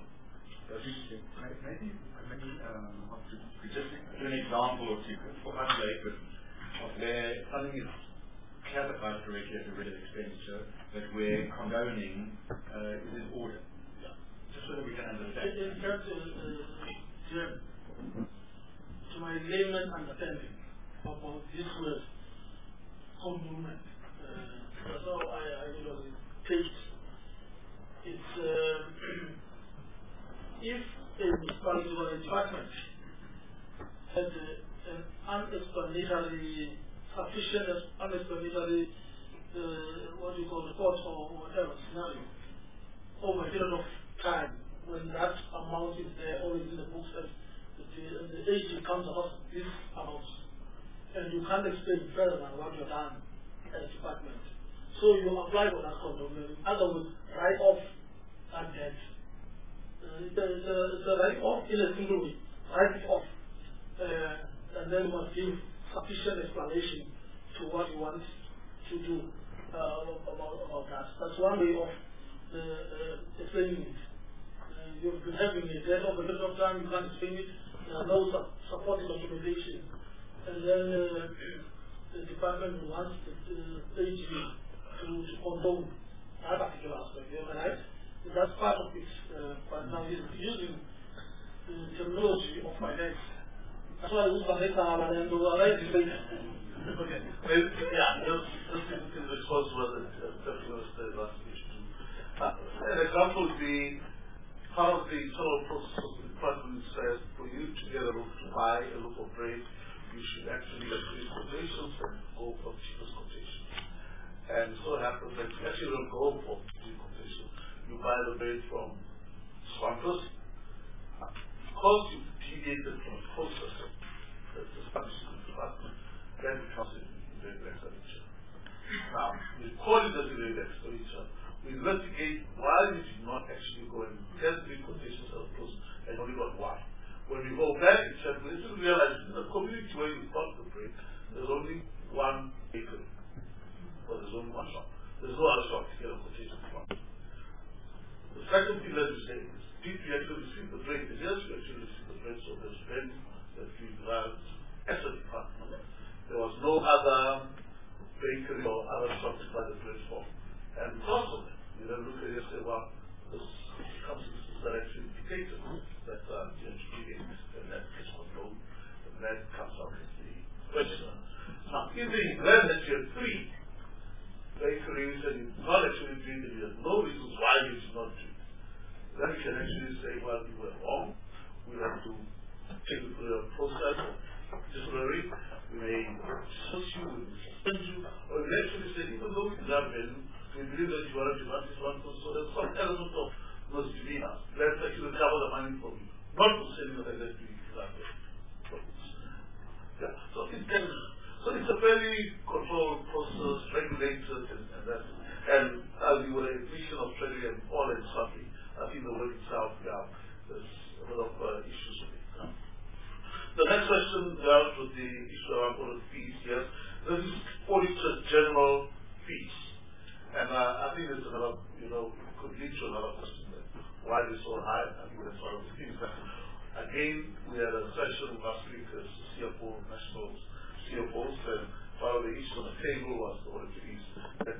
Maybe, maybe um, to just give an example or two for us layperson of where something is classified correctly as a regular expenditure, but where condoning uh, is in order. Yeah. Just so that we can understand. In terms of, uh, to my layman understanding about this word, condonment, uh, so I, I usually take it's uh, if a municipality or a department has a, an unexplanatory, sufficient unexplanatory, uh, what do you call, report or whatever scenario, over a period of time, when that amount is there or is in the books that the, the agent comes across this amount, and you can't explain further than what you've done as a department. So you apply for that condom. In other words, write off that debt. Uh, it's a, it's a, it's a write off in a single way. Write it off. Uh, and and then you must give sufficient explanation to what you want to do uh, about, about that. That's one way of uh, uh, explaining it. Uh, you've been having it there over a period of time, you can't explain it, there are no su supporting documentation. And then uh, the department wants the uh, A G to, to condone that particular aspect, right? That's part of it. Uh, but now he's using the terminology of finance. That's why we use finance and then the right is okay. Well, yeah, just, just in response to what the Secretary was last week. Uh, an example would be part of the total process of the department says for you to get a look to buy a look of bread, you should actually increase quotations and go for cheapest quotation. And so it happens that you actually don't go for cheap quotation. You buy the bread from Swampers. Because you deviated from the process that's established in the department, then it becomes a direct expenditure. Now, we call it a direct expenditure. We investigate why we did not actually go and get three quotations of those and only got one. When we go back and check, we should realize in the community where you bought the bread, there's only one bakery. Or there's only one shop. There's no other shop to get a quotation from. The second thing that we say is, did we actually receive the bread? Yes, we actually received the bread, so there's bread that we derived as a department. There was no other bakery or other shop to buy the bread from. And because of that, we then look at it and say, well, this comes to this that actually indicated that uh, the engineering and that gets controlled, and that comes out as the question. Now, if the event that you have three bakeries and you're not actually doing it, you have no reasons why you should not do it, then you can actually say, well, you were wrong. We have to take it through a process of disciplinary. We may search you, we may suspend you, or we may actually say, even though we deserve value, we believe that you are a this one, so there's some element of misdemeanor. Let's actually cover the money from you, not to send you like that to you. Yeah, so it can, so it's a very controlled process, regulated, and, and that. And as you were a vision of treasury and all and something, I think the word itself, yeah, there's a lot of uh, issues with it. Yeah. The next question dealt with the issue around audit fees. Yes, this is auditor general fees. And uh, I think there's another, you know, it could lead to another question there. Why are they so high? I think that's one of the things that, again, we had a session last week as C F O, national C F Os, and part of the issue on the table was the audit fees. That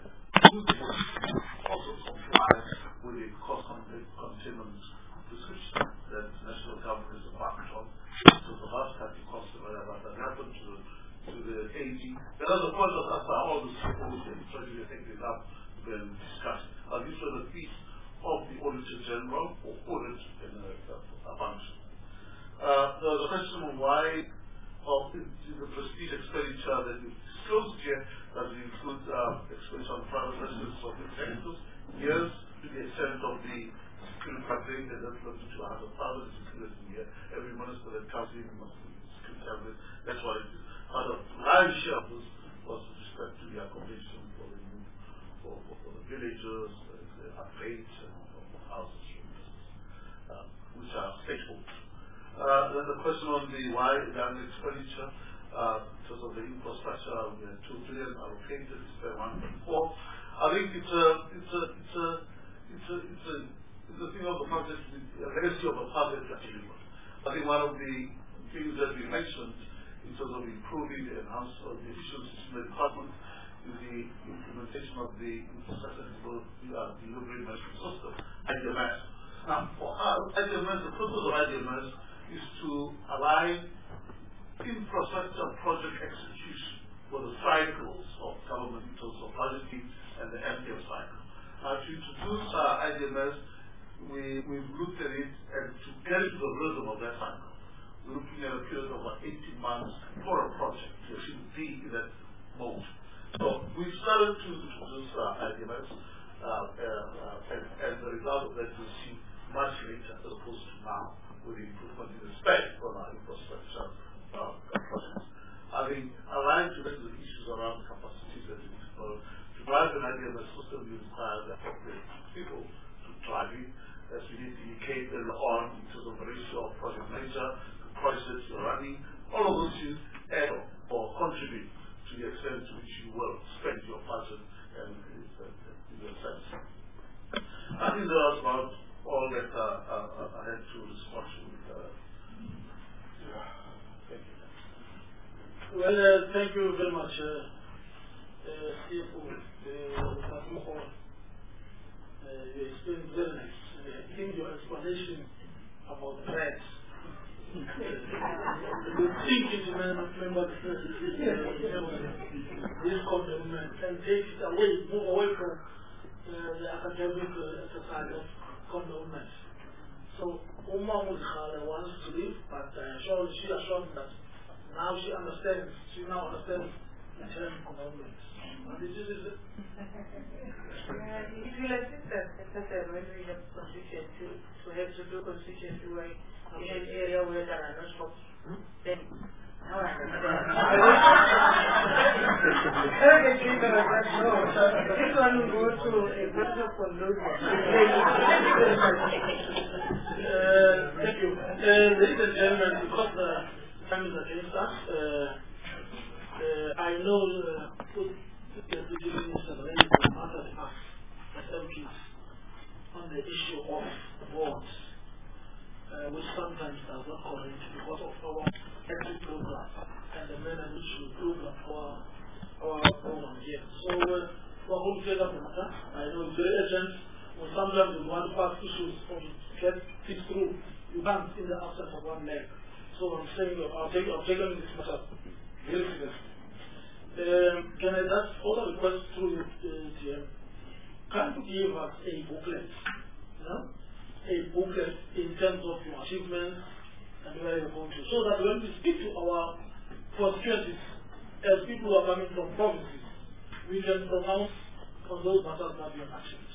also comply with the cost containment prescription that the national government is embarked on. So the last time it cost whatever that happened to, to the A G. There are the point of after all the C F Os and treasury take it up and discuss. Uh, these were the fees of the Auditor General or audit in a, a function. Uh, there was a question on why of the, the prestige expenditure that we disclosed here, that we include uh, expenditure on private residence of executives, yes, to the extent of the security campaign that that's up to two hundred thousand security in here. Every minister that comes in must be security campaign. That's why it is. Part of the lion's share of this was with respect to the accommodation for the for, for, for the villagers, uh, the upgrades, and for houses, uh, which are stakeholders. Uh, then the question on the why down expenditure, uh, because of the infrastructure, we had two billion allocated, we spent one point four. I think it's a, it's a, it's a, it's a, it's a, it's a thing of the public, a legacy of a public achievement. I think one of the things that we mentioned in terms of improving the enhancement of the efficiency in the department is the implementation of the infrastructure delivery management system, I D M S. Now, for us, I D M S, the purpose of I D M S is to align infrastructure project execution for the cycles of government in terms of budgeting and the M P F cycle. Now, to introduce uh, I D M S, we, we've looked at it, and to get into the rhythm of that cycle, we're looking at a period of about eighteen months for a project to actually be in that mode. So we've started to introduce uh, I D M S, uh, uh, uh, and, and the result of that we'll see much later as opposed to now, with the improvement in the spec on our infrastructure uh, projects. I think aligned to the issues around capacity that we develop, to drive an I D M S system, you require the appropriate people to drive it, as we need to indicate earlier on in terms of the ratio of project manager, the projects you're running, all of those issues add or contribute to the extent to which you will spend your budget and in your sense. I think that was about all that uh, uh, I had to respond to. Uh, yeah. Thank you. Well, uh, thank you very much, uh, uh, C F O. Uh, uh, you explained very nice. Uh, I think your explanation about threats. You think it members uh, this commitment and take it away, move away from uh, the academic uh, exercise of commitment. So Umma Mulkhala wants to leave, but uh, sure, she assured that now she understands, she now understands the term commitment. And this is it. Yeah, it will assist us, especially when we have constituency, to have to do constituency work in an area where there are no shops. Then, now I this one will go to a personal condolences. Uh, thank you. Uh, ladies and gentlemen, because the time is against us, uh, uh, I know uh, the Deputy Minister raised the matter of us as M Ps on the issue of votes, uh, which sometimes does not correct because of our exit program and the manner in which we program our, our program here. So, uh, we're going to take up the matter. I know it's very urgent. When sometimes we want to pass issues or get things through, you can't in the absence of one leg. So I'm saying I'll take I'll take on this matter very seriously. Um, can I just also request through the uh, T M, can you give us a booklet, you know, a booklet in terms of your achievements and where you're going to, so that when we speak to our constituencies, as people who are coming from provinces, we can pronounce on those matters that we have actions.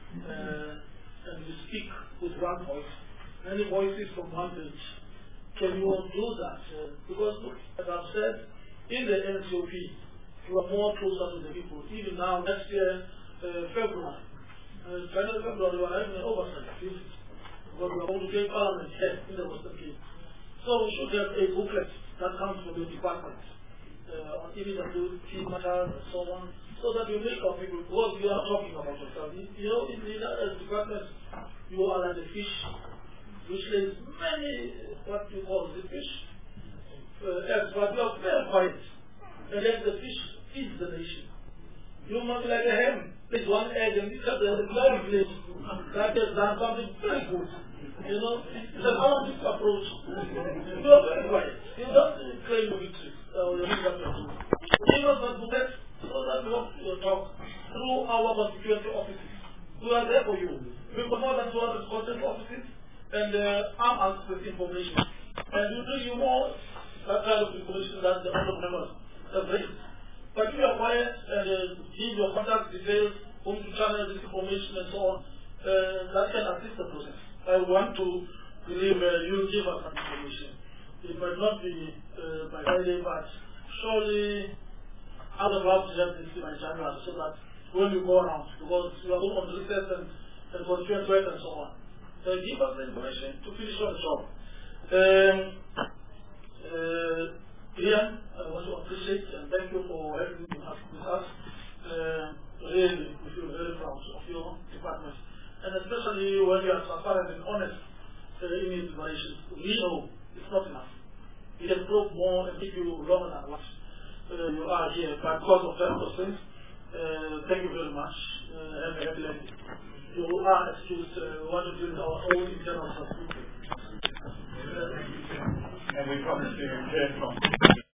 Uh, and we speak with one voice, many voices from one page. Can you all do that? Uh, because, look, as I've said, in the N C O P, you are more closer to the people. Even now, next year, uh, February, uh, January, February, we are having an oversight visit. Because we are going to take Parliament here in the Western Cape. So we should have a booklet that comes from the department uh, on E B W, T matters, and so on, so that you make our people, because you are talking about yourself. You, you know, in the uh, department, you are like a fish, which lays many, what you call the fish, uh, eggs, but you are very quiet. And then the fish feeds the nation. You must be like a hen, lays one egg and it's at the very village that has done something very good. You know, it's an honest approach. You are very quiet. You don't claim your victory. Uh, your victory. Give us a booklet so that we will talk through our constituency offices. We are there for you. We've got more than two hundred constituency offices and uh, arm us with information. And we bring you more that kind of information than the other members have raised. But if you are quiet and uh, give your contact details, whom to channel this information and so on, uh, that can assist the process. I want to believe uh, you give us some information. It might not be uh, by Friday, but surely out of our this by January, so that when you go around, because you are all on research and, and constituent work and so on. So give us the information to finish on the job. Um, uh, Ian, I want to appreciate and thank you for having been with us. Uh, really, we feel very proud of your department. And especially when you are transparent and honest uh, in your deliberations. We know it's not enough. We can probe more and give you longer than what uh, you are here. But because of that percent, uh, thank you very much. Uh, have a happy day. You are excused. Uh, we want to build our own internal substitute. And we promise to hear from